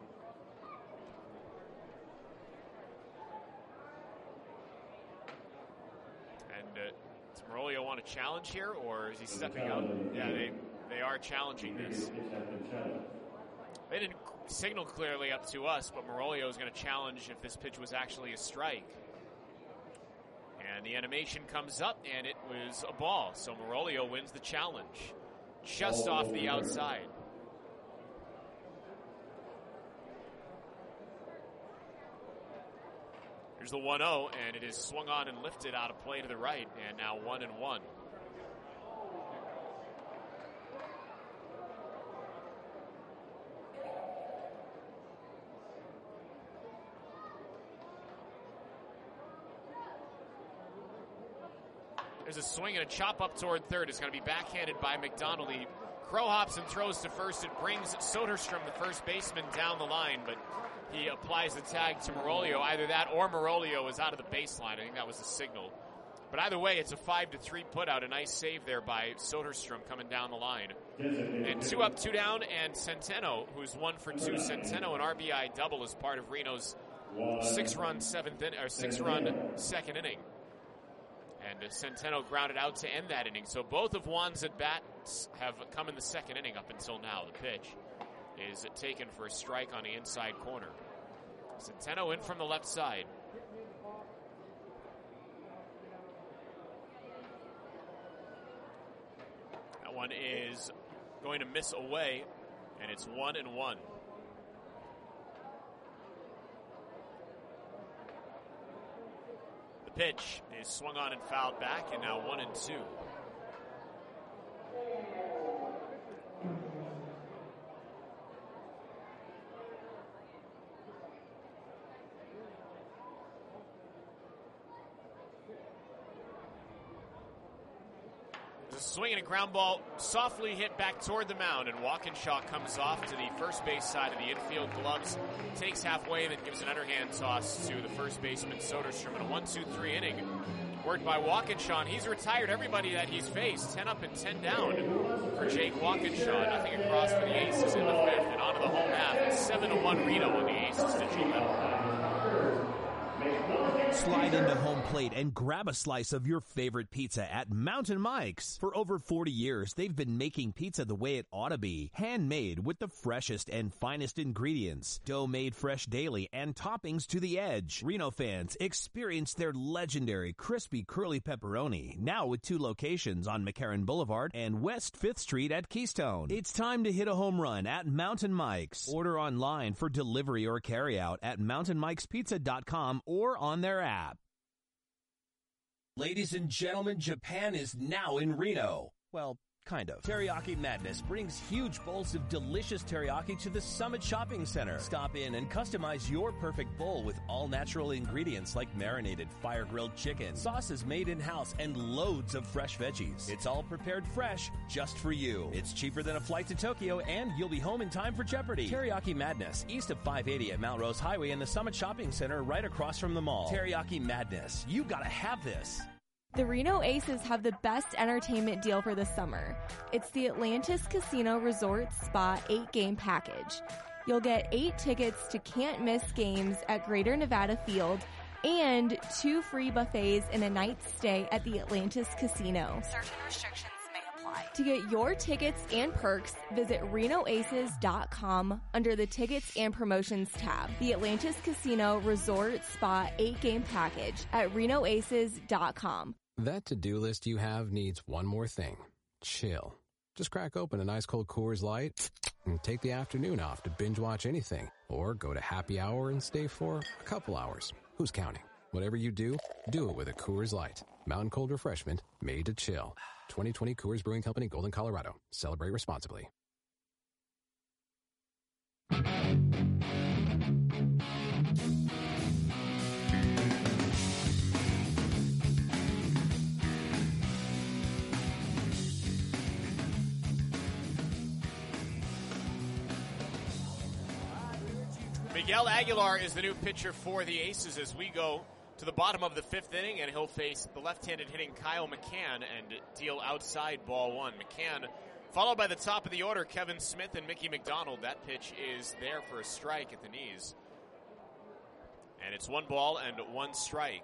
And uh, does Marolio want to challenge here, or is he stepping out? Yeah, they, they are challenging this. They didn't signal clearly up to us, but Marolio is going to challenge if this pitch was actually a strike. And the animation comes up, and it was a ball. So Marolio wins the challenge just off the outside. Here's the one oh, and it is swung on and lifted out of play to the right, and now one and one. There's a swing and a chop up toward third. It's going to be backhanded by McDonald. He crow hops and throws to first. It brings Soderstrom, the first baseman, down the line, but he applies the tag to Marolio. Either that or Marolio was out of the baseline. I think that was the signal. But either way, it's a five to three putout. A nice save there by Soderstrom coming down the line. And two up, two down, and Centeno, who's one for two. Centeno, an R B I double as part of Reno's six-run seventh in, or six-run second inning. And Centeno grounded out to end that inning. So both of Juan's at-bats have come in the second inning up until now. The pitch is taken for a strike on the inside corner. Centeno in from the left side. That one is going to miss away, and it's one and one. The pitch is swung on and fouled back, and now one and two. A swinging a ground ball softly hit back toward the mound, and Walkinshaw comes off to the first base side of the infield. Gloves takes halfway and then gives an underhand toss to the first baseman Soderstrom in a one two three inning. Worked by Walkinshaw, and he's retired everybody that he's faced. ten up and ten down for Jake Walkinshaw. Nothing across for the Aces in the fifth, and onto the home half. It's seven to one Reno on the Aces digital medal. Slide into home plate and grab a slice of your favorite pizza at Mountain Mike's. For over forty years, they've been making pizza the way it ought to be. Handmade with the freshest and finest ingredients. Dough made fresh daily and toppings to the edge. Reno fans, experience their legendary crispy curly pepperoni. Now with two locations on McCarran Boulevard and West fifth Street at Keystone. It's time to hit a home run at Mountain Mike's. Order online for delivery or carryout at mountain mikes pizza dot com or on their app. Ladies and gentlemen, Japan is now in Reno. Well, kind of. Teriyaki Madness brings huge bowls of delicious teriyaki to the Summit Shopping Center. Stop in and customize your perfect bowl with all-natural ingredients like marinated fire-grilled chicken, sauces made in-house, and loads of fresh veggies. It's all prepared fresh just for you. It's cheaper than a flight to Tokyo, and you'll be home in time for Jeopardy! Teriyaki Madness, east of five eighty at Mount Rose Highway in the Summit Shopping Center right across from the mall. Teriyaki Madness. You gotta have this. The Reno Aces have the best entertainment deal for the summer. It's the Atlantis Casino Resort Spa eight-game package. You'll get eight tickets to can't-miss games at Greater Nevada Field and two free buffets and a night stay at the Atlantis Casino. Certain restrictions may apply. To get your tickets and perks, visit reno aces dot com under the Tickets and Promotions tab. The Atlantis Casino Resort Spa eight-game package at reno aces dot com. That to-do list you have needs one more thing. Chill. Just crack open an ice cold Coors Light and take the afternoon off to binge watch anything. Or go to happy hour and stay for a couple hours. Who's counting? Whatever you do, do it with a Coors Light. Mountain cold refreshment made to chill. twenty twenty Coors Brewing Company, Golden, Colorado. Celebrate responsibly. Miguel Aguilar is the new pitcher for the Aces as we go to the bottom of the fifth inning, and he'll face the left-handed hitting Kyle McCann and deal outside ball one. McCann, followed by the top of the order, Kevin Smith and Mickey McDonald. That pitch is there for a strike at the knees. And it's one ball and one strike.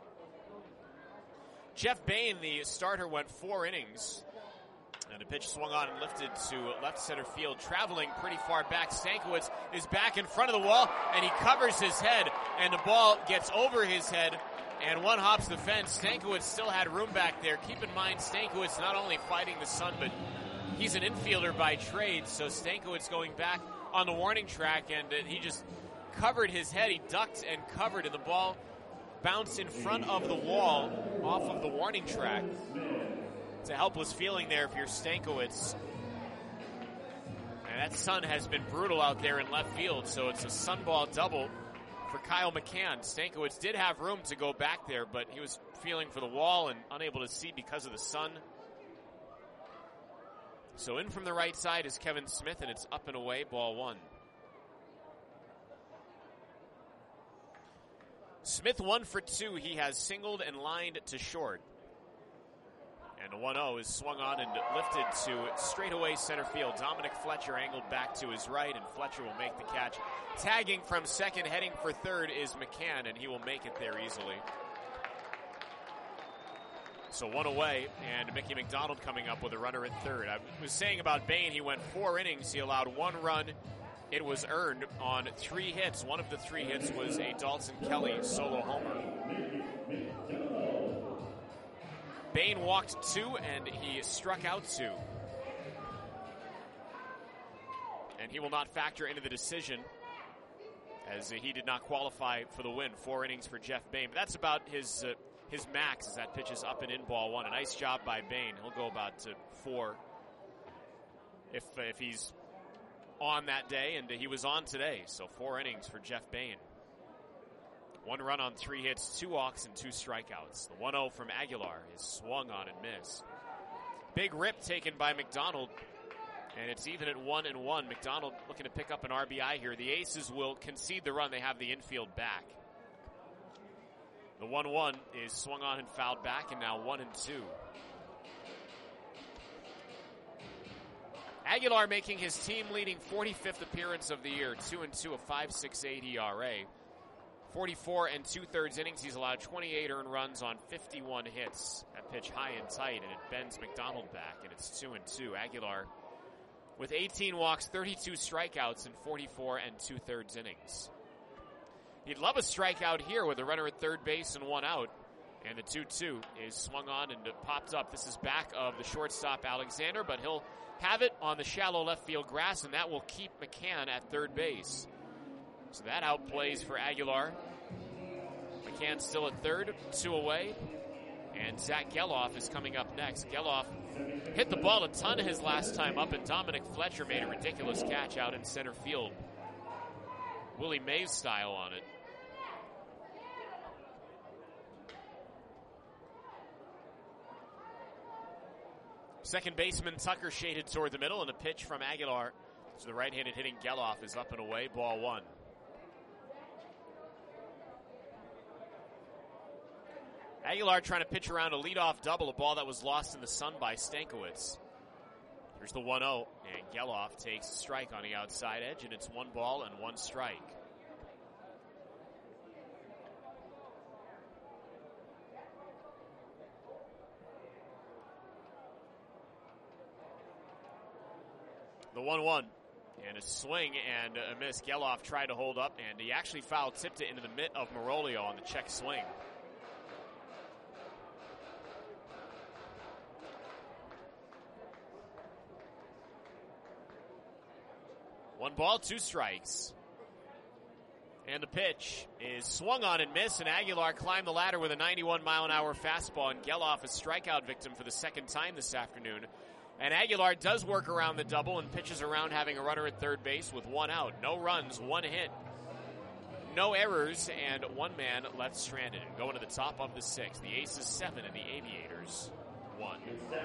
Jeff Bain, the starter, went four innings. And the pitch swung on and lifted to left center field, traveling pretty far back. Stankiewicz is back in front of the wall, and he covers his head, and the ball gets over his head, and one hops the fence. Stankiewicz still had room back there. Keep in mind, Stankiewicz not only fighting the sun, but he's an infielder by trade, so Stankiewicz going back on the warning track, and uh, he just covered his head. He ducked and covered, and the ball bounced in front of the wall off of the warning track. It's a helpless feeling there if you're Stankiewicz. And that sun has been brutal out there in left field, so it's a sunball double for Kyle McCann. Stankiewicz did have room to go back there, but he was feeling for the wall and unable to see because of the sun. So in from the right side is Kevin Smith, and it's up and away, ball one. Smith one for two. He has singled and lined to short. And the one oh is swung on and lifted to straightaway center field. Dominic Fletcher angled back to his right, and Fletcher will make the catch. Tagging from second, heading for third is McCann, and he will make it there easily. So one away, and Mickey McDonald coming up with a runner at third. I was saying about Bain, he went four innings. He allowed one run. It was earned on three hits. One of the three hits was a Dalton Kelly solo homer. Bain walked two, and he struck out two. And he will not factor into the decision, as he did not qualify for the win. Four innings for Jeff Bain. But that's about his uh, his max, as that pitch is up and in ball one. A nice job by Bain. He'll go about uh, four if, uh, if he's on that day, and he was on today. So four innings for Jeff Bain. One run on three hits, two walks, and two strikeouts. The one oh from Aguilar is swung on and missed. Big rip taken by McDonald, and it's even at one and one. McDonald looking to pick up an R B I here. The Aces will concede the run. They have the infield back. The one one is swung on and fouled back, and now one and two. Aguilar making his team-leading forty-fifth appearance of the year, two and two, a five point six eight E R A. forty-four and two-thirds innings. He's allowed twenty-eight earned runs on fifty-one hits. That pitch high and tight, and it bends McDonald back, and it's two and two. Aguilar with eighteen walks, thirty-two strikeouts in forty-four and two-thirds innings. He'd love a strikeout here with a runner at third base and one out. And the two two is swung on and popped up. This is back of the shortstop Alexander, but he'll have it on the shallow left field grass, and that will keep McCann at third base. So that outplays for Aguilar. McCann still at third, two away. And Zach Geloff is coming up next. Geloff hit the ball a ton his last time up, and Dominic Fletcher made a ridiculous catch out in center field. Willie Mays style on it. Second baseman Tucker shaded toward the middle, and a pitch from Aguilar to the right-handed hitting Geloff is up and away, ball one. Aguilar trying to pitch around a leadoff double, a ball that was lost in the sun by Stankiewicz. Here's the one oh, and Geloff takes a strike on the outside edge, and it's one ball and one strike. The one one, and a swing and a miss. Geloff tried to hold up, and he actually foul tipped it into the mitt of Marolio on the check swing. One ball, two strikes. And the pitch is swung on and missed, and Aguilar climbed the ladder with a ninety-one mile an hour fastball, and Geloff a strikeout victim for the second time this afternoon. And Aguilar does work around the double and pitches around having a runner at third base with one out. No runs, one hit, no errors, and one man left stranded. And going to the top of the sixth, the Aces seven and the Aviators one.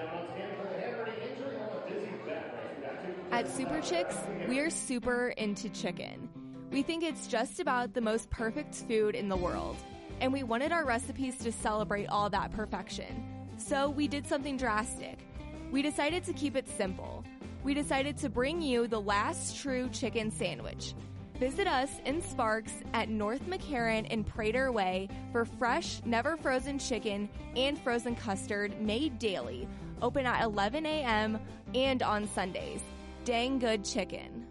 At Super Chicks, we're super into chicken. We think it's just about the most perfect food in the world, and we wanted our recipes to celebrate all that perfection. So we did something drastic. We decided to keep it simple. We decided to bring you the last true chicken sandwich. Visit us in Sparks at North McCarran and Prater Way for fresh, never frozen chicken and frozen custard made daily. Open at eleven a.m. and on Sundays. Dang good chicken.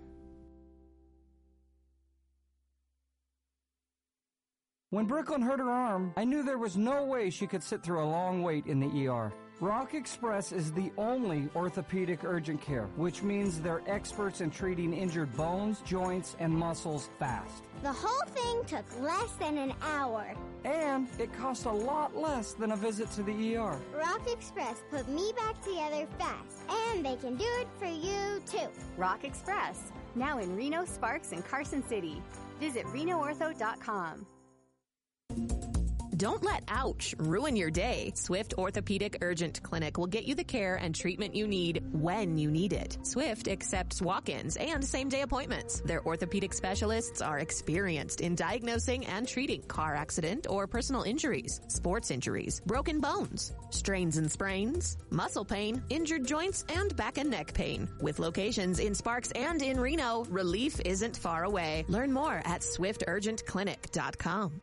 When Brooklyn hurt her arm, I knew there was no way she could sit through a long wait in the E R. Rock Express is the only orthopedic urgent care, which means they're experts in treating injured bones, joints, and muscles fast. The whole thing took less than an hour. And it cost a lot less than a visit to the E R. Rock Express put me back together fast, and they can do it for you too. Rock Express, now in Reno, Sparks, and Carson City. Visit reno ortho dot com. Don't let ouch ruin your day. Swift Orthopedic Urgent Clinic will get you the care and treatment you need when you need it. Swift accepts walk-ins and same-day appointments. Their orthopedic specialists are experienced in diagnosing and treating car accident or personal injuries, sports injuries, broken bones, strains and sprains, muscle pain, injured joints, and back and neck pain. With locations in Sparks and in Reno, relief isn't far away. Learn more at swift urgent clinic dot com.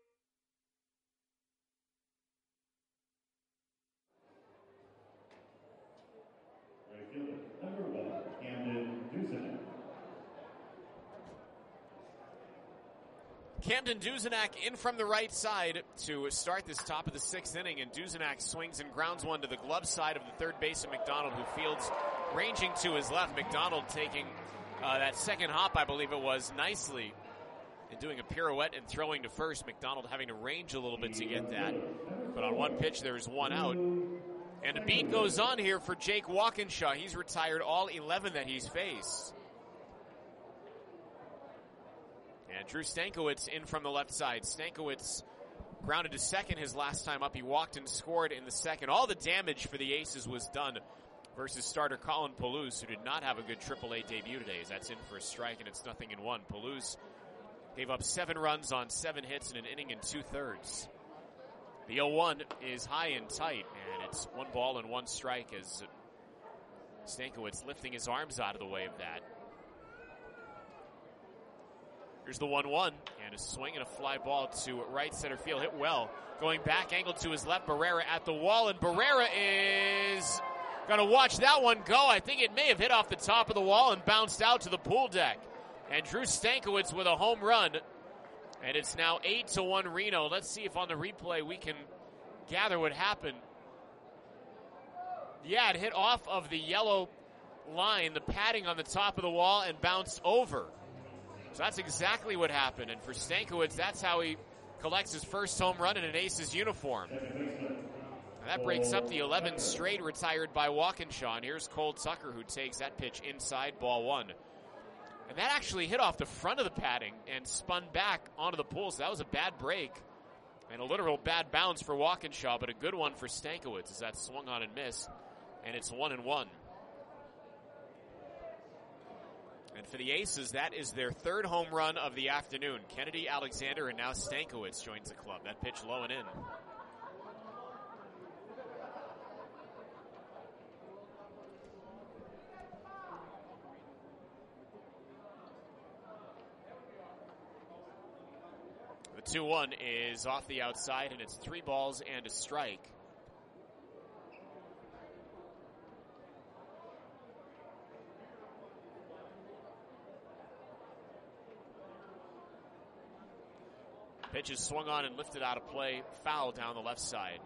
Number one, Camden Duzenak. Camden Duzenak in from the right side to start this top of the sixth inning, and Duzenak swings and grounds one to the glove side of the third baseman McDonald, who fields ranging to his left. McDonald taking uh, that second hop, I believe it was, nicely, and doing a pirouette and throwing to first. McDonald having to range a little bit to get that, but on one pitch there is one out. And a beat goes on here for Jake Walkinshaw. He's retired all eleven that he's faced. And Drew Stankiewicz in from the left side. Stankiewicz grounded to second his last time up. He walked and scored in the second. All the damage for the Aces was done versus starter Colin Palouse, who did not have a good triple A debut today, as that's in for a strike, and it's nothing in one. Palouse gave up seven runs on seven hits in an inning and two-thirds. The oh one is high and tight, and it's one ball and one strike as Stankiewicz lifting his arms out of the way of that. Here's the one one, and a swing and a fly ball to right center field. Hit well. Going back, angled to his left, Barrera at the wall, and Barrera is going to watch that one go. I think it may have hit off the top of the wall and bounced out to the pool deck. And Drew Stankiewicz with a home run. And it's now eight to one Reno. Let's see if on the replay we can gather what happened. Yeah, it hit off of the yellow line, the padding on the top of the wall, and bounced over. So that's exactly what happened. And for Stankiewicz, that's how he collects his first home run in an Aces uniform. And that breaks up the eleven straight retired by Walkinshaw. And here's Cole Tucker, who takes that pitch inside, ball one. And that actually hit off the front of the padding and spun back onto the pool. So that was a bad break and a literal bad bounce for Walkinshaw, but a good one for Stankiewicz as that swung on and missed. And it's one and one. And for the Aces, that is their third home run of the afternoon. Kennedy, Alexander, and now Stankiewicz joins the club. That pitch low and in. The two one is off the outside, and it's three balls and a strike. Pitch is swung on and lifted out of play. Foul down the left side.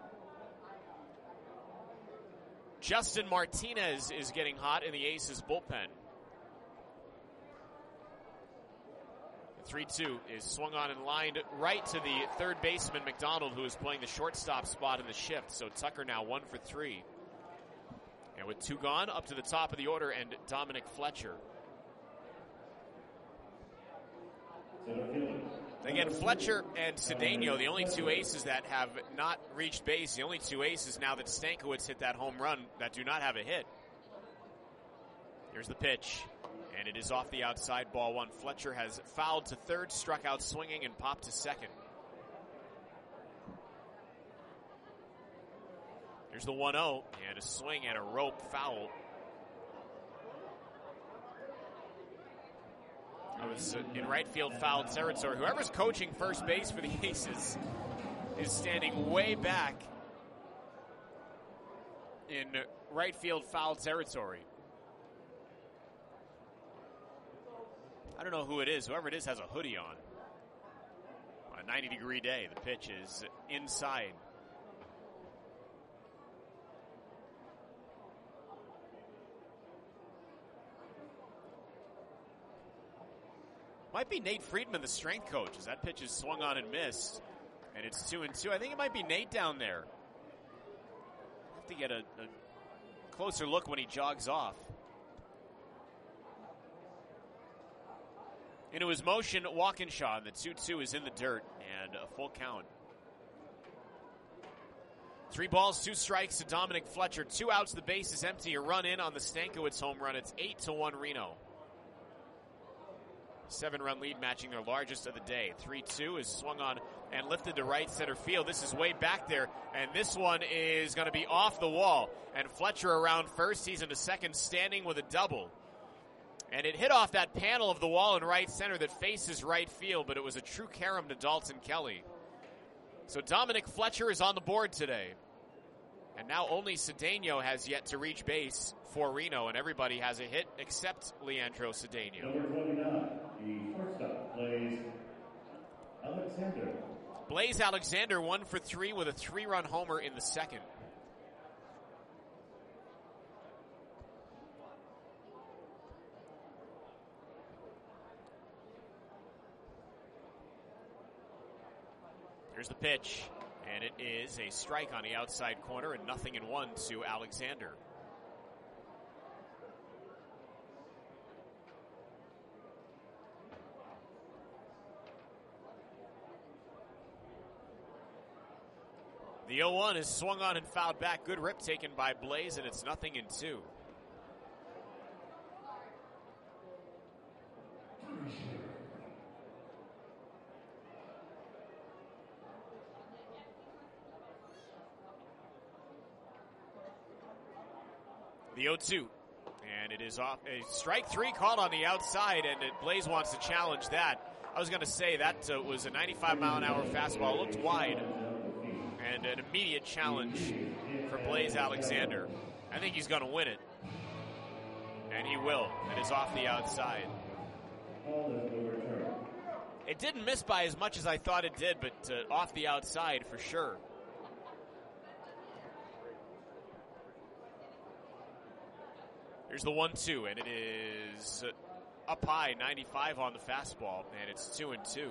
Justin Martinez is getting hot in the Aces bullpen. The three two is swung on and lined right to the third baseman, McDonald, who is playing the shortstop spot in the shift. So Tucker now one for three. And with two gone, up to the top of the order, and Dominic Fletcher. Again, Fletcher and Cedeno, the only two aces that have not reached base, the only two aces now that Stankiewicz hit that home run that do not have a hit. Here's the pitch, and it is off the outside, ball one. Fletcher has fouled to third, struck out swinging, and popped to second. Here's the one oh, and a swing and a rope foul. I was in right field foul territory. Whoever's coaching first base for the Aces is standing way back in right field foul territory. I don't know who it is. Whoever it is has a hoodie on. On a ninety degree day, the pitch is inside. Might be Nate Friedman, the strength coach, as that pitch is swung on and missed. And it's two and two. I think it might be Nate down there. Have to get a, a closer look when he jogs off. Into his motion, Walkinshaw, and the two two is in the dirt, and a full count. Three balls, two strikes to Dominic Fletcher. Two outs, the base is empty. A run in on the Stankiewicz home run. It's eight to one Reno. Seven-run lead matching their largest of the day. three two is swung on and lifted to right center field. This is way back there, and this one is going to be off the wall. And Fletcher around first. He's into second, standing with a double. And it hit off that panel of the wall in right center that faces right field, but it was a true carom to Dalton Kelly. So Dominic Fletcher is on the board today. And now only Cedeno has yet to reach base for Reno, and everybody has a hit except Leandro Cedeno. Number twenty-nine, the shortstop, Blaze Alexander. Blaze Alexander, one for three with a three-run homer in the second. Here's the pitch, and it is a strike on the outside corner and nothing in one to Alexander. The oh one is swung on and fouled back. Good rip taken by Blaze, and it's nothing in two. The oh two, and it is off. A strike three called on the outside, and it, Blaze wants to challenge that. I was going to say that uh, was a ninety-five mile an hour fastball. It looked wide, and an immediate challenge for Blaze Alexander. I think he's going to win it, and he will. It is off the outside. It didn't miss by as much as I thought it did, but uh, off the outside for sure. Here's the one two, and it is up high, ninety-five on the fastball, and it's two and two.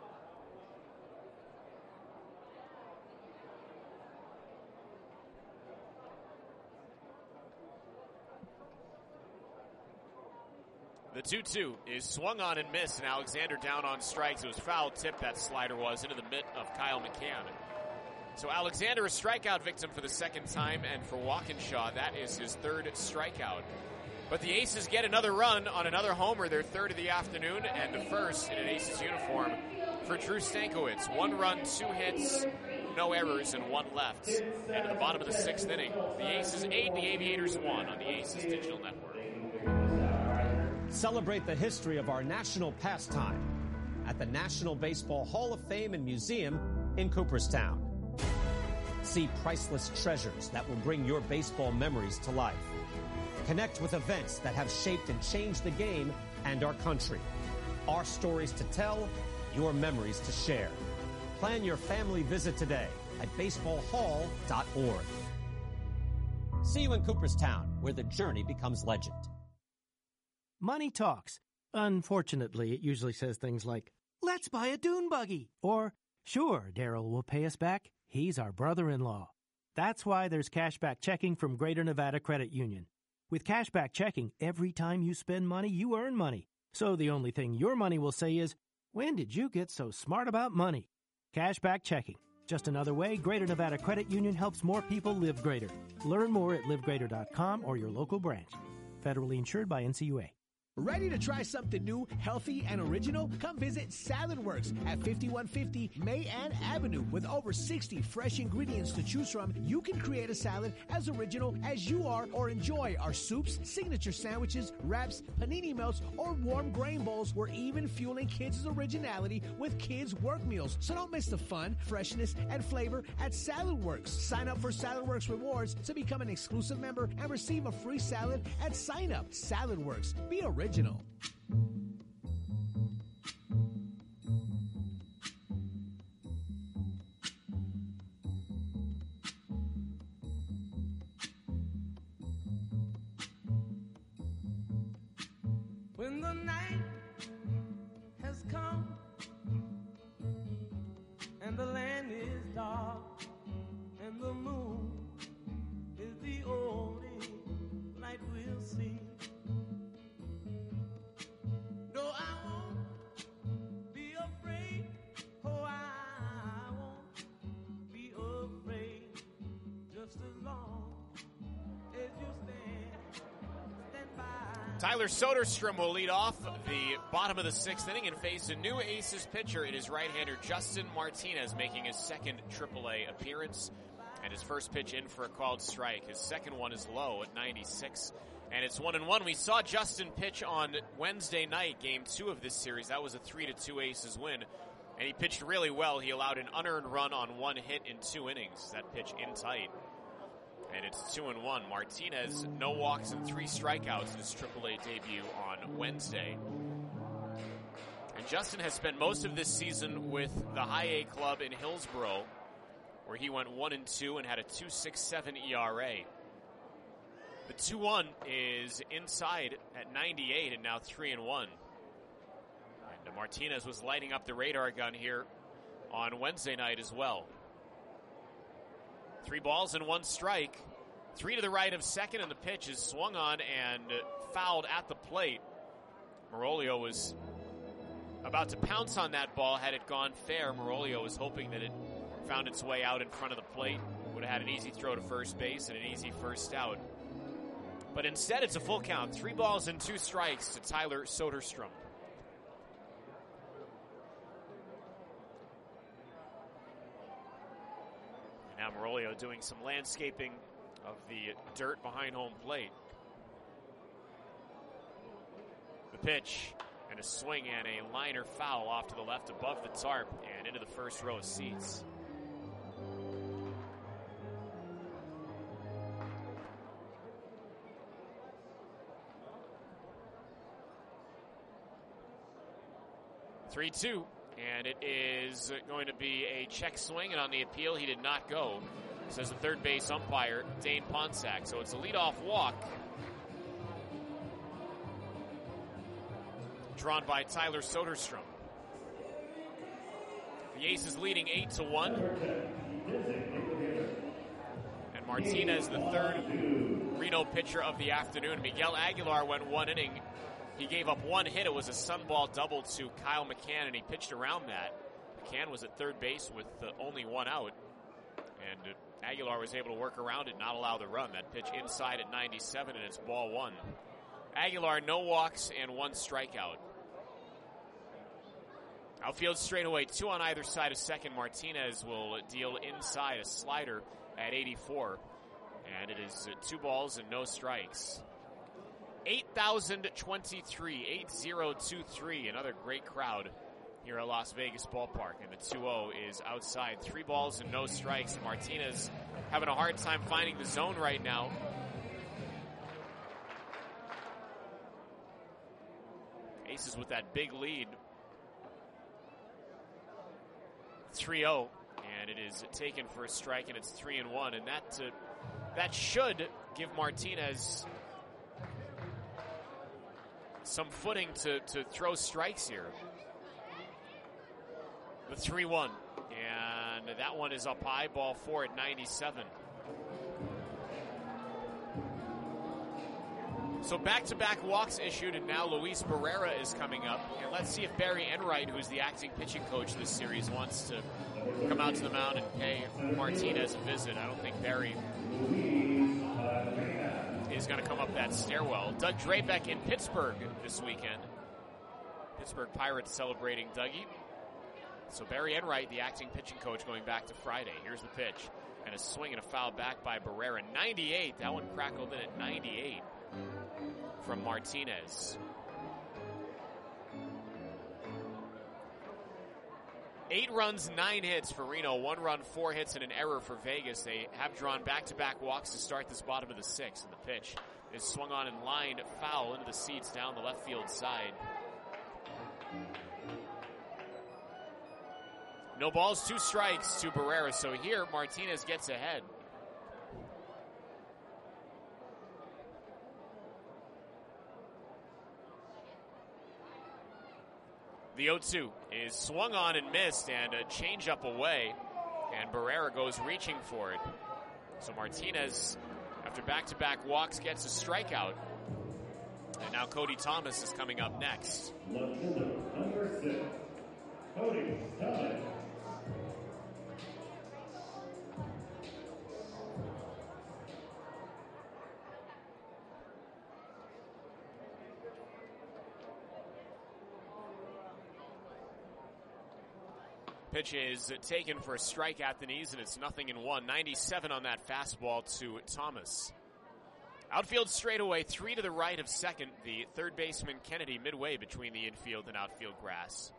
The two two is swung on and missed, and Alexander down on strikes. It was foul tip, that slider was, into the mitt of Kyle McCann. So Alexander, a strikeout victim for the second time, and for Walkinshaw, that is his third strikeout. But the Aces get another run on another homer, their third of the afternoon, and the first in an Aces uniform for Drew Stankiewicz. One run, two hits, no errors, and one left. And at the bottom of the sixth inning, the Aces eight, the Aviators one on the Aces Digital Network. Celebrate the history of our national pastime at the National Baseball Hall of Fame and Museum in Cooperstown. See priceless treasures that will bring your baseball memories to life. Connect with events that have shaped and changed the game and our country. Our stories to tell, your memories to share. Plan your family visit today at baseball hall dot org. See you in Cooperstown, where the journey becomes legend. Money talks. Unfortunately, it usually says things like, let's buy a dune buggy, or sure, Daryl will pay us back. He's our brother-in-law. That's why there's cashback checking from Greater Nevada Credit Union. With cashback checking, every time you spend money, you earn money. So the only thing your money will say is, when did you get so smart about money? Cashback checking. Just another way Greater Nevada Credit Union helps more people live greater. Learn more at live greater dot com or your local branch. Federally insured by N C U A. Ready to try something new, healthy, and original? Come visit Salad Works at fifty-one fifty Mayan Avenue. With over sixty fresh ingredients to choose from, you can create a salad as original as you are, or enjoy our soups, signature sandwiches, wraps, panini melts, or warm grain bowls. We're even fueling kids' originality with kids' work meals. So don't miss the fun, freshness, and flavor at Salad Works. Sign up for Salad Works Rewards to become an exclusive member and receive a free salad at sign up. Salad Works. Be original. Original. When the night has come and the land is dark and the moon is the only light we'll see. No, I won't be afraid. Oh, I won't be afraid. Tyler Soderstrom will lead off the bottom of the sixth inning and face a new Aces pitcher. It is right-hander Justin Martinez making his second triple A appearance. And his first pitch in for a called strike. His second one is low at ninety-six. And it's one and one. We saw Justin pitch on Wednesday night, game two of this series. That was a three to two Aces win. And he pitched really well. He allowed an unearned run on one hit in two innings. That pitch in tight. And it's two and one. Martinez, no walks and three strikeouts in his triple A debut on Wednesday. And Justin has spent most of this season with the High A club in Hillsborough, where he went one and two and had a two point six seven E R A. The two one is inside at ninety-eight and now three and one. And Martinez was lighting up the radar gun here on Wednesday night as well. Three balls and one strike. Three to the right of second, and the pitch is swung on and fouled at the plate. Marolio was about to pounce on that ball had it gone fair. Marolio was hoping that it found its way out in front of the plate. Would have had an easy throw to first base and an easy first out. But instead, it's a full count. Three balls and two strikes to Tyler Soderstrom. And now Marolio doing some landscaping of the dirt behind home plate. The pitch and a swing and a liner foul off to the left above the tarp and into the first row of seats. three two, and it is going to be a check swing, and on the appeal, he did not go, says the third base umpire, Dane Ponsack. So it's a leadoff walk drawn by Tyler Soderstrom. The Aces leading eight to one. And Martinez, the third Reno pitcher of the afternoon. Miguel Aguilar went one inning. He gave up one hit. It was a sunball double to Kyle McCann, and he pitched around that. McCann was at third base with uh, only one out. And uh, Aguilar was able to work around it, not allow the run. That pitch inside at ninety-seven, and it's ball one. Aguilar, no walks and one strikeout. Outfield straightaway, two on either side of second. Martinez will deal inside a slider at eighty-four. And it is uh, two balls and no strikes. eight thousand twenty-three, eight thousand twenty-three, another great crowd here at Las Vegas Ballpark. And the two oh is outside. Three balls and no strikes. Martinez having a hard time finding the zone right now. Aces with that big lead. three oh, and it is taken for a strike, and it's three and one. And that, uh, that should give Martinez some footing to, to throw strikes here. The three one, and that one is up high, ball four at ninety-seven. So back-to-back walks issued, and now Luis Barrera is coming up. And let's see if Barry Enright, who's the acting pitching coach this series, wants to come out to the mound and pay Martinez a visit. I don't think Barry is going to come up that stairwell. Doug Drabeck in Pittsburgh this weekend. Pittsburgh Pirates celebrating Dougie. So Barry Enright, the acting pitching coach, going back to Friday. Here's the pitch. And a swing and a foul back by Barrera. ninety-eight. That one crackled in at ninety-eight from Martinez. Eight runs, nine hits for Reno. One run, four hits, and an error for Vegas. They have drawn back-to-back walks to start this bottom of the sixth. And the pitch is swung on and lined foul into the seats down the left field side. No balls, two strikes to Barrera. So here, Martinez gets ahead. The oh two is swung on and missed, and a changeup away, and Barrera goes reaching for it. So Martinez, after back-to-back walks, gets a strikeout. And now Cody Thomas is coming up next. Number six, Cody Thomas. pitch is taken for a strike at the knees, and it's nothing in one. ninety-seven on that fastball to Thomas. Outfield straightaway, three to the right of second. The third baseman, Kennedy, midway between the infield and outfield grass.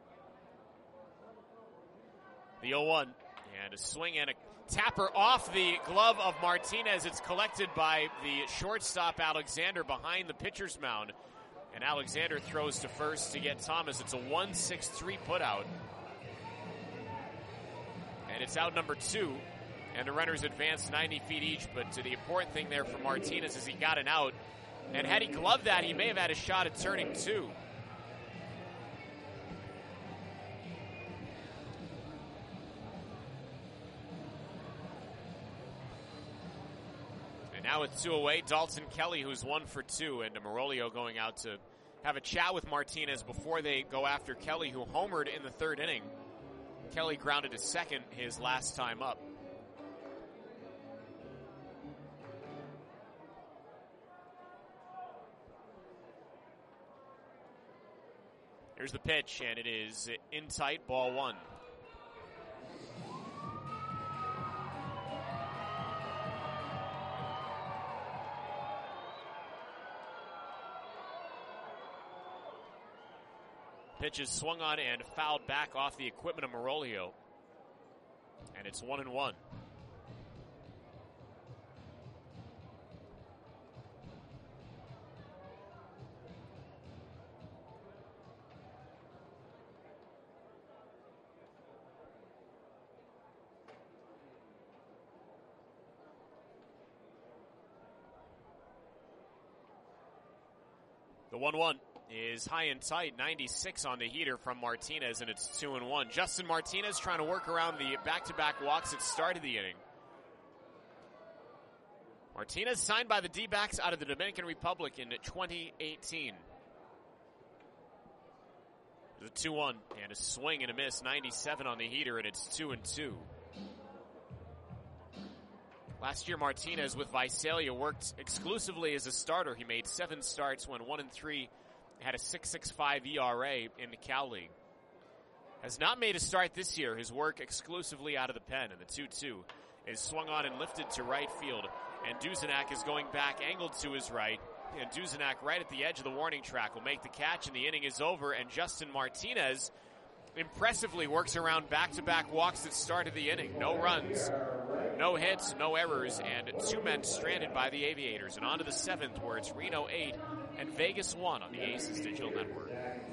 The oh one, and a swing and a tapper off the glove of Martinez. It's collected by the shortstop, Alexander, behind the pitcher's mound. And Alexander throws to first to get Thomas. It's a one six three putout. And it's out number two. And the runners advance ninety feet each. But to the important thing there for Martinez is he got an out. And had he gloved that, he may have had a shot at turning two. Now with two away, Dalton Kelly, who's one for two, and Morolio going out to have a chat with Martinez before they go after Kelly, who homered in the third inning. Kelly grounded to second his last time up. Here's the pitch, and it is in tight, ball one. Pitch is swung on and fouled back off the equipment of Morolio. And it's one and one. The one one is high and tight, ninety-six on the heater from Martinez, and it's two and one. Justin Martinez trying to work around the back-to-back walks that started the inning. Martinez signed by the D-backs out of the Dominican Republic in twenty eighteen. There's a two one and a swing and a miss, ninety-seven on the heater, and it's two and two. Last year, Martinez with Visalia worked exclusively as a starter. He made seven starts, went one and three, had a six point six five E R A in the Cal League. Has not made a start this year. His work exclusively out of the pen, and the two two is swung on and lifted to right field. And Duzenak is going back, angled to his right. And Duzenak right at the edge of the warning track will make the catch, and the inning is over. And Justin Martinez impressively works around back-to-back walks that started the inning. No runs, no hits, no errors, and two men stranded by the Aviators. And on to the seventh, where it's Reno eight and Vegas one on the Aces Digital Network.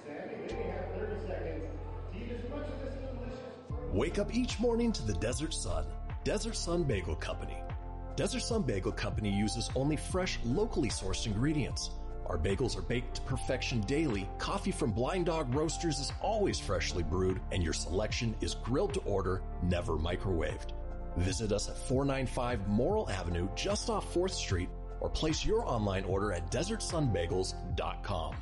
Wake up each morning to the Desert Sun. Desert Sun Bagel Company. Desert Sun Bagel Company uses only fresh, locally sourced ingredients. Our bagels are baked to perfection daily, coffee from Blind Dog Roasters is always freshly brewed, and your selection is grilled to order, never microwaved. Visit us at four ninety-five Morrill Avenue, just off fourth Street, or place your online order at desert sun bagels dot com.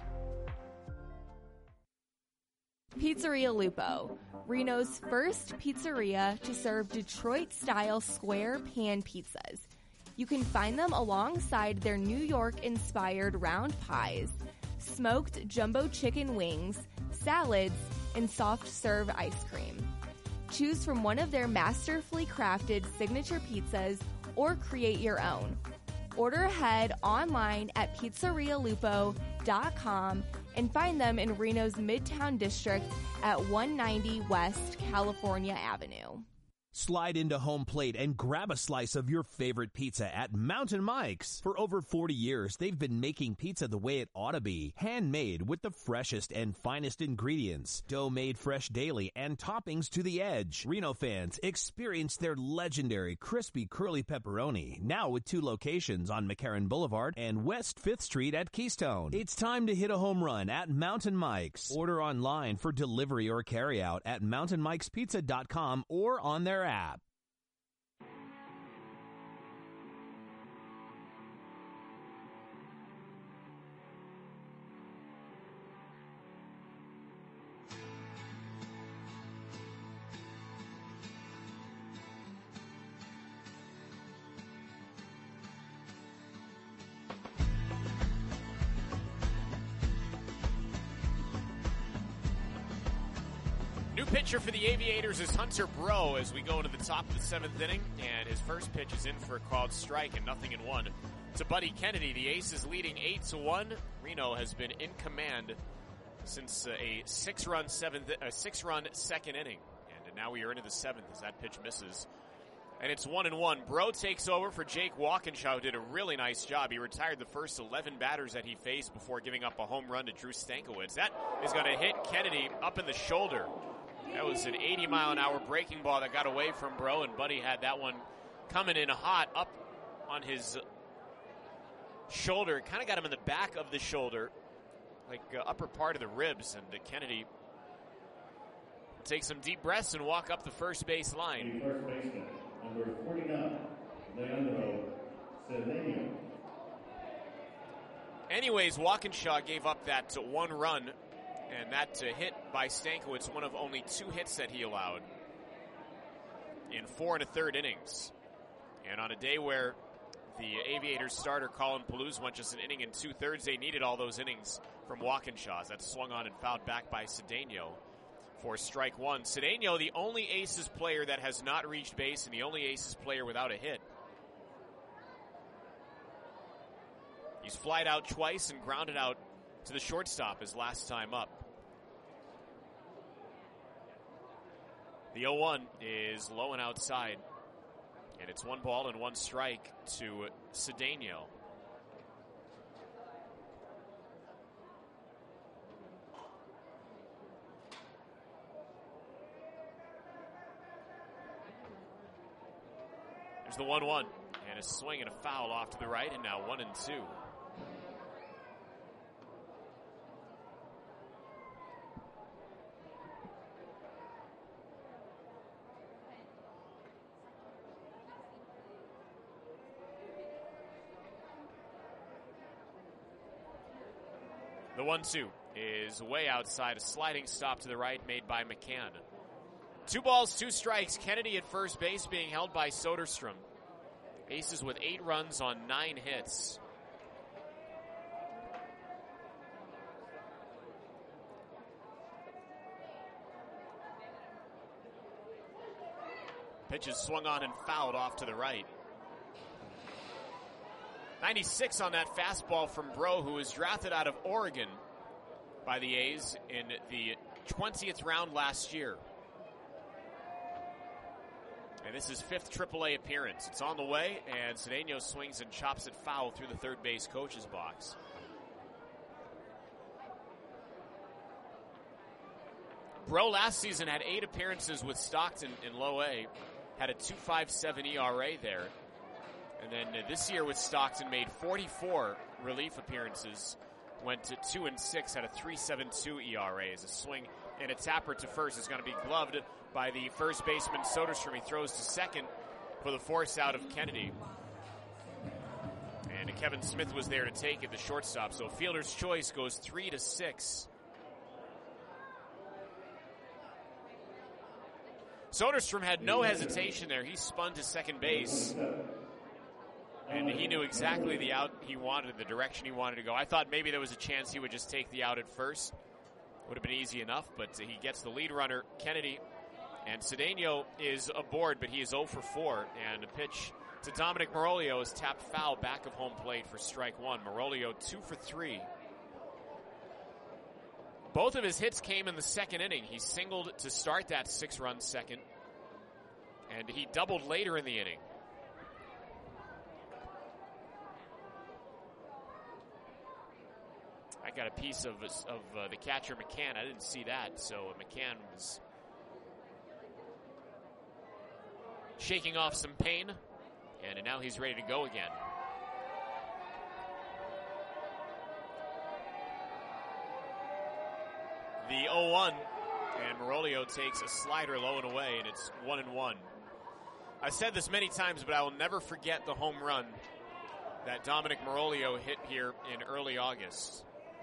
Pizzeria Lupo, Reno's first pizzeria to serve Detroit-style square pan pizzas. You can find them alongside their New York-inspired round pies, smoked jumbo chicken wings, salads, and soft-serve ice cream. Choose from one of their masterfully crafted signature pizzas or create your own. Order ahead online at pizzeria lupo dot com and find them in Reno's Midtown District at one ninety West California Avenue. Slide into home plate and grab a slice of your favorite pizza at Mountain Mike's. For over forty years, they've been making pizza the way it ought to be. Handmade with the freshest and finest ingredients. Dough made fresh daily and toppings to the edge. Reno fans, experience their legendary crispy curly pepperoni. Now with two locations on McCarran Boulevard and West fifth Street at Keystone. It's time to hit a home run at Mountain Mike's. Order online for delivery or carryout at mountain mikes pizza dot com or on their app. pitcher for the Aviators is Hunter Bro as we go into the top of the seventh inning, and his first pitch is in for a called strike and nothing in one to Buddy Kennedy. The Aces leading eight to one. Reno has been in command since uh, a six-run seventh, uh, six-run second inning, and now we are into the seventh as that pitch misses. And it's one and one. Bro takes over for Jake Walkinshaw, who did a really nice job. He retired the first eleven batters that he faced before giving up a home run to Drew Stankiewicz. That is going to hit Kennedy up in the shoulder. That was an eighty mile an hour breaking ball that got away from Bro, and Buddy had that one coming in hot up on his shoulder. Kind of got him in the back of the shoulder, like uh, upper part of the ribs, and uh, Kennedy take some deep breaths and walk up the first base line. First baseman, number forty-nine, Leandro Cedeno. Anyways, Walkinshaw gave up that uh, one run, and that uh, hit by Stankiewicz, one of only two hits that he allowed in four and a third innings. And on a day where the Aviators starter Colin Pelouse went just an inning and two-thirds, they needed all those innings from Walkinshaw. That swung on and fouled back by Cedeno for strike one. Cedeno, the only Aces player that has not reached base and the only Aces player without a hit. He's flied out twice and grounded out to the shortstop his last time up. The oh one is low and outside. And it's one ball and one strike to Cedeno. There's the one one. And a swing and a foul off to the right, and now one and two. The one two is way outside, a sliding stop to the right made by McCann. Two balls, two strikes. Kennedy at first base being held by Soderstrom. Aces with eight runs on nine hits. Pitch is swung on and fouled off to the right. ninety-six on that fastball from Bro, who was drafted out of Oregon by the A's in the twentieth round last year. And this is fifth triple A appearance. It's on the way, and Cedeno swings and chops it foul through the third base coach's box. Bro last season had eight appearances with Stockton in low A, had a two point five seven E R A there. And then uh, this year with Stockton made forty-four relief appearances, went to two and six, had a three point seven two E R A. As a swing and a tapper to first is going to be gloved by the first baseman Soderstrom. He throws to second for the force out of Kennedy. And Kevin Smith was there to take it, the shortstop. So fielder's choice goes three to six. Soderstrom had no hesitation there. He spun to second base. And he knew exactly the out he wanted, the direction he wanted to go. I thought maybe there was a chance he would just take the out at first. Would have been easy enough, but he gets the lead runner, Kennedy. And Cedeno is aboard, but he is oh for four. And a pitch to Dominic Marolio is tapped foul back of home plate for strike one. Marolio two for three. Both of his hits came in the second inning. He singled to start that six-run second, and he doubled later in the inning. I got a piece of of uh, the catcher McCann. I didn't see that, so McCann was shaking off some pain, and now he's ready to go again. The oh one, and Marolio takes a slider low and away, and it's one and one. I've said this many times, but I will never forget the home run that Dominic Marolio hit here in early August.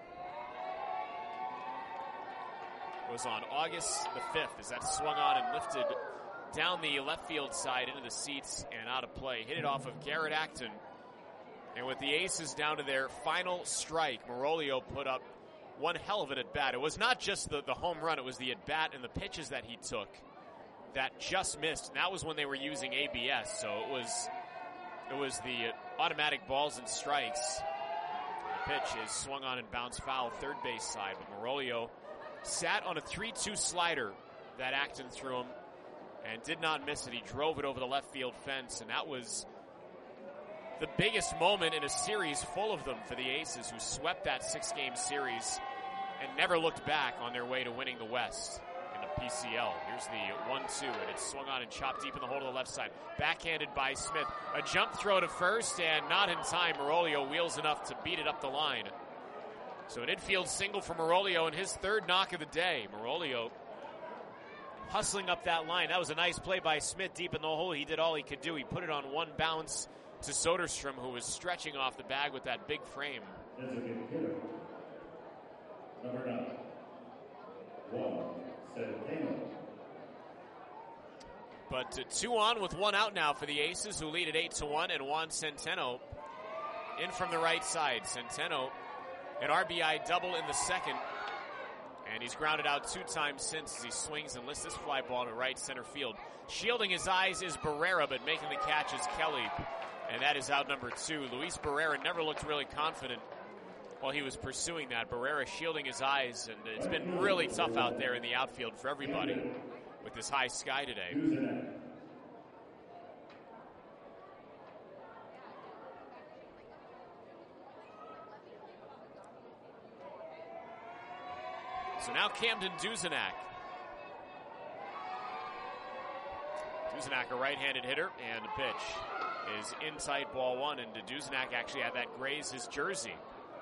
It was on August the fifth as that swung on and lifted down the left field side into the seats and out of play. Hit it off of Garrett Acton. And with the Aces down to their final strike, Marolio put up one hell of an at-bat. It was not just the, the home run, it was the at-bat and the pitches that he took that just missed. And that was when they were using A B S, so it was it was the automatic balls and strikes. The pitch is swung on and bounced foul, third base side, but Marolio sat on a three two slider that Acton threw him and did not miss it. He drove it over the left field fence, and that was the biggest moment in a series full of them for the Aces, who swept that six-game series and never looked back on their way to winning the West in the P C L. Here's the one two, and it's swung on and chopped deep in the hole to the left side. Backhanded by Smith. A jump throw to first, and not in time. Marolio wheels enough to beat it up the line. So an infield single for Marolio and his third knock of the day. Marolio hustling up that line. That was a nice play by Smith deep in the hole. He did all he could do. He put it on one bounce to Soderstrom, who was stretching off the bag with that big frame. That's a good hitter. Number nine, Juan Centeno. But uh, two on with one out now for the Aces, who lead at eight to one, and Juan Centeno in from the right side. Centeno, an R B I double in the second, and he's grounded out two times since as he swings and lifts this fly ball to right center field. Shielding his eyes is Barrera, but making the catch is Kelly, and that is out number two. Luis Barrera never looked really confident while he was pursuing that. Barrera shielding his eyes, and it's been really tough out there in the outfield for everybody with this high sky today. So now Camden Duzenak. Duzenak, a right-handed hitter, and the pitch is inside ball one, and Duzenak actually had that graze his jersey.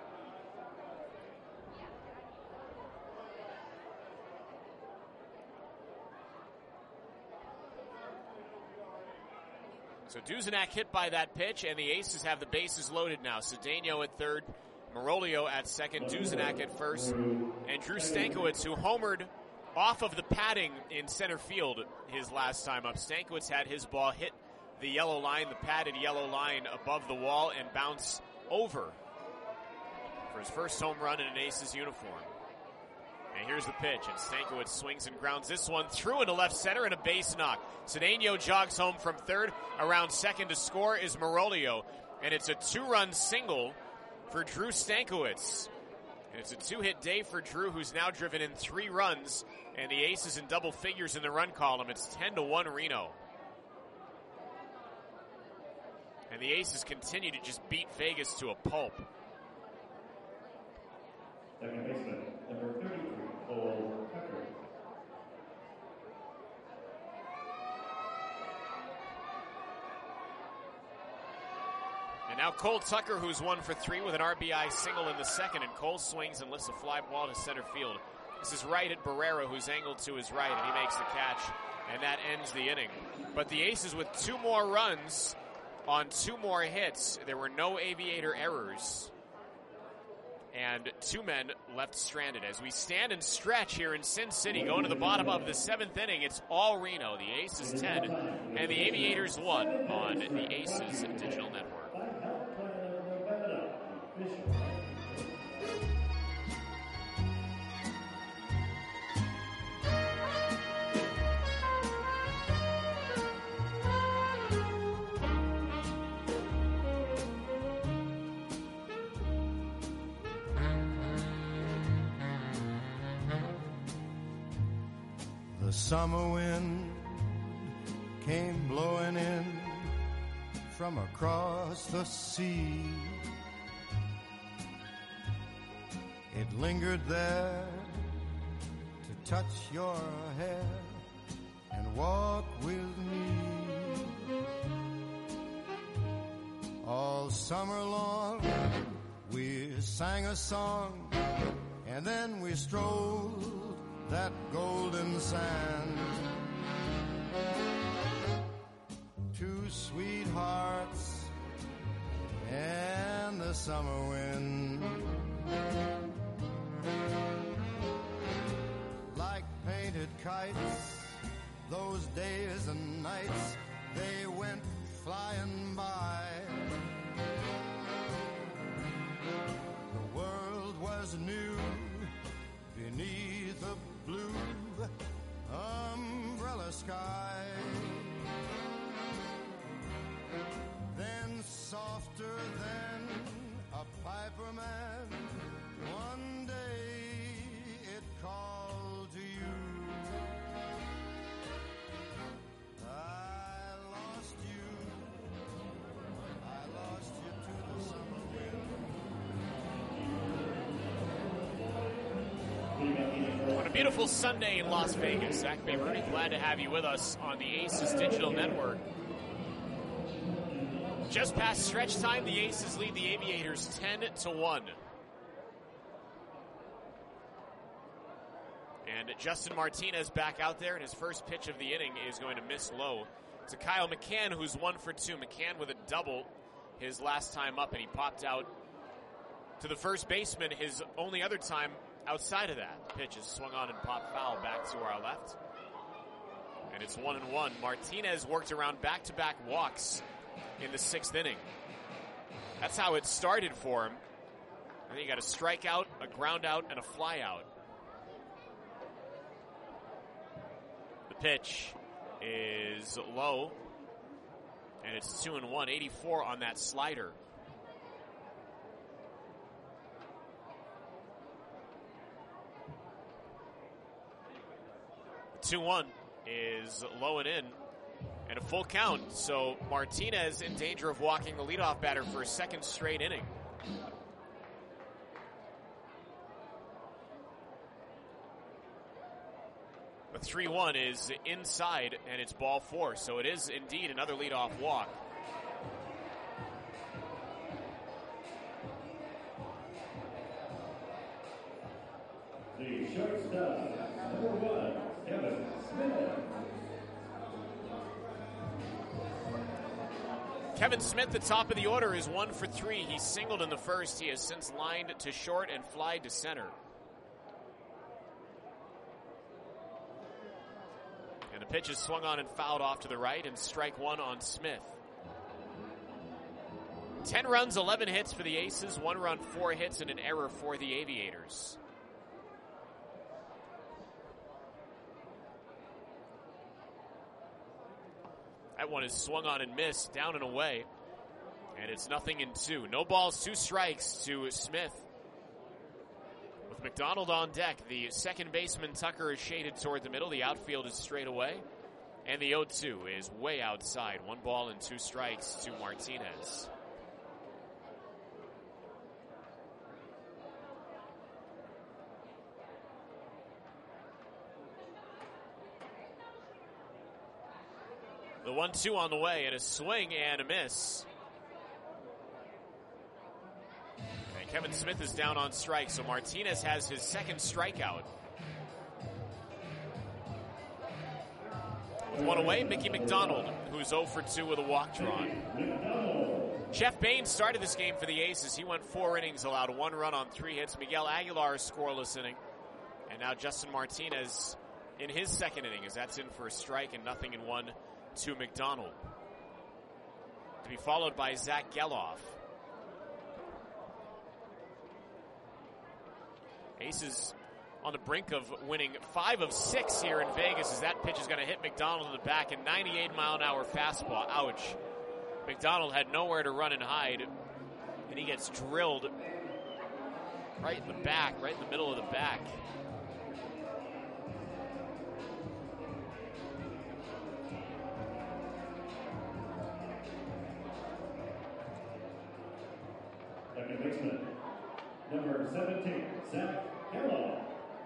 So Duzenak hit by that pitch, and the Aces have the bases loaded now. Cedeno at third, Marolio at second, Duzenak at first, and Drew Stankiewicz, who homered off of the padding in center field his last time up. Stankiewicz had his ball hit the yellow line, the padded yellow line above the wall, and bounce over for his first home run in an Aces uniform. And here's the pitch, and Stankiewicz swings and grounds this one through into left center and a base knock. Cedeno jogs home from third. Around second to score is Marolio, and it's a two-run single for Drew Stankiewicz. And it's a two-hit day for Drew, who's now driven in three runs, and the Aces in double figures in the run column. It's ten to one Reno. And the Aces continue to just beat Vegas to a pulp. Second baseman, number thirty-three, Cole Tucker. And now Cole Tucker, who's one for three with an R B I single in the second, and Cole swings and lifts a fly ball to center field. This is right at Barrera, who's angled to his right, and he makes the catch, and that ends the inning. But the Aces with two more runs on two more hits. There were no Aviator errors, and two men left stranded. As we stand and stretch here in Sin City, going to the bottom of the seventh inning, it's all Reno. The Aces ten, and the Aviators one on the Aces Digital Network. The summer wind came blowing in from across the sea. It lingered there to touch your hair and walk with me. All summer long we sang a song, and then we strolled that golden sand. Two sweethearts and the summer wind, like painted kites, those days and nights, they went flying by. The world was new beautiful Sunday in Las Vegas. Zach Bay-Rooney, glad to have you with us on the Aces Digital Network. Just past stretch time, the Aces lead the Aviators ten to one. And Justin Martinez back out there, and his first pitch of the inning is going to miss low to Kyle McCann, who's one for two. McCann with a double his last time up, and he popped out to the first baseman his only other time outside of that. The pitch is swung on and popped foul back to our left. And it's one and one. Martinez worked around back-to-back walks in the sixth inning. That's how it started for him. And then you got a strikeout, a ground out, and a fly out. The pitch is low, and it's two and one. eighty-four on that slider. two one is low and in, and a full count. So Martinez in danger of walking the leadoff batter for a second straight inning. A three one is inside, and it's ball four, so it is indeed another leadoff walk. The shortstop, number one, Kevin Smith. Kevin Smith, the top of the order, is one for three. He singled in the first. He has since lined to short and flied to center. And the pitch is swung on and fouled off to the right, and strike one on Smith. Ten runs, eleven hits for the Aces, one run, four hits, and an error for the Aviators. That one is swung on and missed, down and away. And it's nothing in two. No balls, two strikes to Smith. With McDonald on deck, the second baseman Tucker is shaded toward the middle. The outfield is straight away. And the oh two is way outside. One ball and two strikes to Martinez. The one two on the way, and a swing and a miss. And Kevin Smith is down on strike, so Martinez has his second strikeout. With one away, Mickey McDonald, who's oh for two with a walk drawn. Jeff Bain started this game for the Aces. He went four innings, allowed one run on three hits. Miguel Aguilar, scoreless inning. And now Justin Martinez in his second inning, as that's in for a strike and nothing in one to McDonald. To be followed by Zach Geloff. Aces on the brink of winning five of six here in Vegas, as that pitch is going to hit McDonald in the back. A ninety-eight mile an hour fastball. Ouch. McDonald had nowhere to run and hide, and he gets drilled right in the back, right in the middle of the back. Second baseman, number seventeen, Zach Geloff.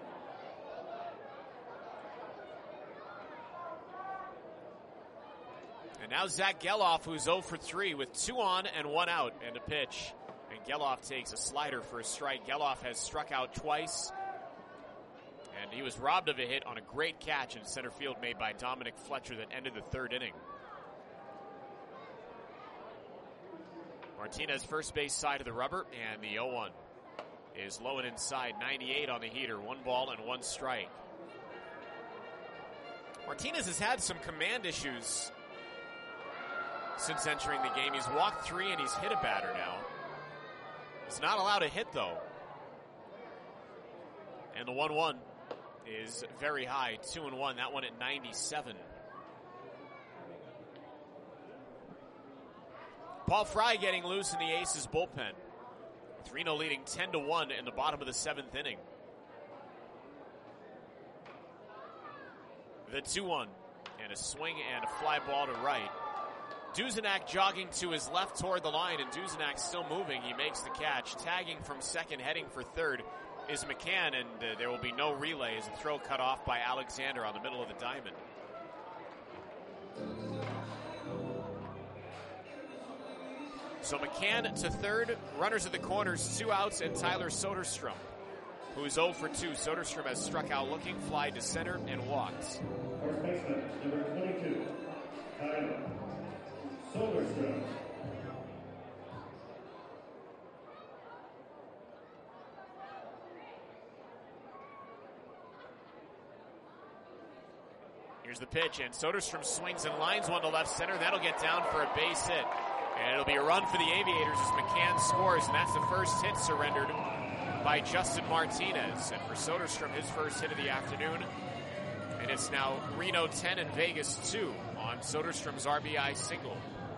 And now Zach Geloff, who's oh for three with two on and one out, and a pitch. And Geloff takes a slider for a strike. Geloff has struck out twice, and he was robbed of a hit on a great catch in center field made by Dominic Fletcher that ended the third inning. Martinez first base side of the rubber, and the oh one is low and inside. ninety-eight on the heater, one ball and one strike. Martinez has had some command issues since entering the game. He's walked three and he's hit a batter now. He's not allowed to hit, though. And the one one is very high, two and one, that one at ninety-seven. Paul Fry getting loose in the Aces bullpen. With Reno leading ten to one in the bottom of the seventh inning. The two one, and a swing and a fly ball to right. Duzenak jogging to his left toward the line, and Duzenak still moving. He makes the catch, tagging from second, heading for third, is McCann, and uh, there will be no relay as a throw cut off by Alexander on the middle of the diamond. So McCann to third, runners at the corners, two outs, and Tyler Soderstrom, who is oh for two. Soderstrom has struck out looking, fly to center, and walked. First baseman, number twenty-two, Tyler Soderstrom. Here's the pitch, and Soderstrom swings and lines one to left center. That'll get down for a base hit. And it'll be a run for the Aviators as McCann scores, and that's the first hit surrendered by Justin Martinez. And for Soderstrom, his first hit of the afternoon. And it's now Reno ten and Vegas two on Soderstrom's R B I single.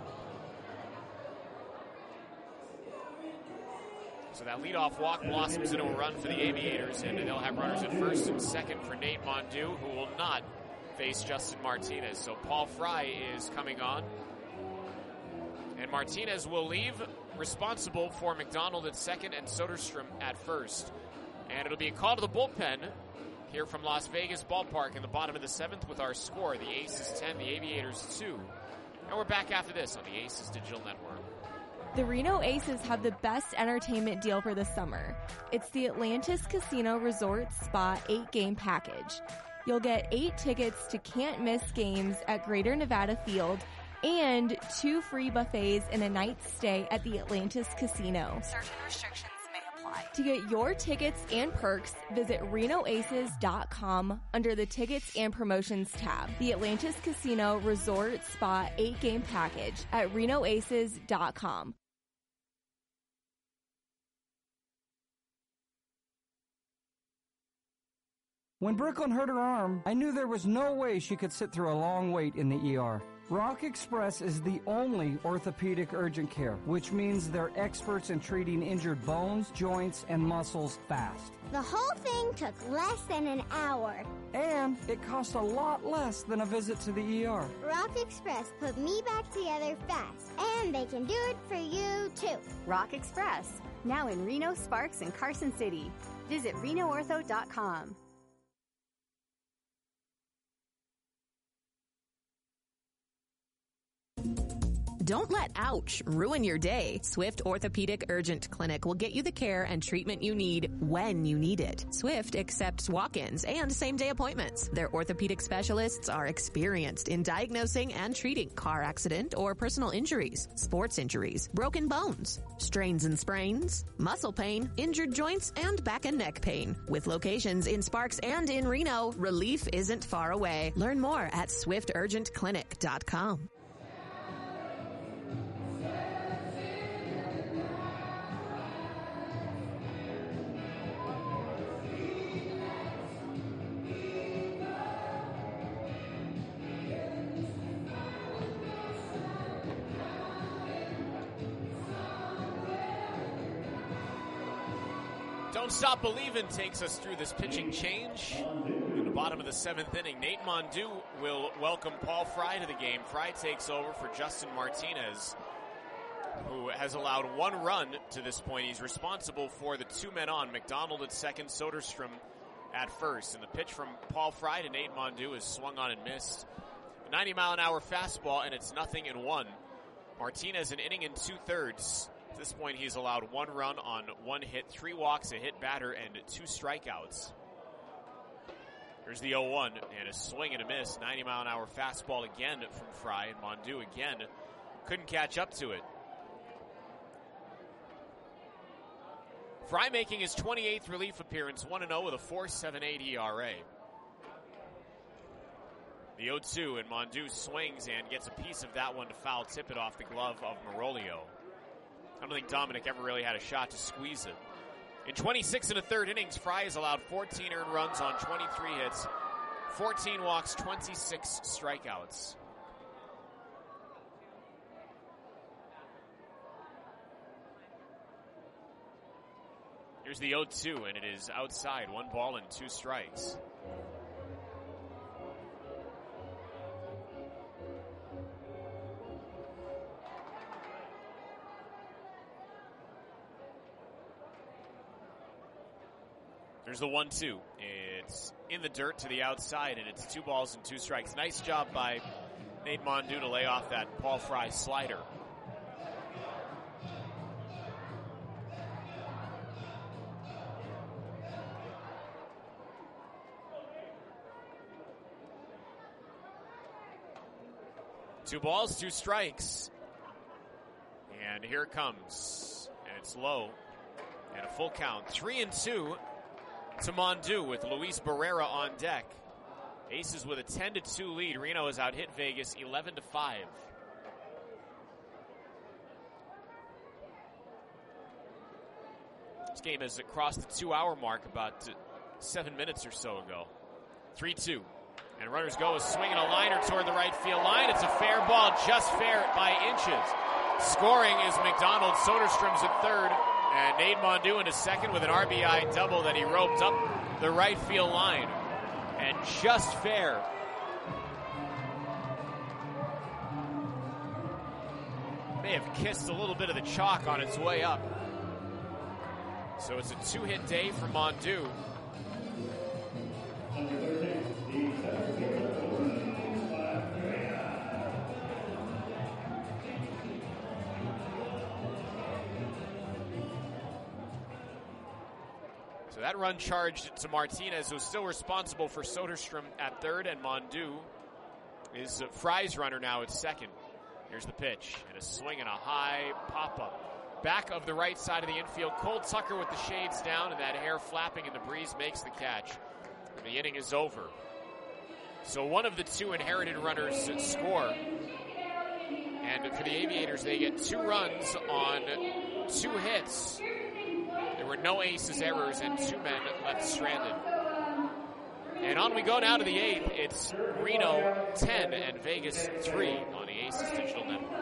So that leadoff walk blossoms into a run for the Aviators, and they'll have runners at first and second for Nate Mondu, who will not face Justin Martinez. So Paul Fry is coming on. And Martinez will leave, responsible for McDonald at second and Soderstrom at first. And it'll be a call to the bullpen here from Las Vegas Ballpark in the bottom of the seventh with our score. The Aces ten, the Aviators two. And we're back after this on the Aces Digital Network. The Reno Aces have the best entertainment deal for the summer. It's the Atlantis Casino Resort Spa eight-game package. You'll get eight tickets to can't-miss games at Greater Nevada Field and two free buffets and a night's stay at the Atlantis Casino. Certain restrictions may apply. To get your tickets and perks, visit Reno Aces dot com under the Tickets and Promotions tab. The Atlantis Casino Resort Spa eight-game package at Reno Aces dot com. When Brooklyn hurt her arm, I knew there was no way she could sit through a long wait in the E R. Rock Express is the only orthopedic urgent care, which means they're experts in treating injured bones, joints, and muscles fast. The whole thing took less than an hour. And it cost a lot less than a visit to the E R. Rock Express put me back together fast, and they can do it for you too. Rock Express, now in Reno, Sparks, and Carson City. Visit Reno Ortho dot com. Don't let ouch ruin your day. Swift Orthopedic Urgent Clinic will get you the care and treatment you need when you need it. Swift accepts walk-ins and same-day appointments. Their orthopedic specialists are experienced in diagnosing and treating car accident or personal injuries, sports injuries, broken bones, strains and sprains, muscle pain, injured joints, and back and neck pain. With locations in Sparks and in Reno, relief isn't far away. Learn more at swift urgent clinic dot com. Don't Stop Believin' takes us through this pitching change. In the bottom of the seventh inning, Nate Mondu will welcome Paul Fry to the game. Fry takes over for Justin Martinez, who has allowed one run to this point. He's responsible for the two men on, McDonald at second, Soderstrom at first. And the pitch from Paul Fry to Nate Mondu is swung on and missed. A ninety mile an hour fastball, and it's nothing in one. Martinez an inning and two thirds. At this point, he's allowed one run on one hit, three walks, a hit batter, and two strikeouts. Here's the oh one, and a swing and a miss. ninety mile an hour fastball again from Fry, and Mondu again couldn't catch up to it. Fry making his twenty-eighth relief appearance, one and oh with a four point seven eight E R A. The oh two, and Mondu swings and gets a piece of that one to foul tip it off the glove of Marolio. I don't think Dominic ever really had a shot to squeeze it. In twenty-six and a third innings, Fry has allowed fourteen earned runs on twenty-three hits, fourteen walks, twenty-six strikeouts. Here's the oh two, and it is outside, one ball and two strikes. There's the one two. It's in the dirt to the outside, and it's two balls and two strikes. Nice job by Nate Mondu to lay off that Paul Fry slider. Two balls, two strikes. And here it comes. And it's low. And a full count. Three and two to Mondu with Luis Barrera on deck. Aces with a ten to two lead. Reno has out hit Vegas eleven to five. This game has crossed the two hour mark about seven minutes or so ago. three two. And runners go is swinging a liner toward the right field line. It's a fair ball, just fair by inches. Scoring is McDonald. Soderstrom's at third. And Nate Mondu into second with an R B I double that he roped up the right field line. And just fair. May have kissed a little bit of the chalk on its way up. So it's a two-hit day for Mondu. So that run charged to Martinez, who's still responsible for Soderstrom at third, and Mondu is Fry's runner now at second. Here's the pitch, and a swing and a high pop-up. Back of the right side of the infield, Cole Tucker with the shades down, and that hair flapping in the breeze makes the catch. And the inning is over. So one of the two inherited runners score. And for the Aviators, they get two runs on two hits. There were no aces errors and two men left stranded. And on we go now to the eighth. It's Reno ten and Vegas three on the Aces Digital Network.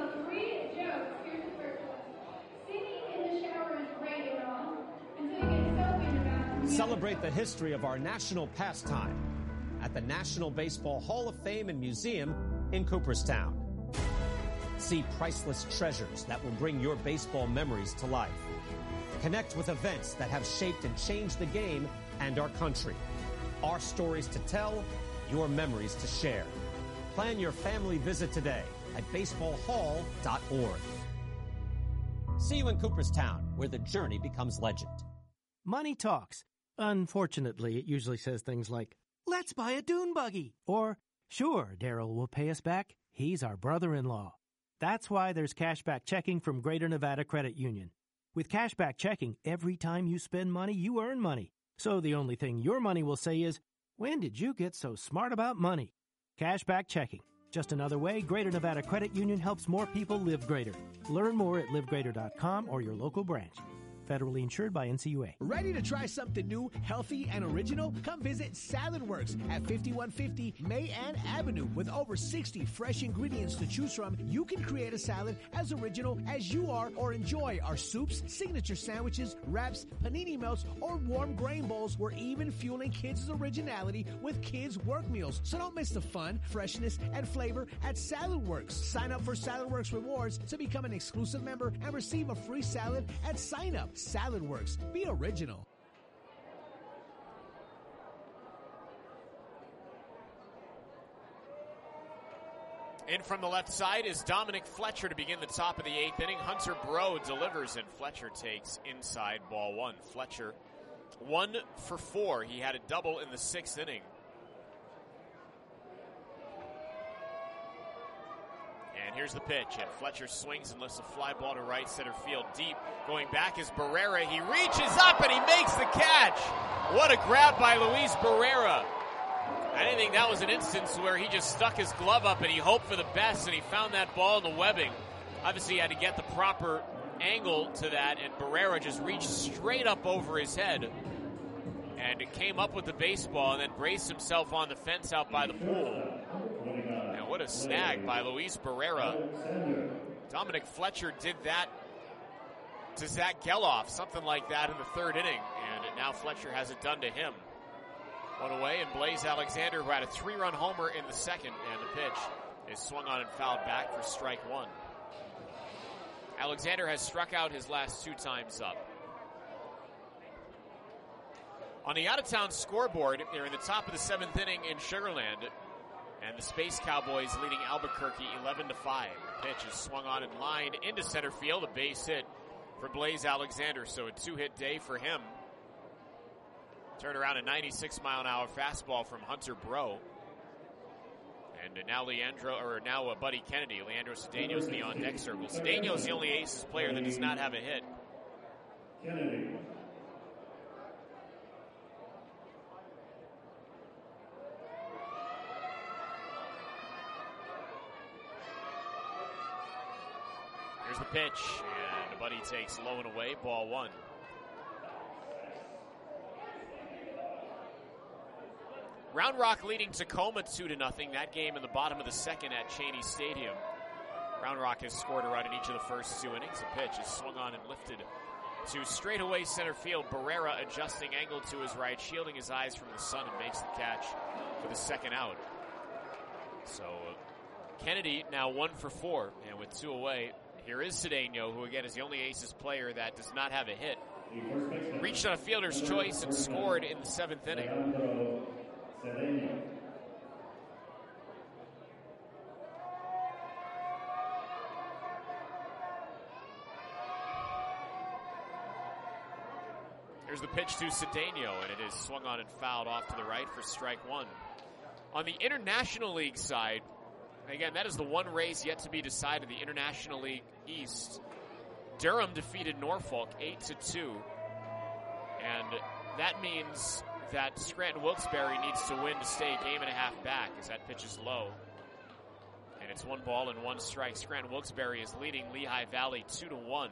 Celebrate the history of our national pastime at the National Baseball Hall of Fame and Museum in Cooperstown. See priceless treasures that will bring your baseball memories to life. Connect with events that have shaped and changed the game and our country. Our stories to tell, your memories to share. Plan your family visit today at baseball hall dot org. See you in Cooperstown, where the journey becomes legend. Money talks. Unfortunately, it usually says things like, let's buy a dune buggy. Or, sure, Daryl will pay us back. He's our brother-in-law. That's why there's cashback checking from Greater Nevada Credit Union. With cashback checking, every time you spend money, you earn money. So the only thing your money will say is, when did you get so smart about money? Cashback checking. Just another way Greater Nevada Credit Union helps more people live greater. Learn more at live greater dot com or your local branch. Federally insured by N C U A. Ready to try something new, healthy, and original? Come visit Salad Works at fifty-one fifty May Ann Avenue. With over sixty fresh ingredients to choose from, you can create a salad as original as you are or enjoy our soups, signature sandwiches, wraps, panini melts, or warm grain bowls. We're even fueling kids' originality with kids' work meals. So don't miss the fun, freshness, and flavor at Salad Works. Sign up for Salad Works Rewards to become an exclusive member and receive a free salad at sign up. Salad Works. Be original. In from the left side is Dominic Fletcher to begin the top of the eighth inning. Hunter Bro delivers, and Fletcher takes inside ball one. Fletcher one for four. He had a double in the sixth inning. And here's the pitch, and Fletcher swings and lifts a fly ball to right center field deep. Going back is Barrera. He reaches up and he makes the catch. What a grab by Luis Barrera. I didn't think that was an instance where he just stuck his glove up and he hoped for the best, and he found that ball in the webbing. Obviously he had to get the proper angle to that, and Barrera just reached straight up over his head and it came up with the baseball and then braced himself on the fence out by the pool. And what a snag by Luis Barrera. Dominic Fletcher did that to Zach Geloff, something like that in the third inning, and now Fletcher has it done to him. One away, and Blaze Alexander, who had a three-run homer in the second, and the pitch is swung on and fouled back for strike one. Alexander has struck out his last two times up. On the out-of-town scoreboard, they're in the top of the seventh inning in Sugar Land, and the Space Cowboys leading Albuquerque eleven to five. The pitch is swung on and lined into center field, a base hit for Blaze Alexander, so a two-hit day for him. Turn around a ninety-six mile an hour fastball from Hunter Bro. And now Leandro, or now uh, Buddy Kennedy. Leandro Cedeno's in the on-deck circle. Cedeno's the only Aces player that does not have a hit. Kennedy. Here's the pitch, and Buddy takes low and away, ball one. Round Rock leading Tacoma two to nothing. That game in the bottom of the second at Cheney Stadium. Round Rock has scored a run in each of the first two innings. The pitch is swung on and lifted to straightaway center field. Barrera adjusting angle to his right, shielding his eyes from the sun, and makes the catch for the second out. So uh, Kennedy now one for four, and with two away, here is Cedeno, who again is the only Aces player that does not have a hit. Reached on a fielder's choice and scored in the seventh inning. Here's the pitch to Cedeno, and it is swung on and fouled off to the right for strike one. On the International League side, again, that is the one race yet to be decided, the International League East. Durham defeated Norfolk eight to two, and that means that Scranton Wilkes-Barre needs to win to stay a game and a half back, as that pitch is low. And it's one ball and one strike. Scranton Wilkes-Barre is leading Lehigh Valley two to one.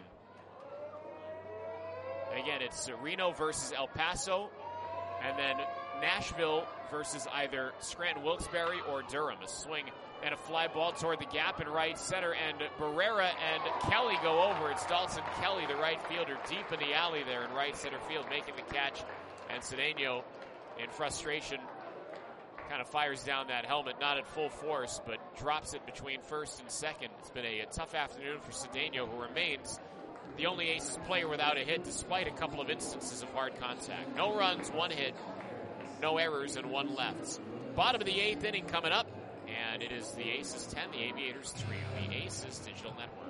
Again, it's Reno versus El Paso, and then Nashville versus either Scranton Wilkes-Barre or Durham. A swing and a fly ball toward the gap in right center, and Barrera and Kelly go over. It's Dalton Kelly, the right fielder, deep in the alley there in right center field, making the catch. And Cedeno, in frustration, kind of fires down that helmet, not at full force, but drops it between first and second. It's been a, a tough afternoon for Cedeno, who remains the only Aces player without a hit, despite a couple of instances of hard contact. No runs, one hit, no errors, and one left. Bottom of the eighth inning coming up, and it is the Aces ten, the Aviators three, the Aces Digital Network.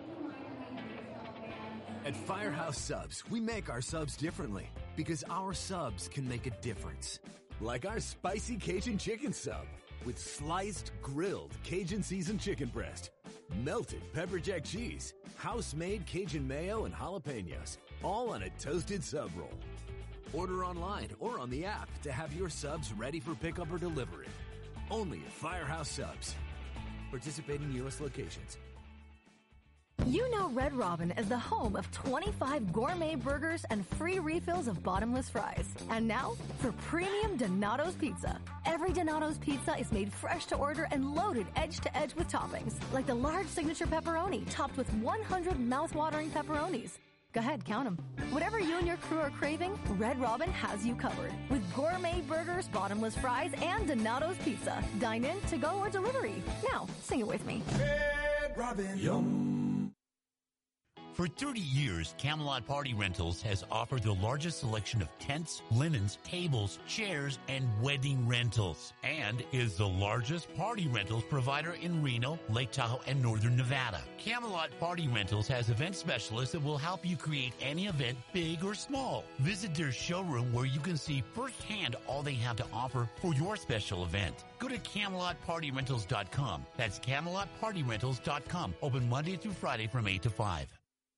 At Firehouse Subs, we make our subs differently because our subs can make a difference. Like our spicy Cajun chicken sub with sliced, grilled Cajun seasoned chicken breast, melted pepper jack cheese, house-made Cajun mayo, and jalapenos, all on a toasted sub roll. Order online or on the app to have your subs ready for pickup or delivery. Only at Firehouse Subs. Participating U S locations. You know Red Robin is the home of twenty-five gourmet burgers and free refills of bottomless fries. And now, for premium Donato's Pizza. Every Donato's Pizza is made fresh to order and loaded edge to edge with toppings, like the large signature pepperoni topped with one hundred mouth-watering pepperonis. Go ahead, count them. Whatever you and your crew are craving, Red Robin has you covered. With gourmet burgers, bottomless fries, and Donato's Pizza. Dine in, to go, or delivery. Now, sing it with me. Red Robin. Yum. For thirty years, Camelot Party Rentals has offered the largest selection of tents, linens, tables, chairs, and wedding rentals, and is the largest party rentals provider in Reno, Lake Tahoe, and Northern Nevada. Camelot Party Rentals has event specialists that will help you create any event, big or small. Visit their showroom where you can see firsthand all they have to offer for your special event. Go to Camelot Party Rentals dot com. That's Camelot Party Rentals dot com. Open Monday through Friday from eight to five.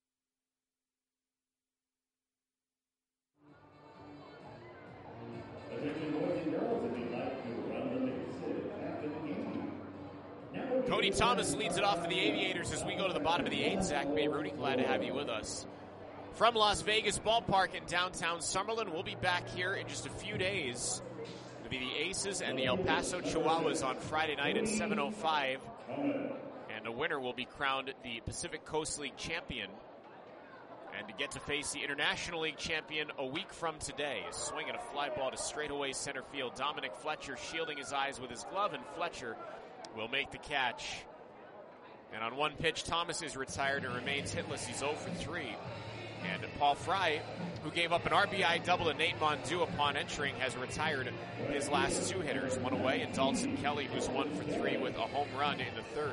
Cody Thomas leads it off for the Aviators as we go to the bottom of the eighth. Zach Bayruti, glad to have you with us. From Las Vegas Ballpark in downtown Summerlin, we'll be back here in just a few days. It'll be the Aces and the El Paso Chihuahuas on Friday night at seven oh five. And a winner will be crowned the Pacific Coast League champion. And to get to face the International League champion a week from today. A swing and a fly ball to straightaway center field. Dominic Fletcher shielding his eyes with his glove, and Fletcher will make the catch. And on one pitch, Thomas is retired and remains hitless. He's oh for three. And Paul Fry, who gave up an R B I double to Nate Mondew upon entering, has retired his last two hitters, one away, and Dalton Kelly, who's one for three with a home run in the third.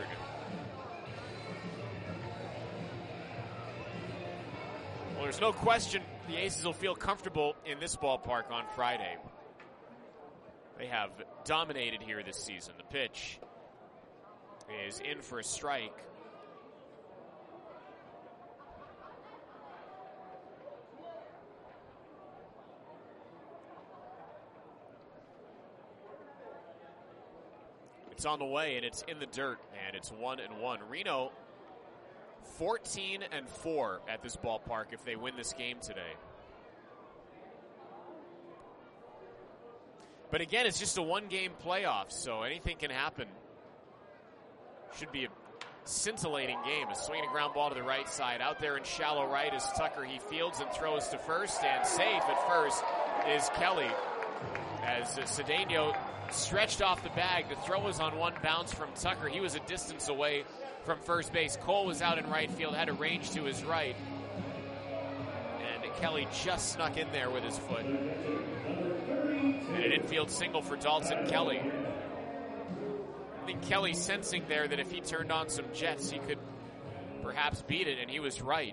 Well, there's no question the Aces will feel comfortable in this ballpark on Friday. They have dominated here this season. The pitch is in for a strike. It's on the way, and it's in the dirt, and it's one and one. Reno, fourteen and four at this ballpark if they win this game today. But again, it's just a one-game playoff, so anything can happen. Should be a scintillating game. A swinging ground ball to the right side. Out there in shallow right is Tucker. He fields and throws to first, and safe at first is Kelly. As uh, Cedeno stretched off the bag. The throw was on one bounce from Tucker. He was a distance away from first base. Cole was out in right field, had a range to his right. And Kelly just snuck in there with his foot. And an infield single for Dalton Kelly. I think Kelly sensing there that if he turned on some jets, he could perhaps beat it, and he was right.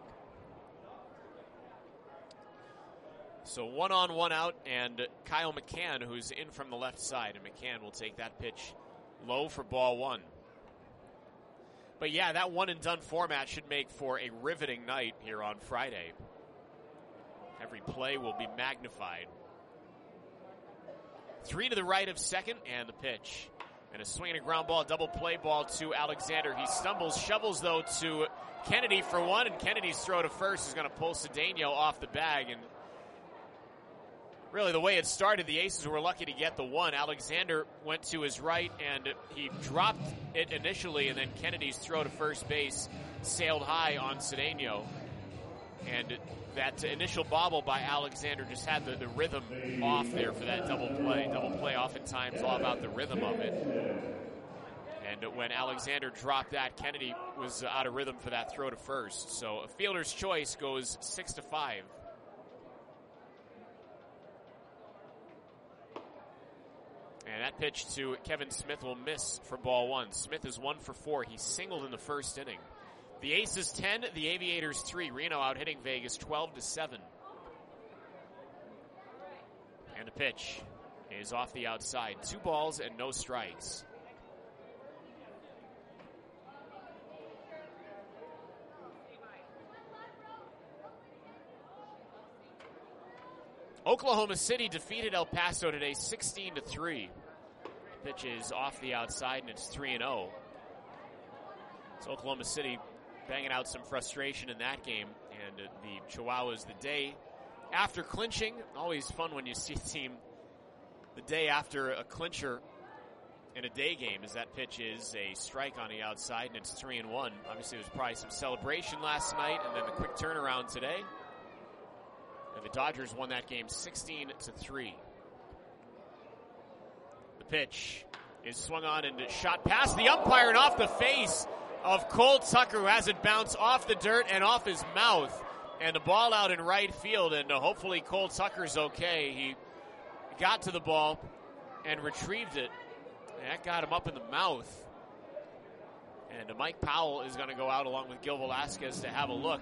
So one on, one out, and Kyle McCann, who's in from the left side, and McCann will take that pitch low for ball one. But yeah, that one and done format should make for a riveting night here on Friday. Every play will be magnified. Three to the right of second, and the pitch. And a swing and a ground ball, double play ball to Alexander. He stumbles, shovels though to Kennedy for one, and Kennedy's throw to first is going to pull Cedeno off the bag. And really, the way it started, the Aces were lucky to get the one. Alexander went to his right, and he dropped it initially, and then Kennedy's throw to first base sailed high on Cedeno. And that initial bobble by Alexander just had the, the rhythm off there for that double play. Double play oftentimes all about the rhythm of it. And when Alexander dropped that, Kennedy was out of rhythm for that throw to first. So a fielder's choice goes six to five. And that pitch to Kevin Smith will miss for ball one. Smith is one for four. He singled in the first inning. The Aces ten, the Aviators three. Reno out hitting Vegas twelve to seven. And the pitch is off the outside. Two balls and no strikes. Oklahoma City defeated El Paso today sixteen to three. Pitch is off the outside, and it's three and oh. So Oklahoma City banging out some frustration in that game. And uh, the Chihuahuas the day after clinching. Always fun when you see a team the day after a clincher in a day game, as that pitch is a strike on the outside, and it's three and one. Obviously, there was probably some celebration last night, and then the quick turnaround today. And the Dodgers won that game sixteen to three. The pitch is swung on and shot past the umpire and off the face of Cole Tucker, who has it bounce off the dirt and off his mouth. And the ball out in right field, and uh, hopefully Cole Tucker's okay. He got to the ball and retrieved it. And that got him up in the mouth. And uh, Mike Powell is going to go out along with Gil Velasquez to have a look.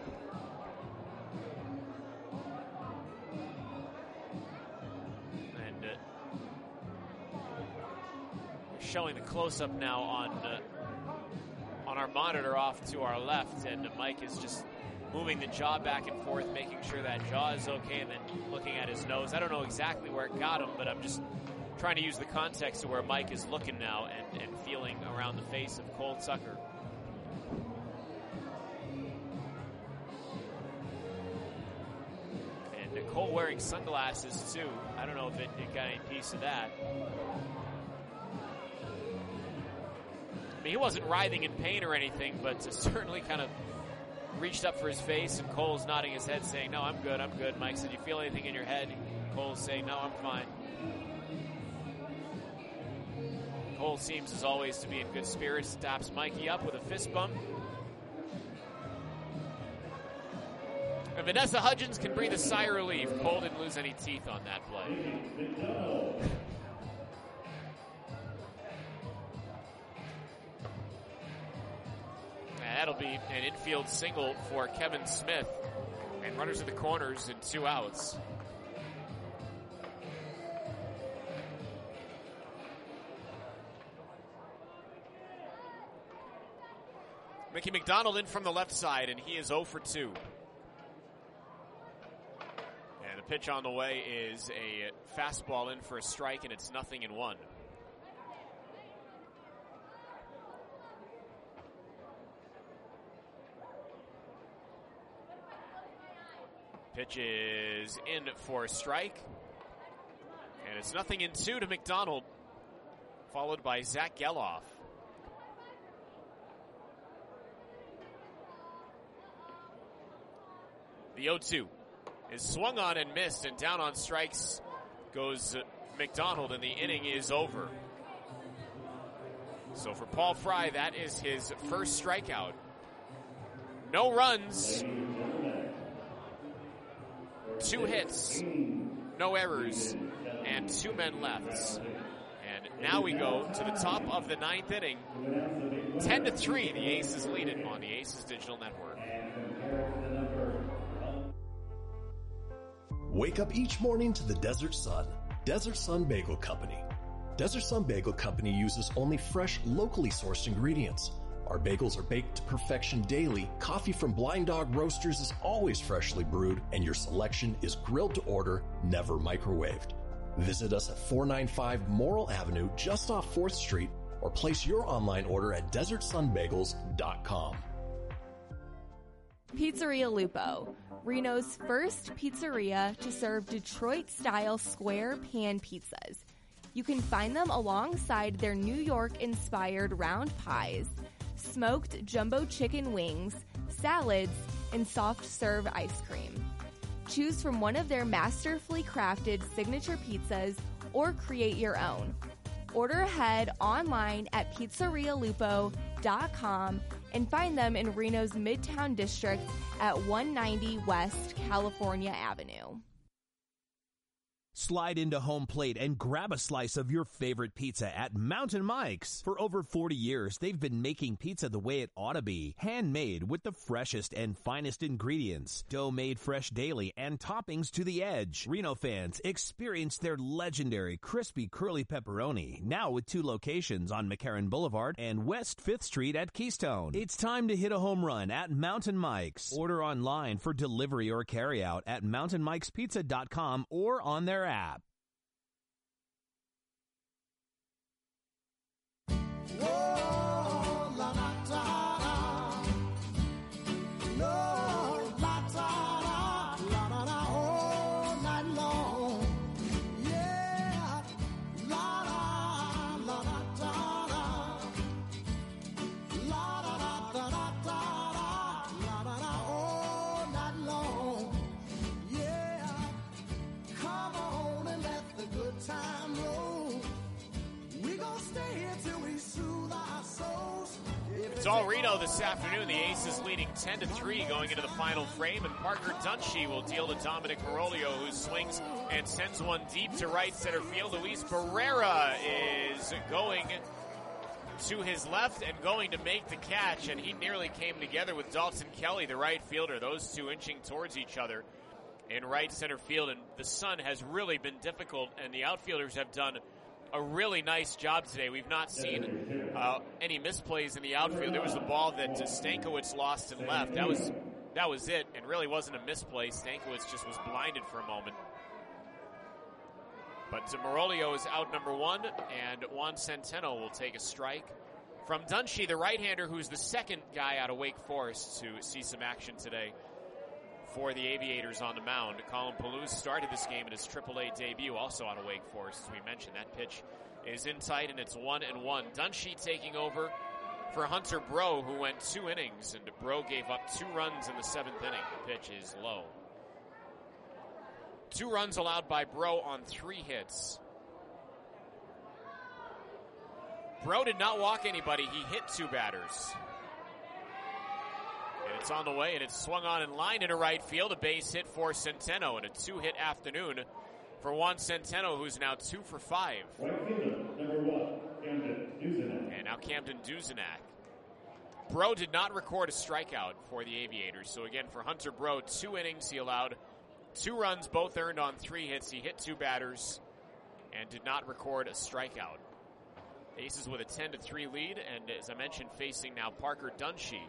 And uh, showing the close-up now on uh, on our monitor off to our left, and Mike is just moving the jaw back and forth, making sure that jaw is okay, and then looking at his nose. I don't know exactly where it got him, but I'm just trying to use the context of where Mike is looking now and, and feeling around the face of Cole Tucker. And Cole wearing sunglasses too. I don't know if it, it got any piece of that. I mean, he wasn't writhing in pain or anything, but certainly kind of reached up for his face, and Cole's nodding his head saying, no, I'm good, I'm good. Mike said, you feel anything in your head? Cole's saying, no, I'm fine. Cole seems, as always, to be in good spirits. Stops Mikey up with a fist bump. And Vanessa Hudgens can breathe a sigh of relief. Cole didn't lose any teeth on that play. That'll be an infield single for Kevin Smith. And runners at the corners and two outs. Mickey McDonald in from the left side, and he is oh for two. And the pitch on the way is a fastball in for a strike, and it's nothing in one. Pitch is in for a strike. And it's nothing in two to McDonald, followed by Zach Geloff. The oh two is swung on and missed, and down on strikes goes McDonald, and the inning is over. So for Paul Fry, that is his first strikeout. No runs. Two hits, no errors, and two men left. And now we go to the top of the ninth inning. ten to three, the Aces lead it on the Aces Digital Network. Wake up each morning to the Desert Sun. Desert Sun Bagel Company. Desert Sun Bagel Company uses only fresh, locally sourced ingredients. Our bagels are baked to perfection daily, coffee from Blind Dog Roasters is always freshly brewed, and your selection is grilled to order, never microwaved. Visit us at four ninety-five Morrill Avenue, just off fourth Street, or place your online order at desert sun bagels dot com. Pizzeria Lupo, Reno's first pizzeria to serve Detroit-style square pan pizzas. You can find them alongside their New York-inspired round pies, smoked jumbo chicken wings, salads, and soft serve ice cream. Choose from one of their masterfully crafted signature pizzas or create your own. Order ahead online at pizzeria lupo dot com and find them in Reno's Midtown District at one ninety West California Avenue. Slide into home plate and grab a slice of your favorite pizza at Mountain Mike's. For over forty years, they've been making pizza the way it ought to be. Handmade with the freshest and finest ingredients. Dough made fresh daily and toppings to the edge. Reno fans, experience their legendary crispy curly pepperoni. Now with two locations on McCarran Boulevard and West fifth Street at Keystone. It's time to hit a home run at Mountain Mike's. Order online for delivery or carryout at mountain mikes pizza dot com or on their app. Whoa, la, la, la, no, la, la, la, la, la, all night long. Yeah, la, la, la, la, la, la, la, la, la, la, la, la, la, all night long. Yeah, come on and let the good time roll. We gonna stay here till we soothe our souls. It's all Reno this afternoon. The Aces leading ten to three going into the final frame, and Parker Dunshee will deal to Dominic Marolio, who swings and sends one deep to right center field. Luis Barrera is going to his left and going to make the catch, and he nearly came together with Dalton Kelly, the right fielder. Those two inching towards each other in right center field, and the sun has really been difficult, and the outfielders have done a really nice job today. We've not seen uh, any misplays in the outfield. There was the ball that uh, Stankiewicz lost and left. That was that was it, and really wasn't a misplay. Stankiewicz just was blinded for a moment. But Marolio is out number one, and Juan Centeno will take a strike from Dunshee, the right-hander, who's the second guy out of Wake Forest to see some action today for the Aviators on the mound. Colin Palouse started this game in his triple A debut, also out of Wake Forest. As we mentioned, that pitch is in tight, and it's one and one. Dunshee taking over for Hunter Bro, who went two innings, and Bro gave up two runs in the seventh inning. The pitch is low. Two runs allowed by Bro on three hits. Bro did not walk anybody. He hit two batters. And it's on the way, and it's swung on and lined into right field. A base hit for Centeno, and a two-hit afternoon for Juan Centeno, who's now two for five. Right fielder, number one, Camden Duzenak. And now Camden Duzenak. Bro did not record a strikeout for the Aviators. So again, for Hunter Bro, two innings, he allowed two runs, both earned on three hits. He hit two batters and did not record a strikeout. Aces with a ten to three lead, and as I mentioned, facing now Parker Dunshee.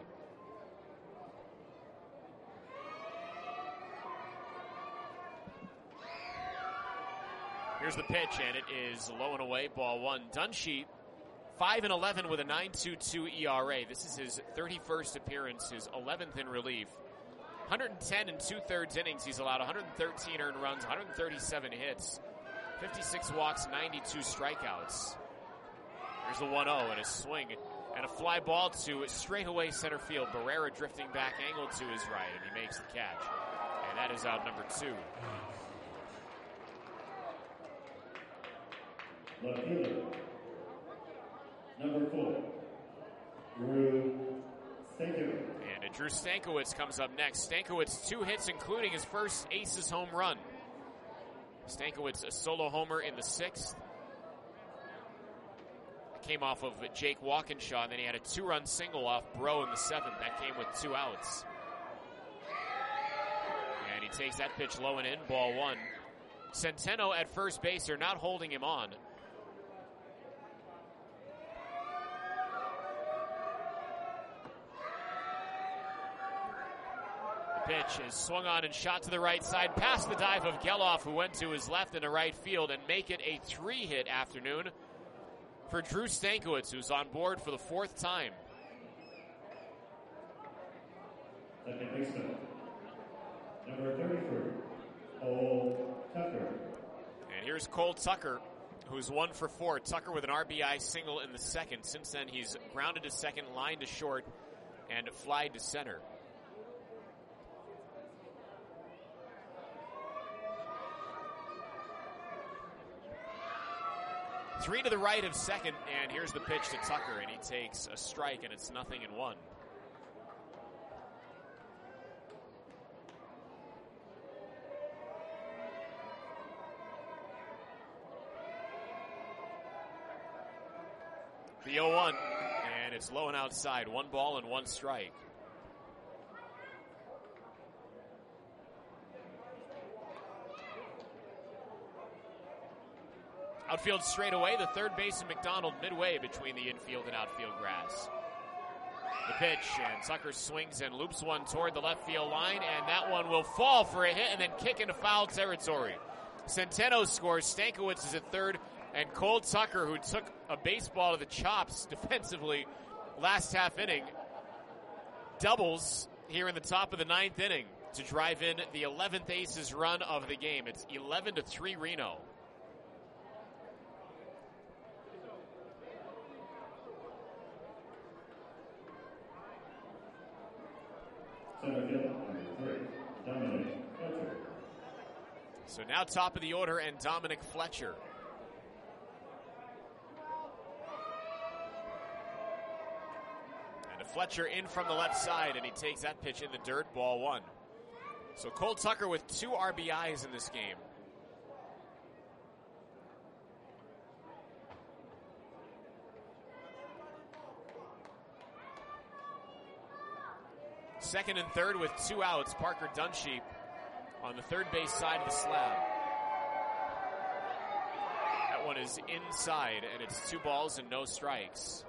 Here's the pitch, and it is low and away, ball one. Dunshee, five and eleven with a nine point two two E R A. This is his thirty-first appearance, his eleventh in relief. one hundred ten and two-thirds innings. He's allowed one hundred thirteen earned runs, one hundred thirty-seven hits, fifty-six walks, ninety-two strikeouts. Here's the one oh and a swing and a fly ball to straightaway center field. Barrera drifting back, angled to his right, and he makes the catch. And that is out number two. Left fielder, number four, Drew Stankiewicz. And Drew Stankiewicz comes up next. Stankiewicz, two hits, including his first Aces home run. Stankiewicz, a solo homer in the sixth. Came off of Jake Walkinshaw, and then he had a two-run single off Bro in the seventh. That came with two outs. And he takes that pitch low and in, ball one. Centeno at first base, they're not holding him on. Pitch is swung on and shot to the right side, past the dive of Geloff, who went to his left into right field, and make it a three-hit afternoon for Drew Stankiewicz, who's on board for the fourth time. Second baseman, number thirty-three, Cole Tucker. And here's Cole Tucker, who's one for four. Tucker with an R B I single in the second. Since then, he's grounded to second, lined to short, and flied to center. Three to the right of second, and here's the pitch to Tucker, and he takes a strike, and it's nothing in one. The oh one, and it's low and outside. One ball and one strike. Outfield straight away, the third baseman McDonald midway between the infield and outfield grass. The pitch, and Tucker swings and loops one toward the left field line, and that one will fall for a hit and then kick into foul territory. Centeno scores, Stankiewicz is at third, and Cole Tucker, who took a baseball to the chops defensively last half inning, doubles here in the top of the ninth inning to drive in the eleventh Aces run of the game. It's eleven to three Reno. Center field, number three, Dominic Fletcher. So now top of the order, and Dominic Fletcher. And a Fletcher in from the left side, and he takes that pitch in the dirt, ball one. So Cole Tucker with two R B Is in this game. Second and third with two outs. Parker Dunshee on the third base side of the slab. That one is inside, and it's two balls and no strikes.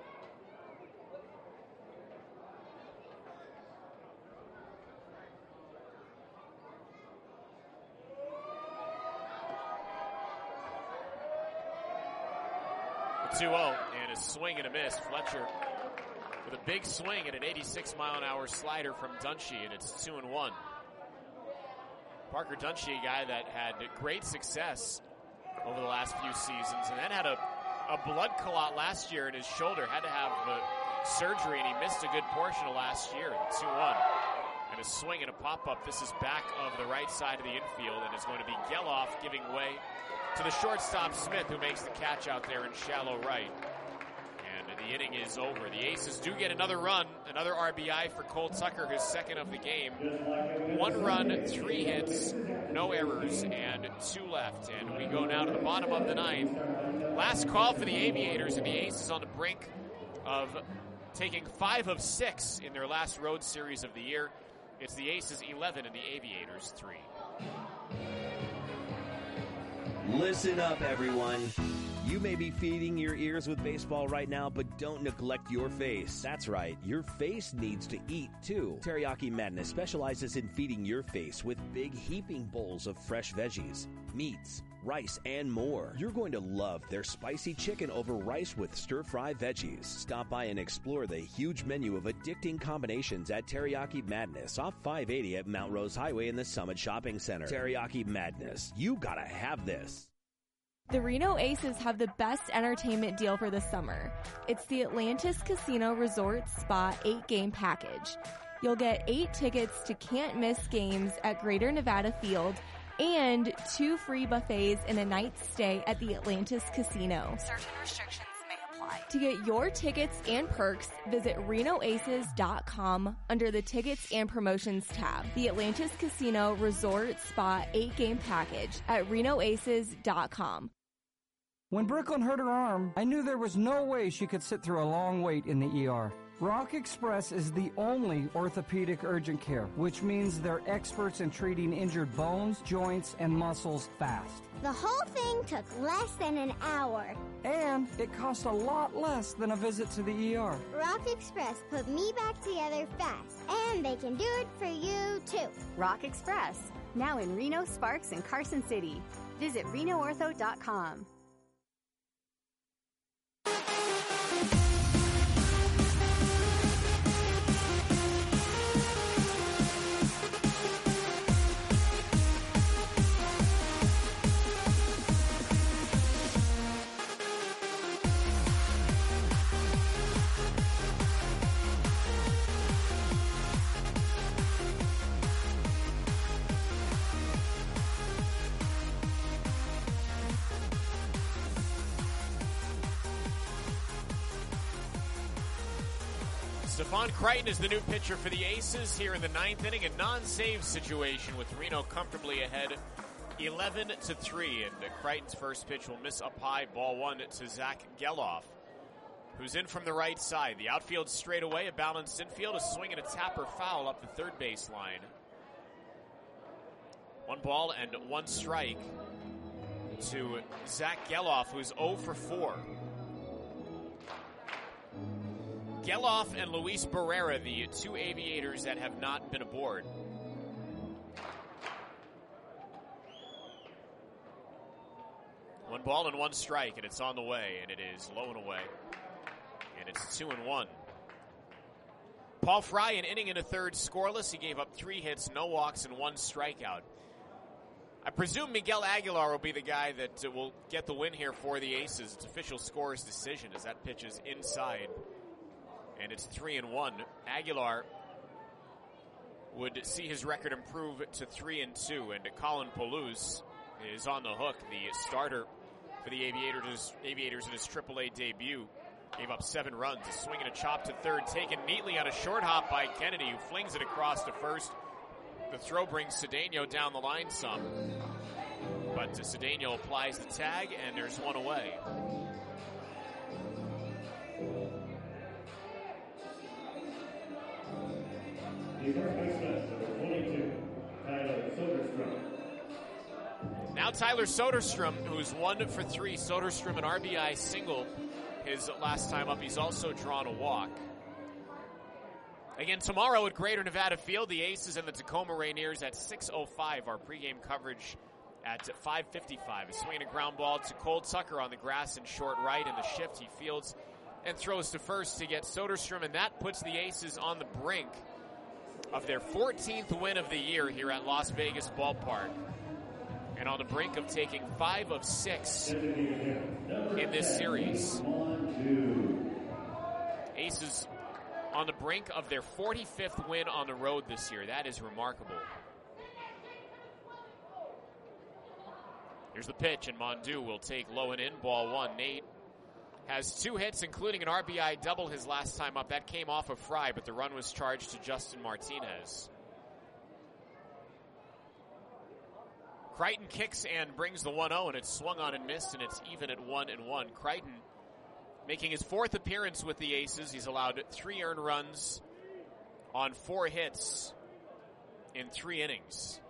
The two oh, and a swing and a miss. Fletcher with a big swing and an eighty-six mile an hour slider from Dunshee, and it's two and one. Parker Dunshee, a guy that had great success over the last few seasons, and then had a, a blood clot last year in his shoulder, had to have the surgery, and he missed a good portion of last year. two one. And a swing and a pop-up. This is back of the right side of the infield, and is going to be Geloff giving way to the shortstop Smith, who makes the catch out there in shallow right. And the the inning is over. The Aces do get another run, another R B I for Cole Tucker, his second of the game. One run, three hits, no errors, and two left. And we go now to the bottom of the ninth. Last call for the Aviators, and the Aces on the brink of taking five of six in their last road series of the year. It's the Aces eleven and the Aviators three. Listen up, everyone. You may be feeding your ears with baseball right now, but don't neglect your face. That's right, your face needs to eat too. Teriyaki Madness specializes in feeding your face with big heaping bowls of fresh veggies, meats, rice, and more. You're going to love their spicy chicken over rice with stir-fry veggies. Stop by and explore the huge menu of addicting combinations at Teriyaki Madness off five eighty at Mount Rose Highway in the Summit Shopping Center. Teriyaki Madness. You gotta have this. The Reno Aces have the best entertainment deal for the summer. It's the Atlantis Casino Resort Spa eight-game package. You'll get eight tickets to can't-miss games at Greater Nevada Field and two free buffets and a night's stay at the Atlantis Casino. Certain restrictions may apply. To get your tickets and perks, visit Reno Aces dot com under the Tickets and Promotions tab. The Atlantis Casino Resort Spa eight-game package at Reno Aces dot com. When Brooklyn hurt her arm, I knew there was no way she could sit through a long wait in the E R. Rock Express is the only orthopedic urgent care, which means they're experts in treating injured bones, joints, and muscles fast. The whole thing took less than an hour. And it cost a lot less than a visit to the E R. Rock Express put me back together fast, and they can do it for you too. Rock Express, now in Reno, Sparks, and Carson City. Visit Reno Ortho dot com. Stephon Crichton is the new pitcher for the Aces here in the ninth inning. A non-save situation with Reno comfortably ahead eleven to three. And Crichton's first pitch will miss up high, ball one to Zach Geloff, who's in from the right side. The outfield straight away, a balanced infield, a swing and a tapper foul up the third base line. One ball and one strike to Zach Geloff, who's oh for four. Geloff and Luis Barrera, the two Aviators that have not been aboard. One ball and one strike, and it's on the way, and it is low and away. And it's two and one. Paul Fry, an inning and a third scoreless. He gave up three hits, no walks, and one strikeout. I presume Miguel Aguilar will be the guy that will get the win here for the Aces. It's official scorer's decision as that pitch is inside. And it's three and one. Aguilar would see his record improve to three and two. And Colin Palouse is on the hook, the starter for the Aviators, Aviators in his triple A debut. Gave up seven runs. A swing and a chop to third, taken neatly on a short hop by Kennedy, who flings it across to first. The throw brings Cedeno down the line some. But Cedeno applies the tag, and there's one away. The first baseman, number twenty-two, Tyler Soderstrom. Now Tyler Soderstrom, who's one for three. Soderstrom, an R B I single his last time up. He's also drawn a walk. Again, tomorrow at Greater Nevada Field, the Aces and the Tacoma Rainiers at six oh five. Our pregame coverage at five fifty-five. A swing and a ground ball to Cole Tucker on the grass in short right. In the shift, he fields and throws to first to get Soderstrom, and that puts the Aces on the brink of their fourteenth win of the year here at Las Vegas Ballpark. And on the brink of taking five of six in this series. Aces on the brink of their forty-fifth win on the road this year. That is remarkable. Here's the pitch, and Mondu will take low and in, ball one. Nate has two hits, including an R B I double his last time up. That came off of Fry, but the run was charged to Justin Martinez. Crichton kicks and brings the one oh, and it's swung on and missed, and it's even at one and one. Crichton making his fourth appearance with the Aces. He's allowed three earned runs on four hits in three innings.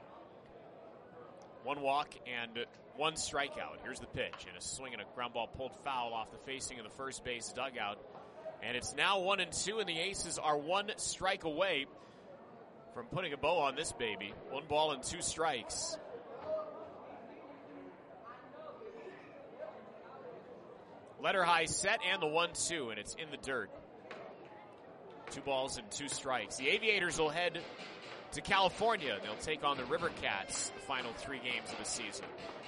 One walk and one strikeout. Here's the pitch, and a swing and a ground ball pulled foul off the facing of the first base dugout. And it's now one and two, and the Aces are one strike away from putting a bow on this baby. One ball and two strikes. Letter high set and the one two, and it's in the dirt. Two balls and two strikes. The Aviators will head to California. They'll take on the River Cats the final three games of the season.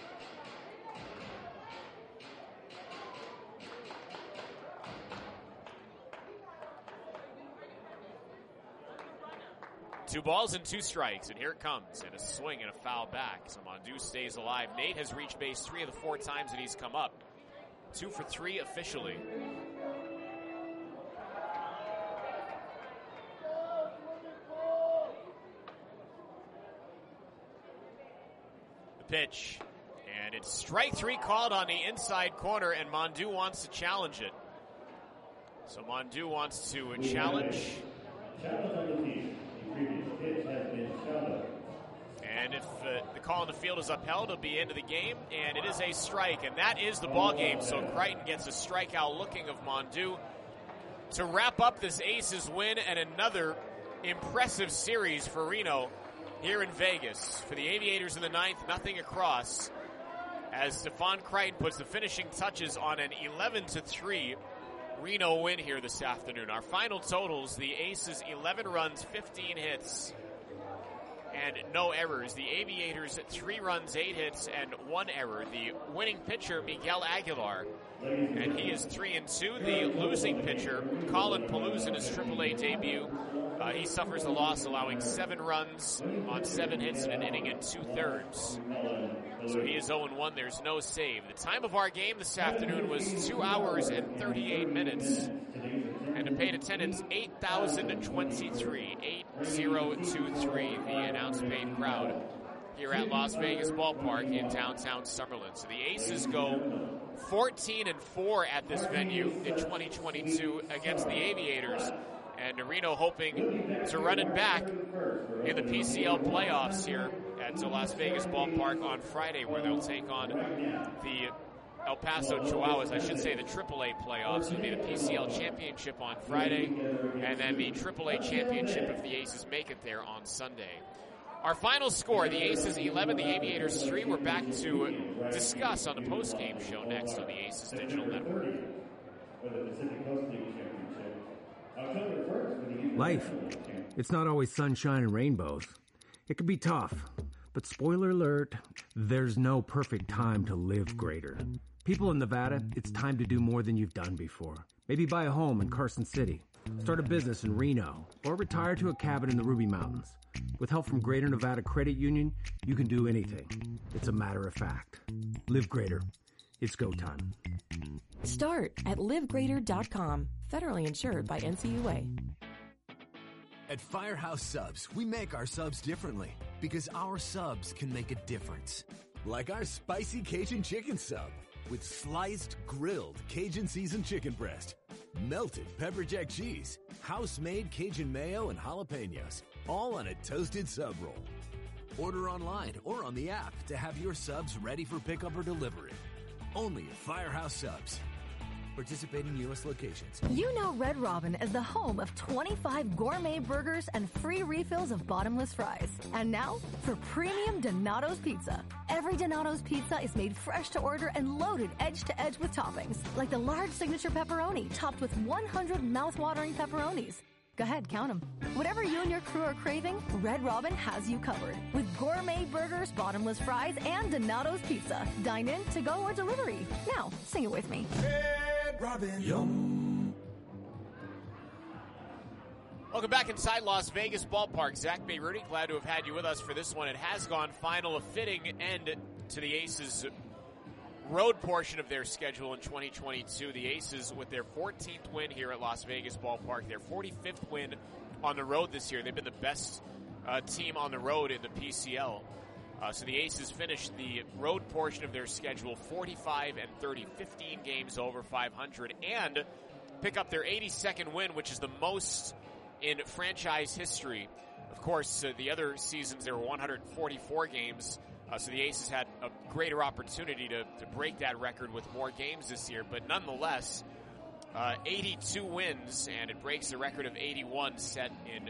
Two balls and two strikes, and here it comes, and a swing and a foul back. So Mondu stays alive. Nate has reached base three of the four times that he's come up. Two for three officially. Pitch, and it's strike three called on the inside corner, and Mondu wants to challenge it. So Mondu wants to challenge. And if uh, the call on the field is upheld, it'll be into the game, and it is a strike, and that is the ball game. So Crichton gets a strikeout looking of Mondu to wrap up this Aces win and another impressive series for Reno here in Vegas. For the Aviators in the ninth, nothing across, as Stefan Crichton puts the finishing touches on an eleven to three Reno win here this afternoon. Our final totals: the Aces eleven runs, fifteen hits, and no errors. The Aviators three runs, eight hits, and one error. The winning pitcher, Miguel Aguilar, and he is three and two. The losing pitcher, Colin Paluz, in his triple A debut, uh, he suffers a loss, allowing seven runs on seven hits in an inning and two-thirds. So he is oh and one. There's no save. The time of our game this afternoon was two hours and thirty-eight minutes. And the paid attendance, eight thousand twenty-three. eight thousand twenty-three, the announced paid crowd here at Las Vegas Ballpark in downtown Summerlin. So the Aces go fourteen and four at this venue in twenty twenty-two against the Aviators. And Reno hoping to run it back in the P C L playoffs here at the Las Vegas Ballpark on Friday, where they'll take on the El Paso Chihuahuas. I should say the triple A playoffs. It'll be the P C L championship on Friday, and then the triple A championship if the Aces make it there on Sunday. Our final score, the Aces eleven, the Aviators three. We're back to discuss on the post-game show next on the Aces Digital Network. Life, it's not always sunshine and rainbows. It can be tough, but spoiler alert, there's no perfect time to live greater. People in Nevada, it's time to do more than you've done before. Maybe buy a home in Carson City, start a business in Reno, or retire to a cabin in the Ruby Mountains. With help from Greater Nevada Credit Union, you can do anything. It's a matter of fact. Live greater. It's go time. Start at live greater dot com. Federally insured by N C U A. At Firehouse Subs, we make our subs differently because our subs can make a difference. Like our spicy Cajun chicken sub with sliced, grilled Cajun seasoned chicken breast, melted pepper jack cheese, house-made Cajun mayo, and jalapenos, all on a toasted sub roll. Order online or on the app to have your subs ready for pickup or delivery. Only at Firehouse Subs. Participating U S locations. You know Red Robin as the home of twenty-five gourmet burgers and free refills of bottomless fries. And now, for premium Donato's Pizza. Every Donato's Pizza is made fresh to order and loaded edge to edge with toppings, like the large signature pepperoni topped with one hundred mouth-watering pepperonis. Go ahead, count them. Whatever you and your crew are craving, Red Robin has you covered. With gourmet burgers, bottomless fries, and Donato's Pizza. Dine in, to go, or delivery. Now, sing it with me. Red Robin. Yum. Welcome back inside Las Vegas Ballpark. Zach Bayruti, glad to have had you with us for this one. It has gone final, a fitting end to the Aces road portion of their schedule in twenty twenty-two. The Aces with their fourteenth win here at Las Vegas Ballpark, their forty-fifth win on the road this year. They've been the best uh, team on the road in the P C L. Uh, so the Aces finished the road portion of their schedule forty-five and thirty, fifteen games over five hundred, and pick up their eighty-second win, which is the most in franchise history. Of course, uh, the other seasons there were one hundred forty-four games, uh, so the Aces had a greater opportunity to, to break that record with more games this year. But nonetheless, uh, eighty-two wins, and it breaks the record of eighty-one set in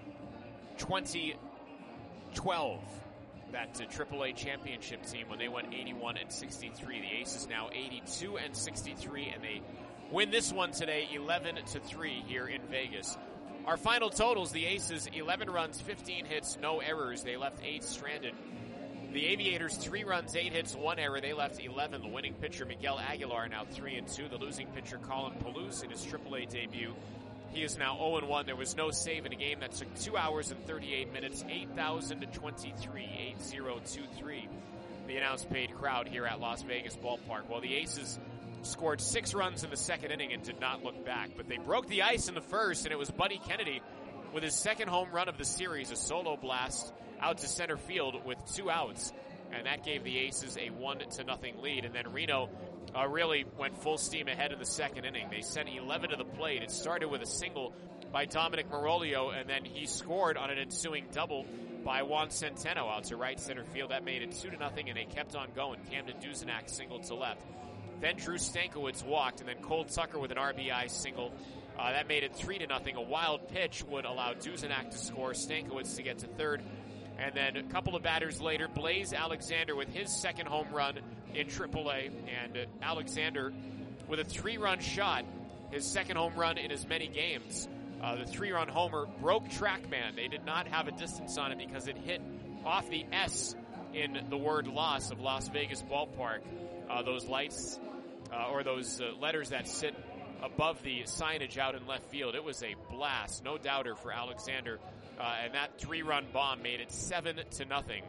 twenty twelve. That uh, triple A championship team when they went eighty-one and sixty-three. The Aces now eighty-two and sixty-three, and they win this one today eleven to three here in Vegas. Our final totals, the Aces, eleven runs, fifteen hits, no errors. They left eight stranded. The Aviators, three runs, eight hits, one error. They left eleven. The winning pitcher, Miguel Aguilar, now three and two. The losing pitcher, Colin Palouse, in his triple A debut. He is now oh and one. There was no save in a game that took two hours and thirty-eight minutes, eight thousand twenty-three, eight thousand twenty-three. The announced paid crowd here at Las Vegas Ballpark. Well, the Aces scored six runs in the second inning and did not look back. But they broke the ice in the first, and it was Buddy Kennedy with his second home run of the series, a solo blast out to center field with two outs. And that gave the Aces a one to nothing lead. And then Reno uh, really went full steam ahead in the second inning. They sent eleven to the plate. It started with a single by Dominic Meroglio, and then he scored on an ensuing double by Juan Centeno out to right center field. That made it two to nothing, and they kept on going. Camden Duzenak singled to left. Then Drew Stankiewicz walked, and then Cole Tucker with an R B I single. Uh, that made it three to nothing. A wild pitch would allow Duzenak to score, Stankiewicz to get to third. And then a couple of batters later, Blaze Alexander with his second home run in triple A. And uh, Alexander with a three-run shot, his second home run in as many games. Uh, the three-run homer broke TrackMan. They did not have a distance on it because it hit off the S in the word loss of Las Vegas Ballpark. Uh, those lights uh, or those uh, letters that sit above the signage out in left field. It was a blast, no doubter for Alexander. Uh, and that three-run bomb made it seven to nothing.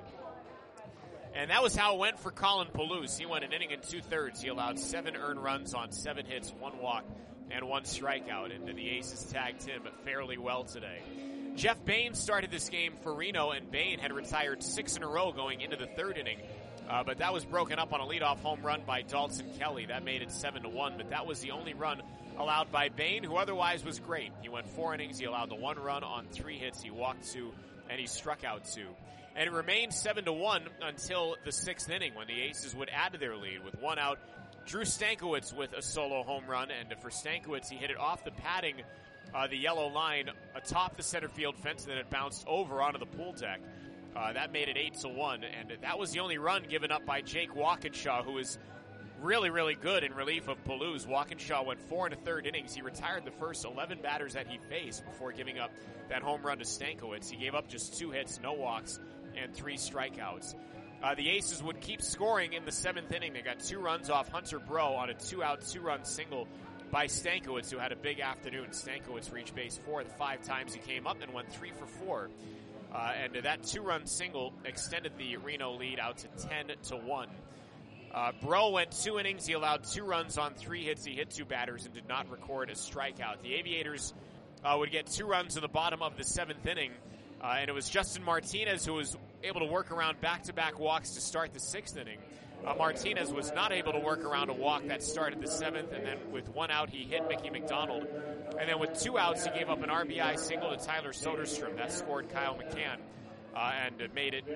And that was how it went for Colin Palouse. He went an inning and two-thirds. He allowed seven earned runs on seven hits, one walk, and one strikeout. And the Aces tagged him fairly well today. Jeff Bain started this game for Reno, and Bain had retired six in a row going into the third inning. Uh, but that was broken up on a leadoff home run by Dalton Kelly. That made it seven to one, but that was the only run allowed by Bain, who otherwise was great. He went four innings. He allowed the one run on three hits. He walked two, and he struck out two. And it remained seven to one until the sixth inning when the Aces would add to their lead with one out. Drew Stankiewicz with a solo home run, and for Stankiewicz, he hit it off the padding, uh, the yellow line, atop the center field fence, and then it bounced over onto the pool deck. Uh, that made it eight to one, and that was the only run given up by Jake Walkinshaw, who is really, really good in relief of Palouse. Walkinshaw went four and a third innings. He retired the first eleven batters that he faced before giving up that home run to Stankiewicz. He gave up just two hits, no walks, and three strikeouts. Uh, the Aces would keep scoring in the seventh inning. They got two runs off Hunter Breaux on a two-out, two-run single by Stankiewicz, who had a big afternoon. Stankiewicz reached base four the five times he came up and went three for four. Uh, and that two-run single extended the Reno lead out to ten to one. Uh, Breaux went two innings. He allowed two runs on three hits. He hit two batters and did not record a strikeout. The Aviators uh, would get two runs in the bottom of the seventh inning. Uh, and it was Justin Martinez who was able to work around back-to-back walks to start the sixth inning. Uh, Martinez was not able to work around a walk that started the seventh, and then with one out, he hit Mickey McDonald. And then with two outs, he gave up an R B I single to Tyler Soderstrom. That scored Kyle McCann, uh, and it made it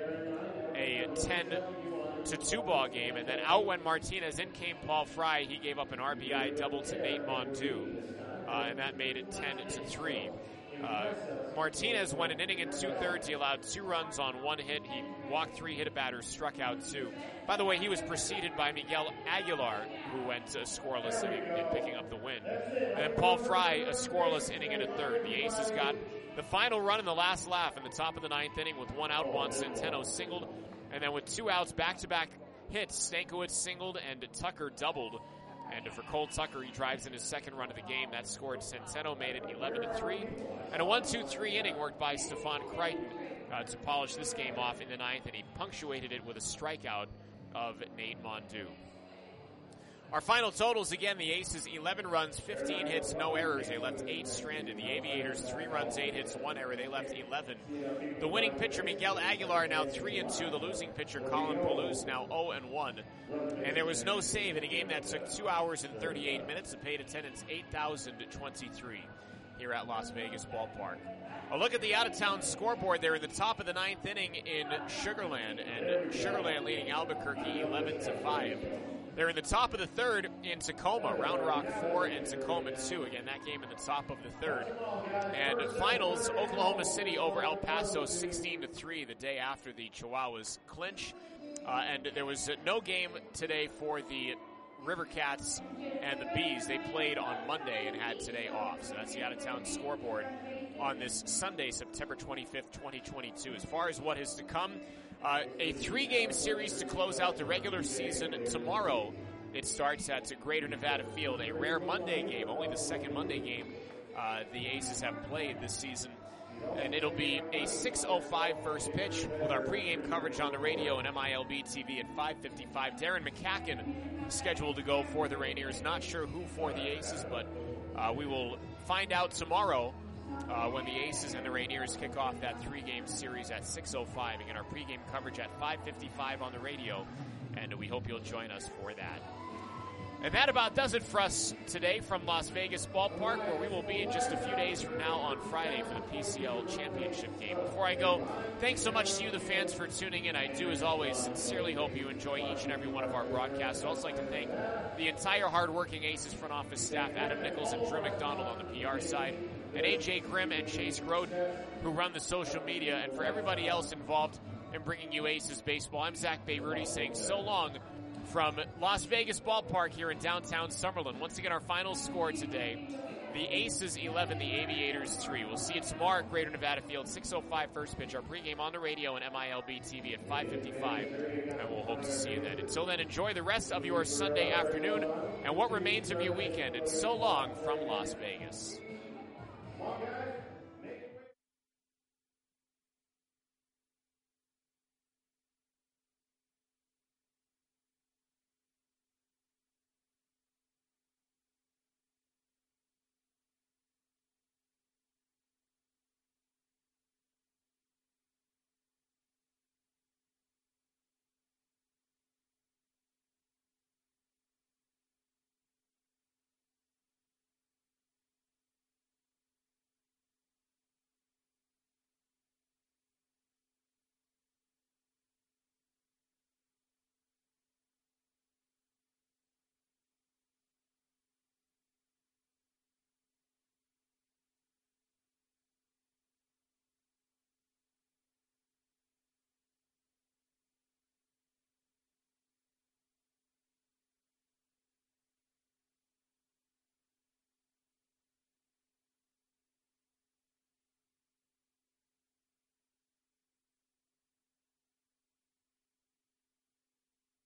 a ten to two ball game. And then out went Martinez, in came Paul Fry. He gave up an R B I double to Nate Mondew, uh, and that made it ten to three. Uh, Martinez went an inning and two-thirds. He allowed two runs on one hit. He walked three, hit a batter, struck out two. By the way, he was preceded by Miguel Aguilar, who went a scoreless inning in picking up the win. And then Paul Fry, a scoreless inning and a third. The Aces got the final run in the last laugh in the top of the ninth inning with one out. Juan Centeno singled. And then with two outs, back-to-back hits, Stankiewicz singled and Tucker doubled. And for Cole Tucker, he drives in his second run of the game. That scored Centeno, made it eleven to three. And a one two three inning worked by Stefan Crichton uh, to polish this game off in the ninth, and he punctuated it with a strikeout of Nate Mondew. Our final totals, again, the Aces, eleven runs, fifteen hits, no errors. They left eight stranded. The Aviators, three runs, eight hits, one error. They left eleven. The winning pitcher, Miguel Aguilar, now three and two. The losing pitcher, Colin Palouse, now oh and one. And there was no save in a game that took two hours and thirty-eight minutes. The paid attendance, eight thousand twenty-three here at Las Vegas Ballpark. A look at the out-of-town scoreboard there in the top of the ninth inning in Sugar Land. And Sugar Land leading Albuquerque eleven to five. They're in the top of the third in Tacoma, Round Rock four and Tacoma two. Again, that game in the top of the third. And finals, Oklahoma City over El Paso sixteen to three the day after the Chihuahuas clinch. Uh, and there was no game today for the River Cats and the Bees. They played on Monday and had today off. So that's the out-of-town scoreboard on this Sunday, September twenty-fifth, twenty twenty-two. As far as what is to come, Uh, a three-game series to close out the regular season. Tomorrow, it starts at Greater Nevada Field, a rare Monday game, only the second Monday game uh, the Aces have played this season. And it'll be a six oh five first pitch with our pregame coverage on the radio and M I L B T V at five fifty-five. Darren McCacken scheduled to go for the Rainiers. Not sure who for the Aces, but uh, we will find out tomorrow Uh, when the Aces and the Rainiers kick off that three-game series at six oh five. Again, our pregame coverage at five fifty-five on the radio, and we hope you'll join us for that. And that about does it for us today from Las Vegas Ballpark, where we will be in just a few days from now on Friday for the P C L Championship game. Before I go, thanks so much to you, the fans, for tuning in. I do, as always, sincerely hope you enjoy each and every one of our broadcasts. I'd also like to thank the entire hardworking Aces front office staff, Adam Nichols and Drew McDonald on the P R side, and A J Grimm and Chase Groden, who run the social media, and for everybody else involved in bringing you Aces baseball. I'm Zach Bayruti saying so long from Las Vegas Ballpark here in downtown Summerlin. Once again, our final score today, the Aces eleven, the Aviators three. We'll see you tomorrow at Greater Nevada Field, six oh five first pitch. Our pregame on the radio and M I L B T V at five fifty-five, and we'll hope to see you then. Until then, enjoy the rest of your Sunday afternoon and what remains of your weekend. And so long from Las Vegas.